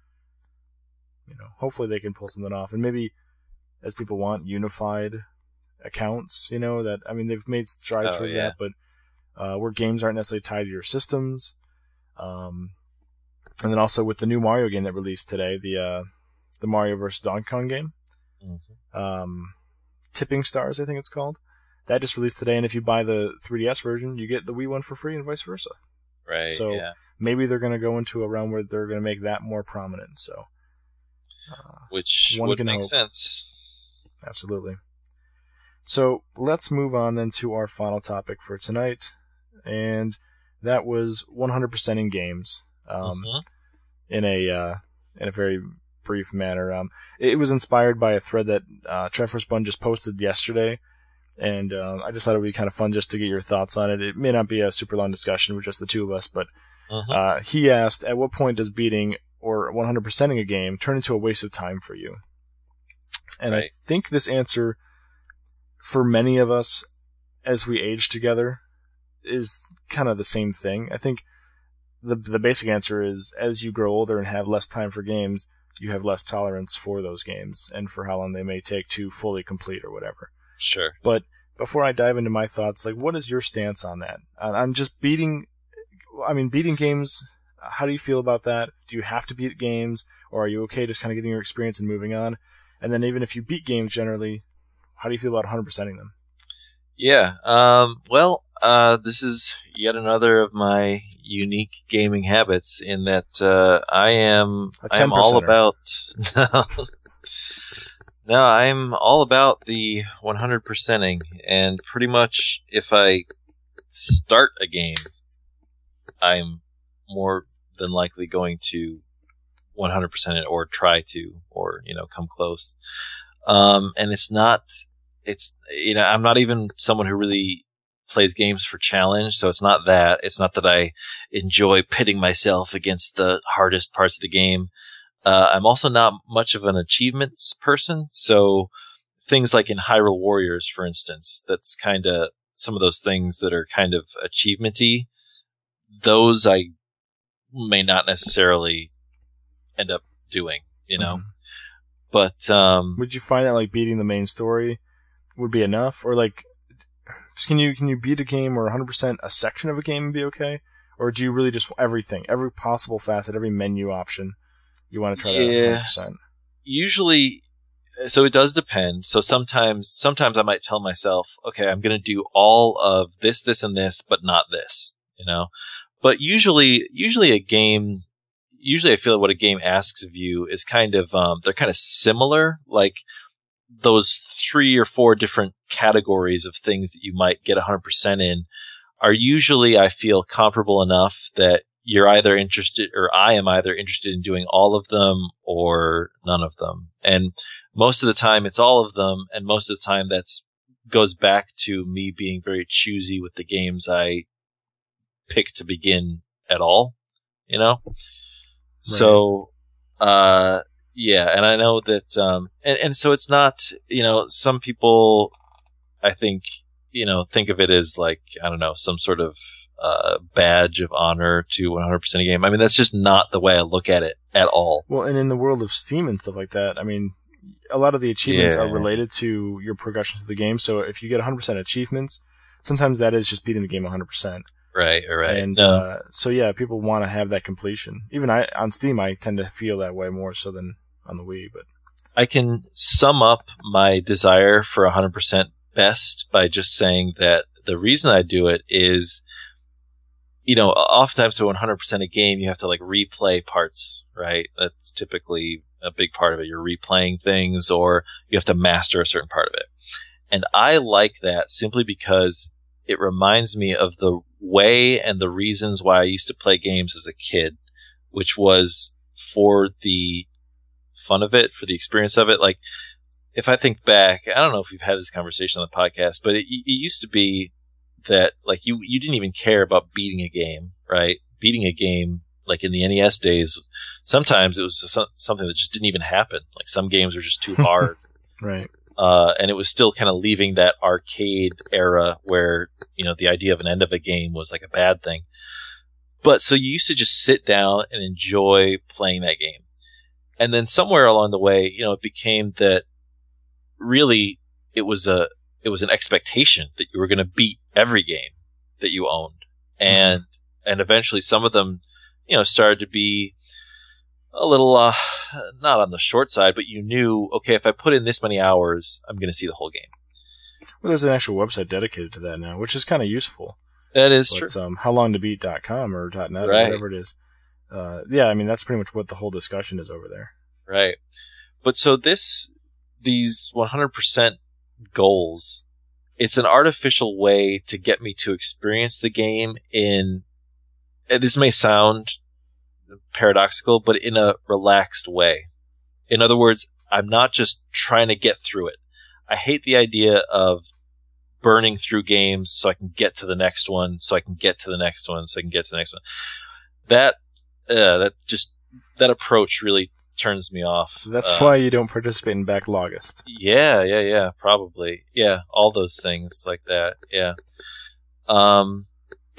you know, hopefully they can pull something off, and maybe as people want unified accounts. You know that I mean they've made strides Oh, towards yeah. that, but uh, where games aren't necessarily tied to your systems. Um, and then also with the new Mario game that released today, the uh, the Mario versus Donkey Kong game, Mhm. um, Tipping Stars, I think it's called. That just released today, and if you buy the three D S version, you get the Wii one for free, and vice versa. Right. So yeah. maybe they're going to go into a realm where they're going to make that more prominent. So, uh, Which one would can make hope. sense. absolutely. So let's move on then to our final topic for tonight, and that was one hundred percent in games. Um, Mhm. in a uh, in a very brief manner. Um, it, it was inspired by a thread that uh, Trevor Spun just posted yesterday, and um, I just thought it would be kind of fun just to get your thoughts on it. It may not be a super long discussion with just the two of us, but Mhm. uh, he asked, "At what point does beating or one hundred percenting a game turn into a waste of time for you?" And I Right. think this answer, for many of us, as we age together is kind of the same thing. I think the the basic answer is as you grow older and have less time for games, you have less tolerance for those games and for how long they may take to fully complete or whatever. Sure. But before I dive into my thoughts, like, what is your stance on that? On just beating, I mean, beating games, how do you feel about that? Do you have to beat games, or are you okay just kind of getting your experience and moving on? And then even if you beat games generally, how do you feel about one hundred percenting them? Yeah. Um, well, uh, this is yet another of my unique gaming habits in that uh, I am I am all about no, I'm all about the one hundred percenting, and pretty much if I start a game, I'm more than likely going to one hundred percent it or try to, or you know, come close. Um, and it's not. It's, you know, I'm not even someone who really plays games for challenge, so it's not that. It's not that I enjoy pitting myself against the hardest parts of the game. Uh, I'm also not much of an achievements person, so things like in Hyrule Warriors, for instance, that's kind of some of those things that are kind of achievement-y. Those I may not necessarily end up doing, you know? Mm-hmm. But, um... would you find that, like, beating the main story would be enough, or like, can you can you beat a game or one hundred percent a section of a game and be okay, or do you really just everything, every possible facet, every menu option, you want to try yeah, to one hundred percent? Usually, so it does depend. So sometimes, sometimes I might tell myself, okay, I'm going to do all of this, this, and this, but not this, you know. But usually, usually a game, usually I feel like what a game asks of you is kind of, um, they're kind of similar, like. Those three or four different categories of things that you might get one hundred percent in are usually, I feel, comparable enough that you're either interested, or I am either interested in doing all of them or none of them. And most of the time it's all of them, and most of the time that's goes back to me being very choosy with the games I pick to begin at all, you know? Right. So, uh, yeah, and I know that, um, and, and so it's not, you know, some people, I think, you know, think of it as like, I don't know, some sort of, uh, badge of honor to one hundred percent a game. I mean, that's just not the way I look at it at all. Well, and in the world of Steam and stuff like that, I mean, a lot of the achievements yeah. are related to your progression through the game, so if you get one hundred percent achievements, sometimes that is just beating the game one hundred percent. Right, right. And, no. uh, so yeah, people want to have that completion. Even I, on Steam, I tend to feel that way more so than on the Wii, but I can sum up my desire for one hundred percent best by just saying that the reason I do it is, you know, oftentimes to one hundred percent a game, you have to like replay parts, right? That's typically a big part of it. You're replaying things, or you have to master a certain part of it. And I like that simply because it reminds me of the way and the reasons why I used to play games as a kid, which was for the fun of it, for the experience of it. Like, if I think back, I don't know if we've had this conversation on the podcast, but it, it used to be that like you you didn't even care about beating a game, right? Beating a game, like in the N E S days, sometimes it was so, something that just didn't even happen. Like some games were just too hard, right? Uh, and it was still kind of leaving that arcade era where, you know, the idea of an end of a game was like a bad thing. But so you used to just sit down and enjoy playing that game. And then somewhere along the way, you know, it became that really it was a it was an expectation that you were going to beat every game that you owned, and mm-hmm. and eventually some of them, you know, started to be a little uh, not on the short side, but you knew, okay, if I put in this many hours, I'm going to see the whole game. Well, there's an actual website dedicated to that now, which is kind of useful. That is but, true. Um, how long to beat dot com or .net right. or whatever it is. Uh, yeah, I mean, that's pretty much what the whole discussion is over there. Right. But so this, these one hundred percent goals, it's an artificial way to get me to experience the game in, and this may sound paradoxical, but in a relaxed way. In other words, I'm not just trying to get through it. I hate the idea of burning through games so I can get to the next one, so I can get to the next one, so I can get to the next one. That, uh, that just, that approach really turns me off. So that's uh, why you don't participate in Backlogist. Yeah, yeah, yeah, probably. Yeah, all those things like that. Yeah. Um.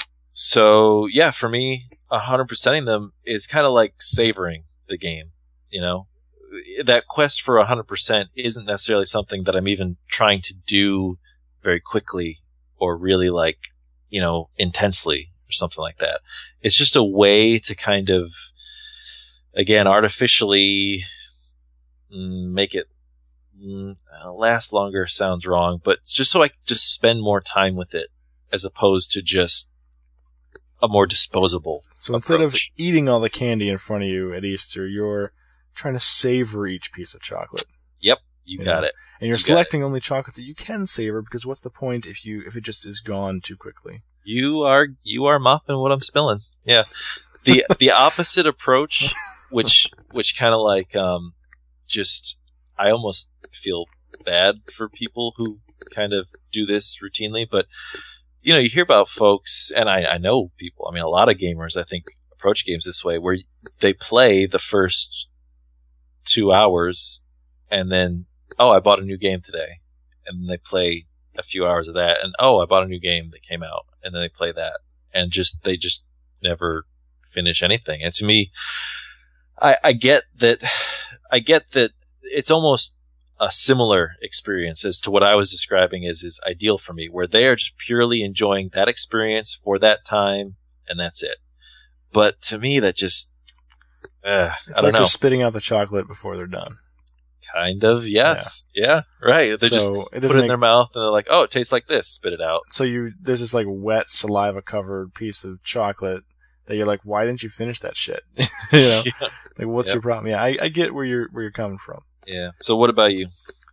So yeah, for me, one hundred percenting them is kind of like savoring the game. You know, that quest for one hundred percent isn't necessarily something that I'm even trying to do very quickly or really like, you know, intensely or something like that. It's just a way to kind of, again, artificially mm, make it mm, last longer sounds wrong, but just so I can just spend more time with it as opposed to just a more disposable So approach. instead of eating all the candy in front of you at Easter, you're trying to savor each piece of chocolate. Yep, you, You got know, it. And you're You got selecting only chocolates that you can savor, because what's the point if you if it just is gone too quickly? You are you are mopping what I'm spilling. Yeah. The the opposite approach, which which kind of like um just I almost feel bad for people who kind of do this routinely, but you know, you hear about folks, and I, I know people, I mean, a lot of gamers, I think, approach games this way, where they play the first two hours, and then, oh, I bought a new game today. And then they play a few hours of that, and oh, I bought a new game that came out, and then they play that. And just, they just never finish anything. And to me, I, I get that, I get that it's almost a similar experience as to what I was describing as is ideal for me, where they are just purely enjoying that experience for that time, and that's it. But to me, that just, uh, It's I don't like know. they're spitting out the chocolate before they're done. Kind of, yes. Yeah, yeah, right. They So just it put doesn't it in make- their mouth, and they're like, oh, it tastes like this. Spit it out. So you there's this like wet saliva covered piece of chocolate that you're like, why didn't you finish that shit? you know, Yeah. like what's Yep. your problem? Yeah, I, I get where you're where you're coming from. Yeah. So what about you?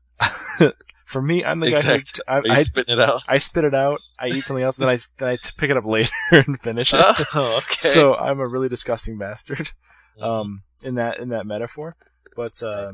For me, I'm the Exact. guy Are who you I, I, spitting it out? I spit it out. I eat something else, then I then I t- pick it up later and finish it. Oh, okay. So I'm a really disgusting bastard. Mhm. Um, in that in that metaphor, but uh,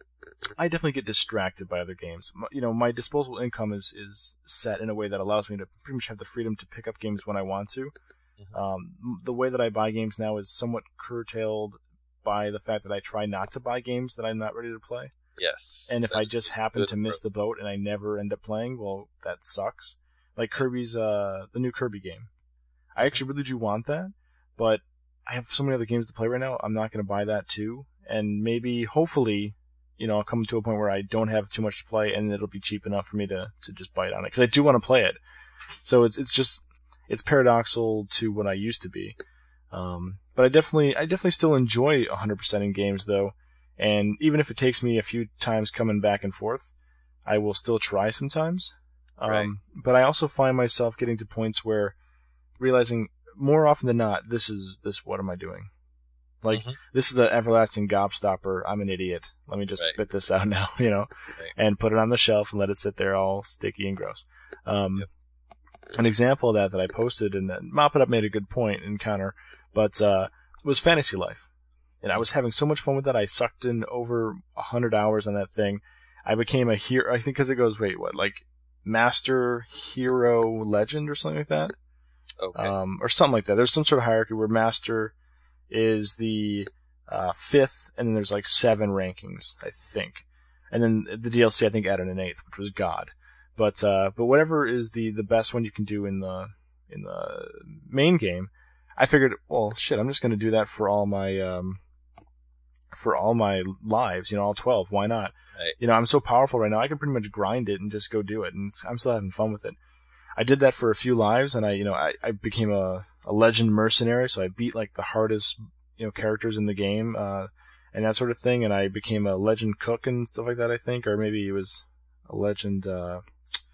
I definitely get distracted by other games. M- You know, my disposable income is is set in a way that allows me to pretty much have the freedom to pick up games when I want to. Mhm. Um, m- the way that I buy games now is somewhat curtailed by the fact that I try not to buy games that I'm not ready to play. Yes. And if that I is just a happen good to miss approach. the boat and I never end up playing, well, that sucks. Like Kirby's, uh, the new Kirby game. I actually really do want that, but I have so many other games to play right now. I'm not going to buy that too. And maybe, hopefully, you know, I'll come to a point where I don't have too much to play, and it'll be cheap enough for me to, to just bite on it, because I do want to play it. So it's it's just it's paradoxical to what I used to be. Um, but I definitely I definitely still enjoy one hundred percent in games though. And even if it takes me a few times coming back and forth, I will still try sometimes. Um, Right. But I also find myself getting to points where realizing more often than not, this is this. What am I doing? Like Mhm. this is an everlasting gobstopper. I'm an idiot. Let me just Right. spit this out now, you know, Right. and put it on the shelf and let it sit there all sticky and gross. Um, Yep. An example of that that I posted, and then Mop It Up made a good point in counter, but uh, was Fantasy Life. And I was having so much fun with that. I sucked in over a hundred hours on that thing. I became a hero. I think because it goes, wait, what, like Master, Hero, Legend, or something like that, Okay. um, or something like that. There's some sort of hierarchy where Master is the uh, fifth, and then there's like seven rankings, I think. And then the D L C, I think, added an eighth, which was God. But uh, but whatever is the, the best one you can do in the in the main game, I figured, well, shit, I'm just going to do that for all my um, for all my lives, you know, all twelve. Why not? Right. You know, I'm so powerful right now. I can pretty much grind it and just go do it, and it's, I'm still having fun with it. I did that for a few lives, and I, you know, I, I became a, a legend mercenary, so I beat like the hardest, you know, characters in the game, uh, and that sort of thing. And I became a legend cook and stuff like that, I think, or maybe it was a legend uh,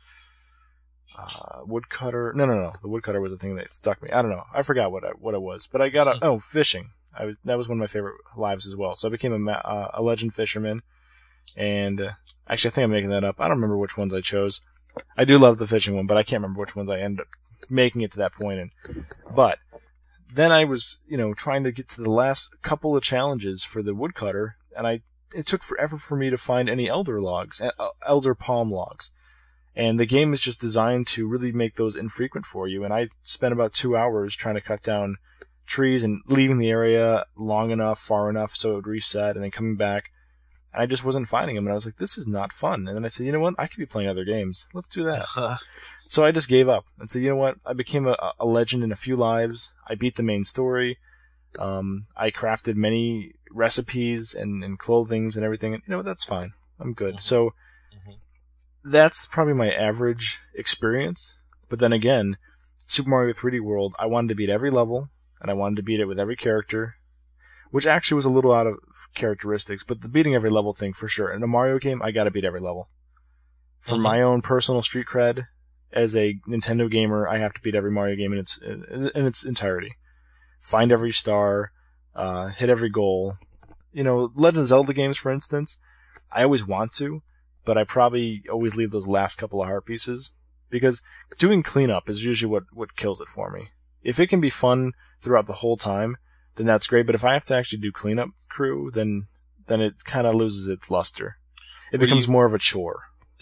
uh, woodcutter. No, no, no, the woodcutter was the thing that stuck me. I don't know. I forgot what I, what it was, but I got a oh fishing. I was, that was one of my favorite lives as well. So I became a ma- uh, a legend fisherman, and uh, actually I think I'm making that up. I don't remember which ones I chose. I do love the fishing one, but I can't remember which ones I ended up making it to that point in. But then I was, you know, trying to get to the last couple of challenges for the woodcutter, and I it took forever for me to find any elder logs, uh, elder palm logs. And the game is just designed to really make those infrequent for you. And I spent about two hours trying to cut down trees and leaving the area long enough, far enough so it would reset, and then coming back. And I just wasn't finding them, and I was like, this is not fun. And then I said, you know what? I could be playing other games. Let's do that. So I just gave up and said, you know what? I became a, a legend in a few lives. I beat the main story. Um, I crafted many recipes and, and clothings and everything. And, you know what? That's fine. I'm good. Mm-hmm. So mm-hmm. that's probably my average experience. But then again, Super Mario three D World, I wanted to beat every level, and I wanted to beat it with every character, which actually was a little out of characteristics, but the beating every level thing for sure. In a Mario game, I gotta beat every level. For mm-hmm. my own personal street cred, as a Nintendo gamer, I have to beat every Mario game in its in its entirety. Find every star, uh, hit every goal. You know, Legend of Zelda games, for instance, I always want to, but I probably always leave those last couple of heart pieces. Because doing cleanup is usually what, what kills it for me. If it can be fun throughout the whole time, then that's great. But if I have to actually do cleanup crew, then then it kind of loses its luster. It Were becomes more of a chore.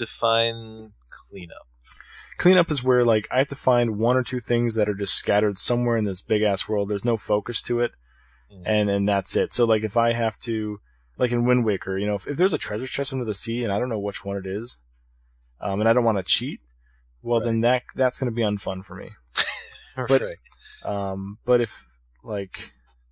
Define cleanup. Cleanup is where like I have to find one or two things that are just scattered somewhere in this big ass world. There's no focus to it, mm. and and that's it. So like if I have to, like in Wind Waker, you know, if, if there's a treasure chest under the sea and I don't know which one it is, um, and I don't want to cheat. Well, right. then that that's going to be unfun for me. but, right. um, but if, like,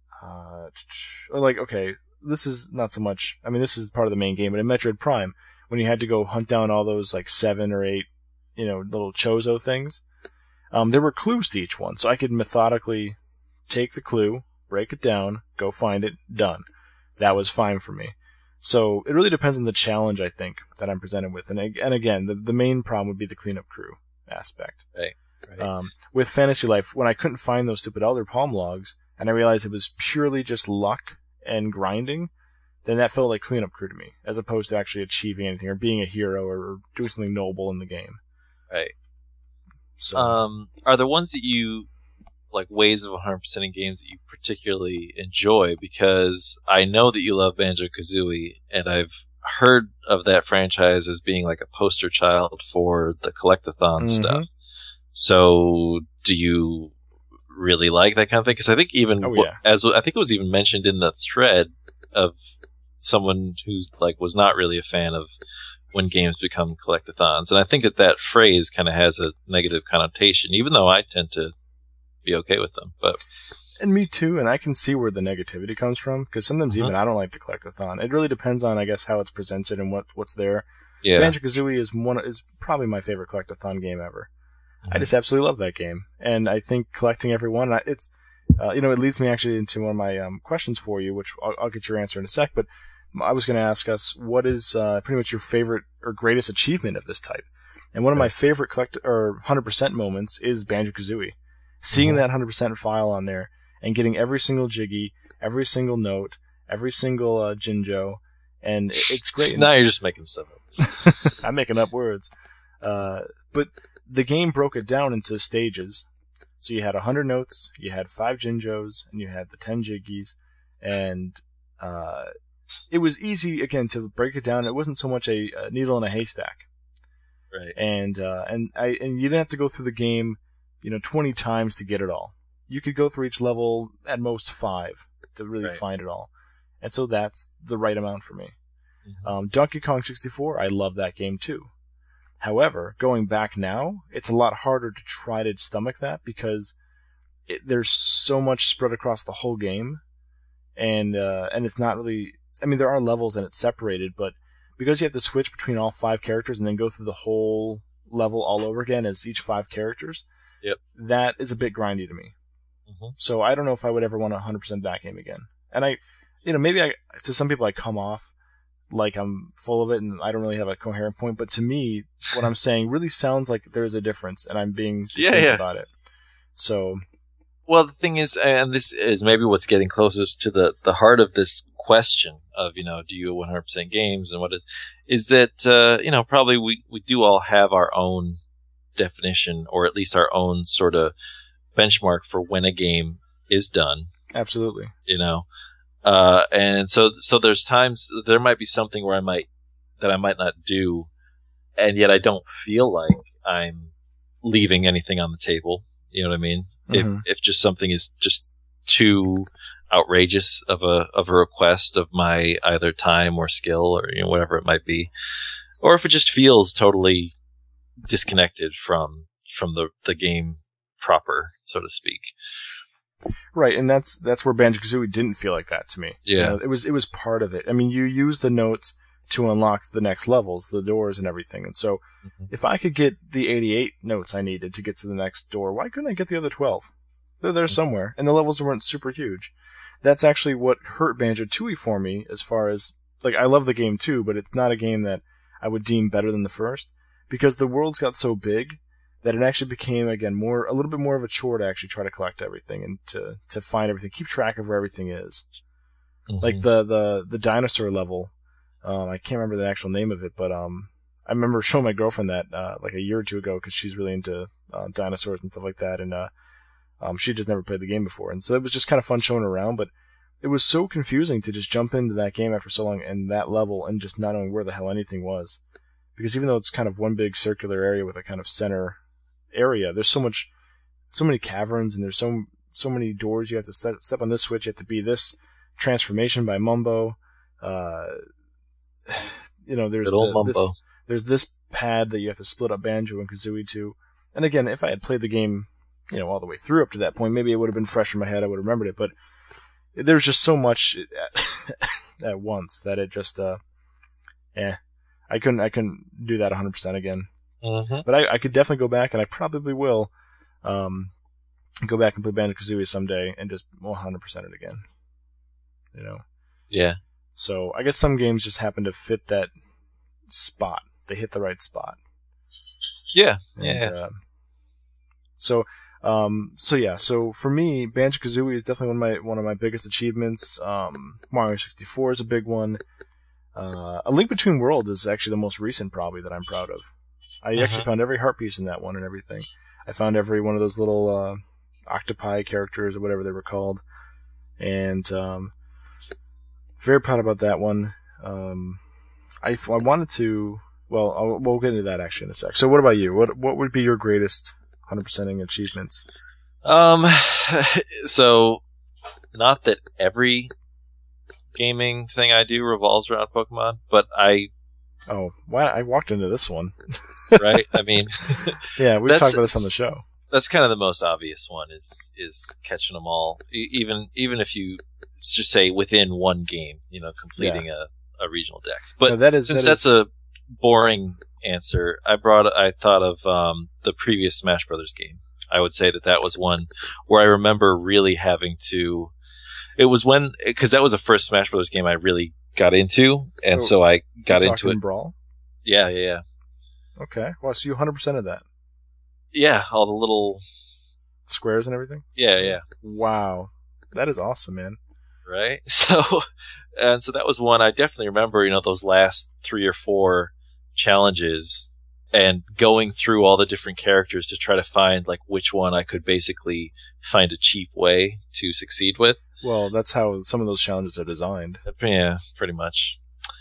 uh, or like, okay, this is not so much, I mean, this is part of the main game, but in Metroid Prime, when you had to go hunt down all those, like, seven or eight, you know, little Chozo things, um, there were clues to each one, so I could methodically take the clue, break it down, go find it, done. That was fine for me. So it really depends on the challenge, I think, that I'm presented with. And and again, the, the main problem would be the cleanup crew aspect. Right. right. Um, with Fantasy Life, when I couldn't find those stupid Elder Palm logs, and I realized it was purely just luck and grinding, then that felt like cleanup crew to me, as opposed to actually achieving anything or being a hero or doing something noble in the game. Right. So, um, are there ones that you like ways of one hundred percent in games that you particularly enjoy? Because I know that you love Banjo-Kazooie, and I've heard of that franchise as being like a poster child for the collectathon mm-hmm. stuff. So, do you really like that kind of thing? Because I think even oh, yeah. as I think it was even mentioned in the thread of someone who's like was not really a fan of when games become collectathons, and I think that that phrase kind of has a negative connotation, even though I tend to be okay with them. But and me too, and I can see where the negativity comes from, because sometimes uh-huh. even I don't like the collectathon. It really depends on, I guess, how it's presented and what, what's there. Yeah. Banjo-Kazooie is one is probably my favorite collectathon game ever. Mm-hmm. I just absolutely love that game, and I think collecting every one, it's uh, you know, it leads me actually into one of my um, questions for you, which I'll, I'll get your answer in a sec. But I was going to ask us, what is uh, pretty much your favorite or greatest achievement of this type? And one of my favorite collect or one hundred percent moments is Banjo-Kazooie. Seeing mm-hmm. that one hundred percent file on there and getting every single Jiggy, every single note, every single uh, Jinjo, and it's great. Now you're just making stuff up. I'm making up words. Uh, but the game broke it down into stages. So you had one hundred notes, you had five Jinjos, and you had the ten Jiggies, and uh, it was easy, again, to break it down. It wasn't so much a, a needle in a haystack. Right. And uh, and I and you didn't have to go through the game, you know, twenty times to get it all. You could go through each level at most five to really right. find it all. And so that's the right amount for me. Mm-hmm. Um, Donkey Kong sixty-four, I love that game too. However, going back now, it's a lot harder to try to stomach that because it, there's so much spread across the whole game, and uh, and it's not really. I mean, there are levels and it's separated, but because you have to switch between all five characters and then go through the whole level all over again as each five characters, yep. that is a bit grindy to me. Mm-hmm. So I don't know if I would ever want to one hundred percent that game again. And I, you know, maybe I to some people I come off like I'm full of it and I don't really have a coherent point, but to me, what I'm saying really sounds like there's a difference, and I'm being distinct yeah, yeah. about it. So, well, the thing is, and this is maybe what's getting closest to the, the heart of this question of, you know, do you one hundred percent games and what is, is that, uh, you know, probably we, we do all have our own definition, or at least our own sort of benchmark for when a game is done. Absolutely. You know? Uh, and so, so there's times there might be something where I might, that I might not do, and yet I don't feel like I'm leaving anything on the table. You know what I mean? Mm-hmm. If, if just something is just too outrageous of a of a request of my either time or skill or you know whatever it might be, or if it just feels totally disconnected from from the the game proper, so to speak. Right, and that's that's where Banjo-Kazooie didn't feel like that to me. Yeah, you know, it was it was part of it. I mean, you use the notes to unlock the next levels, the doors and everything. And so, mm-hmm. if I could get the eighty-eight notes I needed to get to the next door, why couldn't I get the other twelve? They're there mm-hmm. somewhere, and the levels weren't super huge. That's actually what hurt Banjo-Tooie for me, as far as like I love the game too, but it's not a game that I would deem better than the first because the worlds got so big that it actually became, again, more a little bit more of a chore to actually try to collect everything and to, to find everything, keep track of where everything is. Mm-hmm. Like the, the, the dinosaur level, um, I can't remember the actual name of it, but um, I remember showing my girlfriend that uh, like a year or two ago because she's really into uh, dinosaurs and stuff like that, and uh, um, she just never played the game before. And so it was just kind of fun showing her around, but it was so confusing to just jump into that game after so long and that level and just not knowing where the hell anything was. Because even though it's kind of one big circular area with a kind of center area, there's so much, so many caverns, and there's so so many doors. You have to step, step on this switch. You have to be this transformation by Mumbo. Uh, you know, there's the, this, there's this pad that you have to split up Banjo and Kazooie to. And again, if I had played the game, you know, all the way through up to that point, maybe it would have been fresh in my head. I would have remembered it. But there's just so much at, at once that it just, uh, eh, I couldn't, I couldn't do that one hundred percent again. Mm-hmm. But I, I could definitely go back, and I probably will, um, go back and play Banjo-Kazooie someday and just one hundred percent it again. You know? Yeah. So I guess some games just happen to fit that spot. They hit the right spot. Yeah. And, yeah. Uh, so, um, so yeah. So for me, Banjo-Kazooie is definitely one of my one of my biggest achievements. Um, Mario sixty-four is a big one. Uh, A Link Between Worlds is actually the most recent, probably, that I'm proud of. I uh-huh. actually found every heart piece in that one and everything. I found every one of those little uh, octopi characters or whatever they were called, and um, very proud about that one. Um, I th- I wanted to. Well, I'll, we'll get into that actually in a sec. So, what about you? What what would be your greatest one hundred percenting achievements? Um, so not that every gaming thing I do revolves around Pokemon, but I. Oh, why I walked into this one. Right? I mean, yeah, we've talked about this on the show. That's kind of the most obvious one is is catching them all. E- even even if you just say within one game, you know, completing yeah. a, a regional dex. But no, that is, since that that's is... a boring answer, I brought I thought of um, the previous Smash Brothers game. I would say that that was one where I remember really having to. It was when because that was the first Smash Brothers game I really got into, and so, so I got into it. Brawl? Yeah, yeah, yeah. Okay. Well, so you one hundred percent of that. Yeah, all the little squares and everything? Yeah, yeah. Wow. That is awesome, man. Right? So, and so that was one I definitely remember, you know, those last three or four challenges and going through all the different characters to try to find, like, which one I could basically find a cheap way to succeed with. Well, that's how some of those challenges are designed. Yeah, pretty much.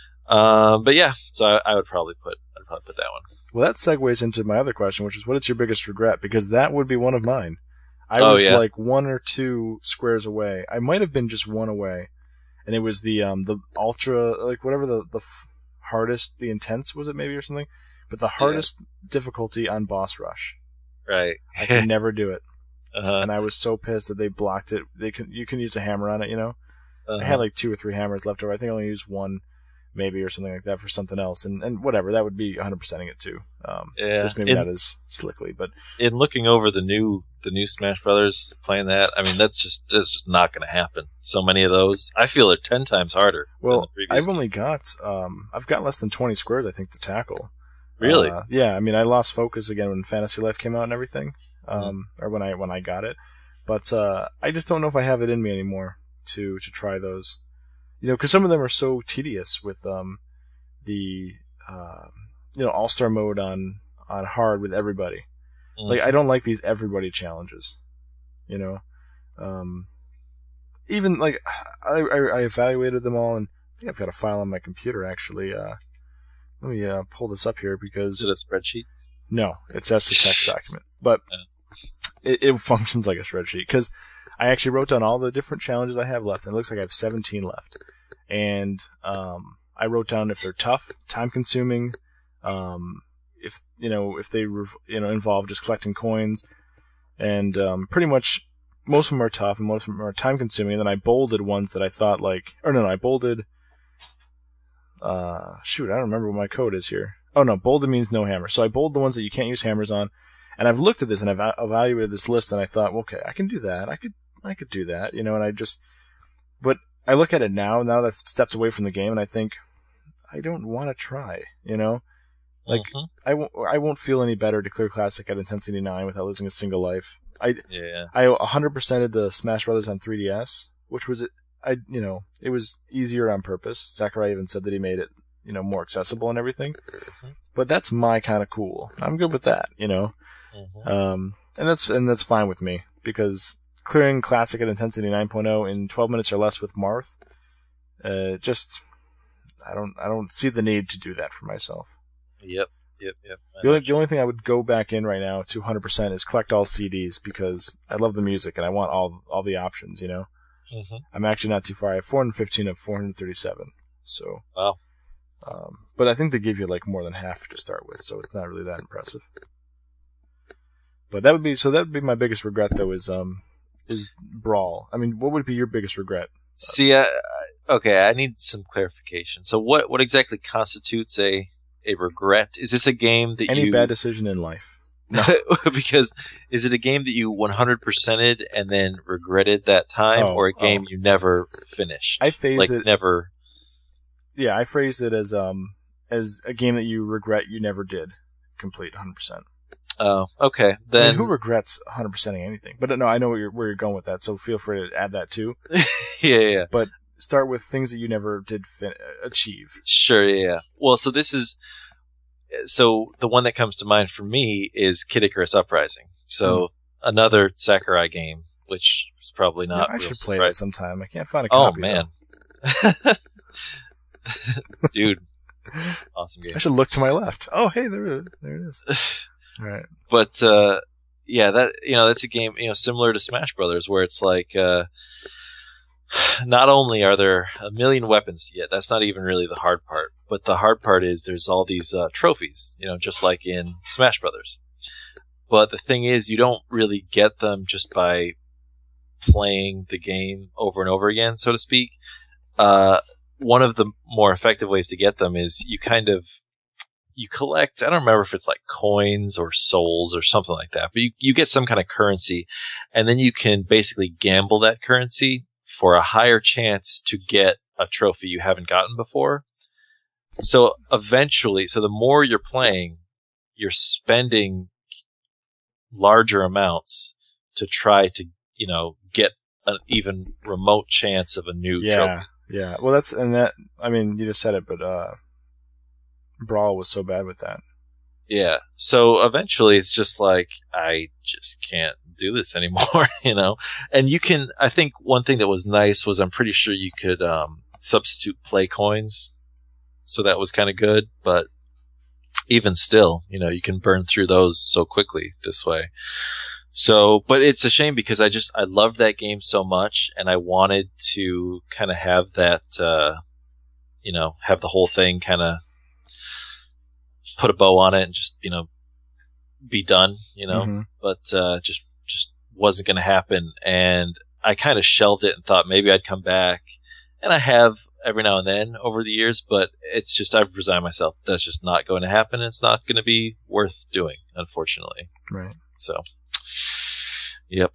Um, but yeah, so I, I would probably put I'd probably put that one. Well, that segues into my other question, which is, what is your biggest regret? Because that would be one of mine. I oh, was yeah. like one or two squares away. I might have been just one away, and it was the um the ultra, like whatever the the f- hardest, the intense was it maybe or something, but the hardest yeah. difficulty on boss rush. Right. I could never do it. Uh-huh. And I was so pissed that they blocked it. They can you can use a hammer on it, you know. Uh-huh. I had like two or three hammers left over. I think I only used one, maybe, or something like that for something else. And and whatever, that would be one hundred percenting it too. Um, yeah. Just maybe in, not as slickly, but in looking over the new the new Smash Brothers, playing that, I mean, that's just that's just not going to happen. So many of those, I feel, are ten times harder. Well, than the previous I've only got um, I've got less than twenty squares, I think, to tackle. Really? Uh, yeah. I mean, I lost focus again when Fantasy Life came out and everything, um, mm-hmm. or when I when I got it. But uh, I just don't know if I have it in me anymore to to try those. You know, because some of them are so tedious with um, the uh, you know all-star mode on on hard with everybody. Mm-hmm. Like, I don't like these everybody challenges. You know, um, even like I, I I evaluated them all, and I think I've got a file on my computer actually. Uh, let me uh, pull this up here because is it a spreadsheet? No, it's just a text document, but. Yeah. It, it functions like a spreadsheet because I actually wrote down all the different challenges I have left, and it looks like I have seventeen left. And um, I wrote down if they're tough, time-consuming, um, if you know if they you know involve just collecting coins, and um, pretty much most of them are tough and most of them are time-consuming. And then I bolded ones that I thought like, or no, no I bolded. Uh, shoot, I don't remember what my code is here. Oh no, bolded means no hammer. So I bolded the ones that you can't use hammers on. And I've looked at this and I've evaluated this list, and I thought, well, okay, I can do that. I could, I could do that, you know. And I just, but I look at it now. Now that I've stepped away from the game, and I think, I don't want to try, you know. Like mm-hmm. I won't, I won't feel any better to clear classic at Intensity nine without losing a single life. I, yeah, I one hundred percented the Smash Brothers on three D S, which was, I, you know, it was easier on purpose. Sakurai even said that he made it, you know, more accessible and everything. Mm-hmm. But that's my kind of cool. I'm good with that, you know. Mm-hmm. Um, and that's and that's fine with me, because clearing classic at Intensity nine point oh in twelve minutes or less with Marth, uh, just I don't I don't see the need to do that for myself. Yep, yep, yep. The only the only thing I would go back in right now to one hundred percent is collect all C Ds, because I love the music and I want all all the options. You know, mm-hmm. I'm actually not too far. I have four hundred fifteen of four hundred thirty-seven. So wow. Um, but I think they give you like more than half to start with, so it's not really that impressive. But that would be so. That would be my biggest regret, though. Is um, is Brawl. I mean, what would be your biggest regret? See, uh, okay, I need some clarification. So, what what exactly constitutes a a regret? Is this a game that any you... bad decision in life? No, because is it a game that you one hundred percented and then regretted that time, oh, or a game oh. you never finished? I phased like, it. Never. Yeah, I phrased it as um as a game that you regret you never did complete one hundred percent. Oh, okay. Then I mean, who regrets one hundred percenting anything? But no, I know where you're, where you're going with that, so feel free to add that too. yeah, yeah. But start with things that you never did fin- achieve. Sure, yeah, yeah. Well, so this is so the one that comes to mind for me is Kid Icarus Uprising. So mm. another Sakurai game, which is probably not. Yeah, I real should surprise. play it sometime. I can't find a copy. Oh man, dude, awesome game. I should look to my left. Oh, hey, there it is. There it is. All right. But uh, yeah, that you know, that's a game you know similar to Smash Brothers, where it's like uh, not only are there a million weapons to get, that's not even really the hard part. But the hard part is there's all these uh, trophies, you know, just like in Smash Brothers. But the thing is, you don't really get them just by playing the game over and over again, so to speak. Uh, one of the more effective ways to get them is you kind of you collect, I don't remember if it's like coins or souls or something like that, but you, you get some kind of currency, and then you can basically gamble that currency for a higher chance to get a trophy you haven't gotten before. So eventually, so the more you're playing, you're spending larger amounts to try to, you know, get an even remote chance of a new yeah, trophy. Yeah, well, that's, and that, I mean, you just said it, but, uh, Brawl was so bad with that. Yeah. So eventually it's just like, I just can't do this anymore, you know? And you can, I think one thing that was nice was I'm pretty sure you could um, substitute play coins. So that was kind of good. But even still, you know, you can burn through those so quickly this way. So, but it's a shame because I just, I loved that game so much, and I wanted to kind of have that, uh, you know, have the whole thing kind of put a bow on it and just, you know, be done, you know, mm-hmm. but, uh, just, just wasn't going to happen. And I kind of shelved it and thought maybe I'd come back, and I have every now and then over the years, but it's just, I've resigned myself. That's just not going to happen. And it's not going to be worth doing, unfortunately. Right. So, yep.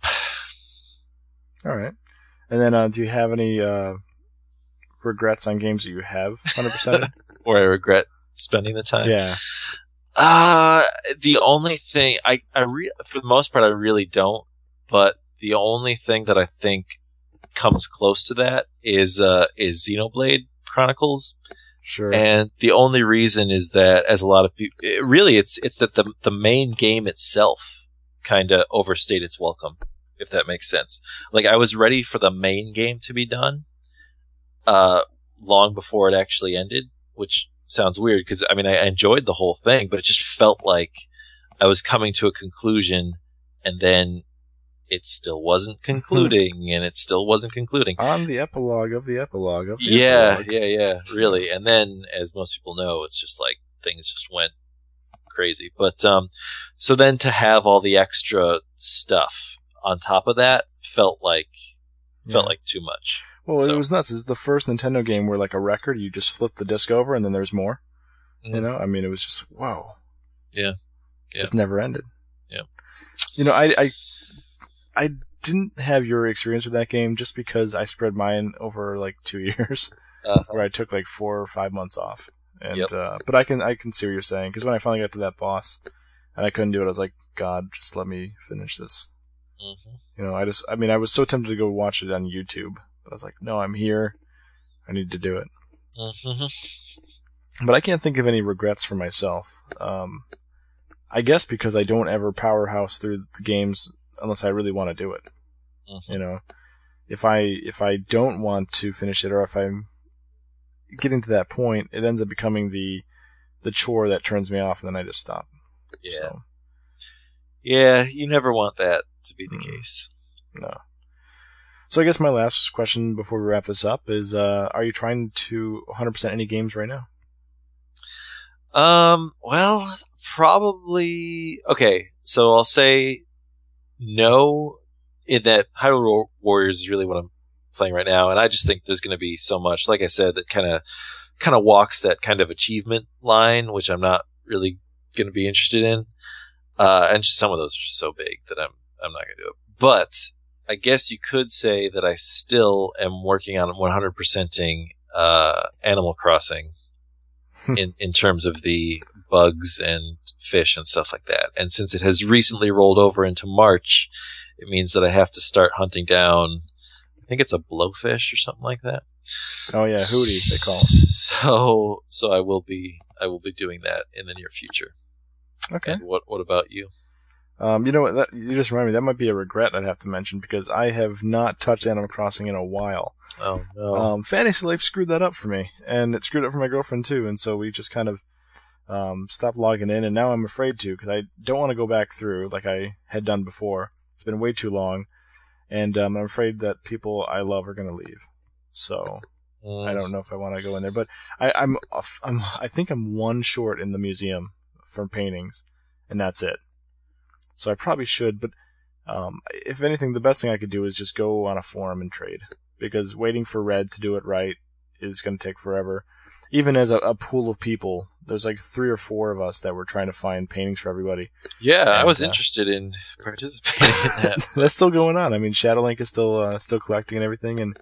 All right. And then, uh, do you have any, uh, regrets on games that you have one hundred percent? Or I regret spending the time? Yeah. Uh, the only thing, I, I re- for the most part, I really don't, but the only thing that I think comes close to that is, uh, is Xenoblade Chronicles. Sure. And the only reason is that, as a lot of people, it, really, it's, it's that the, the main game itself kind of overstayed its welcome, if that makes sense. Like, I was ready for the main game to be done, uh, long before it actually ended, which sounds weird because, I mean, I enjoyed the whole thing, but it just felt like I was coming to a conclusion, and then it still wasn't concluding, and it still wasn't concluding. On the epilogue of the epilogue of the yeah, epilogue. Yeah, yeah, yeah, really. And then, as most people know, it's just like things just went crazy. But um, so then to have all the extra stuff on top of that felt like felt Yeah. like too much. Well, So- it was nuts. It's the first Nintendo game where, like a record, you just flip the disc over and then there's more. Mhm. You know, I mean, it was just whoa. Yeah. Yeah. It never ended. Yeah. You know, I, I, I didn't have your experience with that game just because I spread mine over like two years, Uh, where I took like four or five months off. And Yep. uh, but I can I can see what you're saying, because when I finally got to that boss and I couldn't do it, I was like, God, just let me finish this. mhm. You know, I just I mean, I was so tempted to go watch it on YouTube, but I was like, no, I'm here. I need to do it. Mhm. But I can't think of any regrets for myself. Um, I guess because I don't ever powerhouse through the games unless I really want to do it. Mhm. You know, if I if I don't want to finish it, or if I'm getting to that point, it ends up becoming the the chore that turns me off, and then I just stop. Yeah. So, Yeah, you never want that to be the Mm. case. no. So I guess my last question before we wrap this up is: uh, Are you trying to one hundred percent any games right now? Um, well, probably. Okay, so I'll say no, in that Hyrule Warriors is really what I'm playing right now, and I just think there's going to be so much, like I said, that kind of kind of walks that kind of achievement line, which I'm not really going to be interested in. Uh, and just some of those are just so big that I'm I'm not going to do it. But I guess you could say that I still am working on one hundred percenting uh, Animal Crossing in in terms of the bugs and fish and stuff like that. And since it has recently rolled over into March, it means that I have to start hunting down. I think it's a blowfish or something like that. Oh yeah, Hootie they call him. So so I will be I will be doing that in the near future. Okay. And what what about you? Um, you know what? That, you just reminded me. That might be a regret I'd have to mention, because I have not touched Animal Crossing in a while. Oh no. Um, Fantasy Life screwed that up for me, and it screwed it up for my girlfriend too. And so we just kind of um, stopped logging in, and now I'm afraid to, because I don't want to go back through like I had done before. It's been way too long, and um, I'm afraid that people I love are going to leave. So Mm. I don't know if I want to go in there, but I, I'm, I'm I think I'm one short in the museum from paintings, and that's it. So I probably should, but um, if anything, the best thing I could do is just go on a forum and trade, because waiting for Red to do it right is going to take forever. Even as a, a pool of people, there's like three or four of us that were trying to find paintings for everybody. Yeah, I And, was uh, interested in participating in that. That's still going on. I mean, Shadowlink is still uh, still collecting and everything, and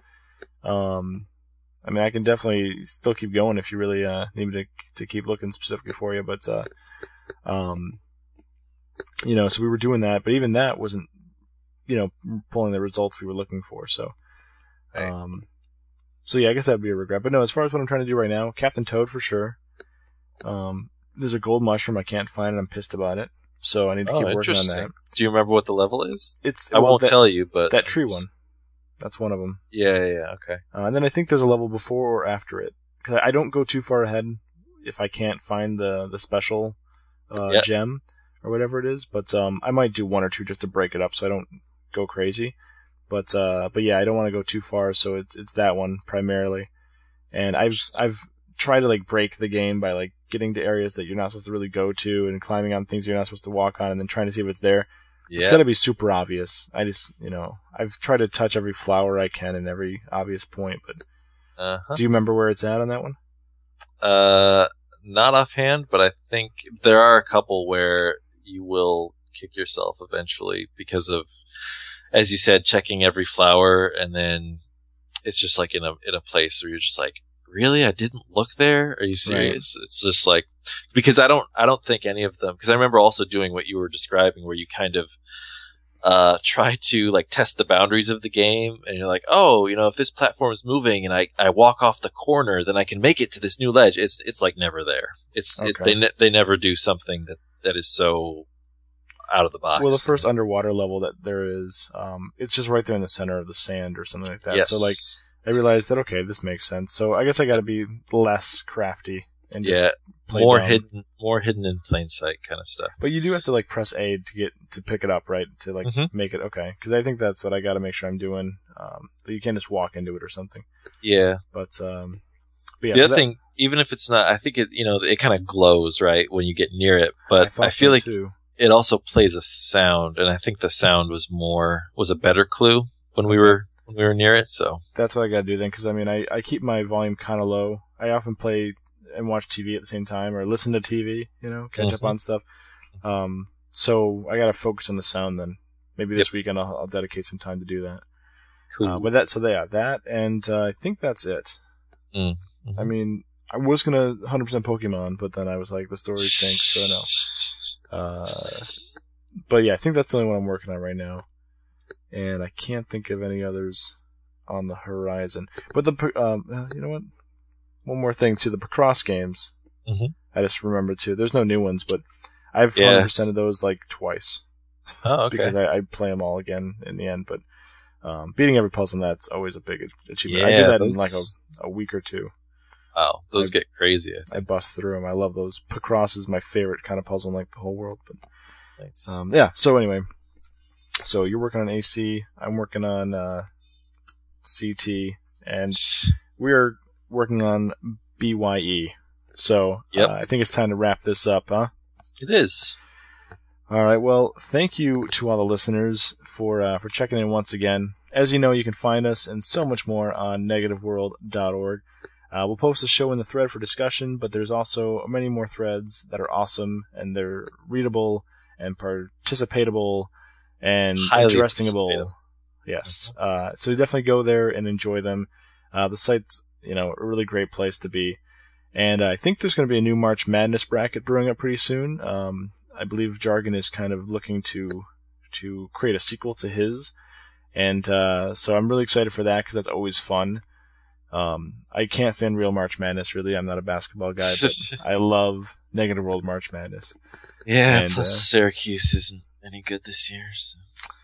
um, I mean, I can definitely still keep going if you really uh, need me to to keep looking specifically for you. But uh, um, you know, so we were doing that, but even that wasn't, you know, pulling the results we were looking for. So, Right. um, so yeah, I guess that would be a regret. But no, as far as what I'm trying to do right now, Captain Toad for sure. Um, there's a gold mushroom I can't find, and I'm pissed about it. So I need to Oh, keep working on interesting. that. Do you remember what the level is? It's I well, won't that, tell you, but that tree one. That's one of them. Yeah, yeah, yeah. Okay. Uh, and then I think there's a level before or after it. 'Cause I don't go too far ahead if I can't find the the special uh, Yep. gem or whatever it is. But um, I might do one or two just to break it up so I don't go crazy. But uh, but yeah, I don't want to go too far, so it's it's that one primarily. And I've I've tried to like break the game by like getting to areas that you're not supposed to really go to and climbing on things you're not supposed to walk on, and then trying to see if it's there. It's Yeah. got to be super obvious. I just, you know, I've tried to touch every flower I can in every obvious point, but Uh-huh. do you remember where it's at on that one? Uh, not offhand, but I think there are a couple where you will kick yourself eventually because of, as you said, checking every flower, and then it's just like in a in a place where you're just like, really, I didn't look there? Are you serious? Right. It's just like, because I don't I don't think any of them, because I remember also doing what you were describing, where you kind of uh, try to like test the boundaries of the game, and you're like, oh, you know, if this platform is moving and I, I walk off the corner, then I can make it to this new ledge. It's it's like never there. It's Okay. it, they ne- they never do something that, that is so out of the box. Well, the first underwater level that there is, um, it's just right there in the center of the sand or something like that. Yes. So like, I realized that okay, this makes sense. So I guess I got to be less crafty and just yeah, play more dumb. hidden, more hidden in plain sight kind of stuff. But you do have to like press A to get to pick it up, right? To like Mhm. make it okay, because I think that's what I got to make sure I'm doing. Um, you can't just walk into it or something. Yeah. But, um, but yeah, the so other that- thing, even if it's not, I think it, you know, it kind of glows, right, when you get near it. But thought I, feel so, like too. it also plays a sound, and I think the sound was more was a better clue when we were when we were near it. So That's what I got to do then, because I mean, I, I keep my volume kind of low. I often play and watch T V at the same time, or listen to T V, you know, catch up Mhm. on stuff. Um, so I got to focus on the sound then. Maybe this weekend I'll, I'll dedicate some time to do that. cool. Uh, but that, so yeah, that, and uh, I think that's it. Mm. Mhm. I mean, I was gonna one hundred percent Pokemon, but then I was like, the story stinks, so no. Uh, but yeah, I think that's the only one I'm working on right now, and I can't think of any others on the horizon. But the, um, uh, you know what? One more thing too, the Picross games. Mhm. I just remembered too. There's no new ones, but I've Yeah. one hundred percent of those like twice Oh, okay. because I, I play them all again in the end. But um, beating every puzzle in that's always a big achievement. I Yeah, did that in those- like a, a week or two. Wow, those I- get crazy. I I think. bust through them. I love those. Picross is my favorite kind of puzzle in like the whole world. But Nice. um, yeah. So anyway, so you're working on A C. I'm working on uh, C T, and we're working on B Y E. So Yep. uh, I think it's time to wrap this up, huh? It is. All right. Well, thank you to all the listeners for uh, for checking in once again. As you know, you can find us and so much more on negative world dot org. Uh, we'll post the show in the thread for discussion, but there's also many more threads that are awesome, and they're readable and participatable and Highly interestingable. participatable. Yes. Uh, so definitely go there and enjoy them. Uh, the site's, you know, a really great place to be. And uh, I think there's going to be a new March Madness bracket brewing up pretty soon. Um, I believe Jargon is kind of looking to to create a sequel to his. And uh, so I'm really excited for that because that's always fun. Um, I can't stand real March Madness, really. I'm not a basketball guy, but I love Negative World March Madness. Yeah, And, plus uh, Syracuse isn't any good this year. So.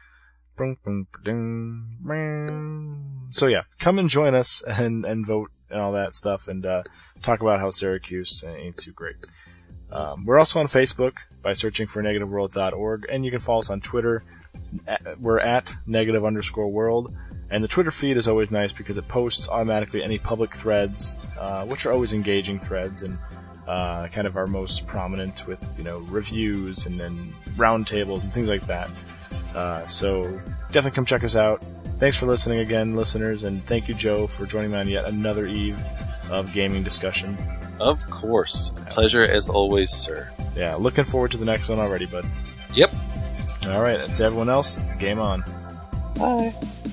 So yeah, come and join us and, and vote and all that stuff and uh, talk about how Syracuse ain't too great. Um, we're also on Facebook by searching for negative world dot org, and you can follow us on Twitter. At, we're at negative underscore world, and the Twitter feed is always nice because it posts automatically any public threads, uh, which are always engaging threads and uh, kind of our most prominent with, you know, reviews and then roundtables and things like that. Uh, so definitely come check us out. Thanks for listening again, listeners, and thank you, Joe, for joining me on yet another eve of gaming discussion. Of course. Pleasure as always, sir. Yeah, looking forward to the next one already, bud. Yep. All right, to everyone else, game on. Bye.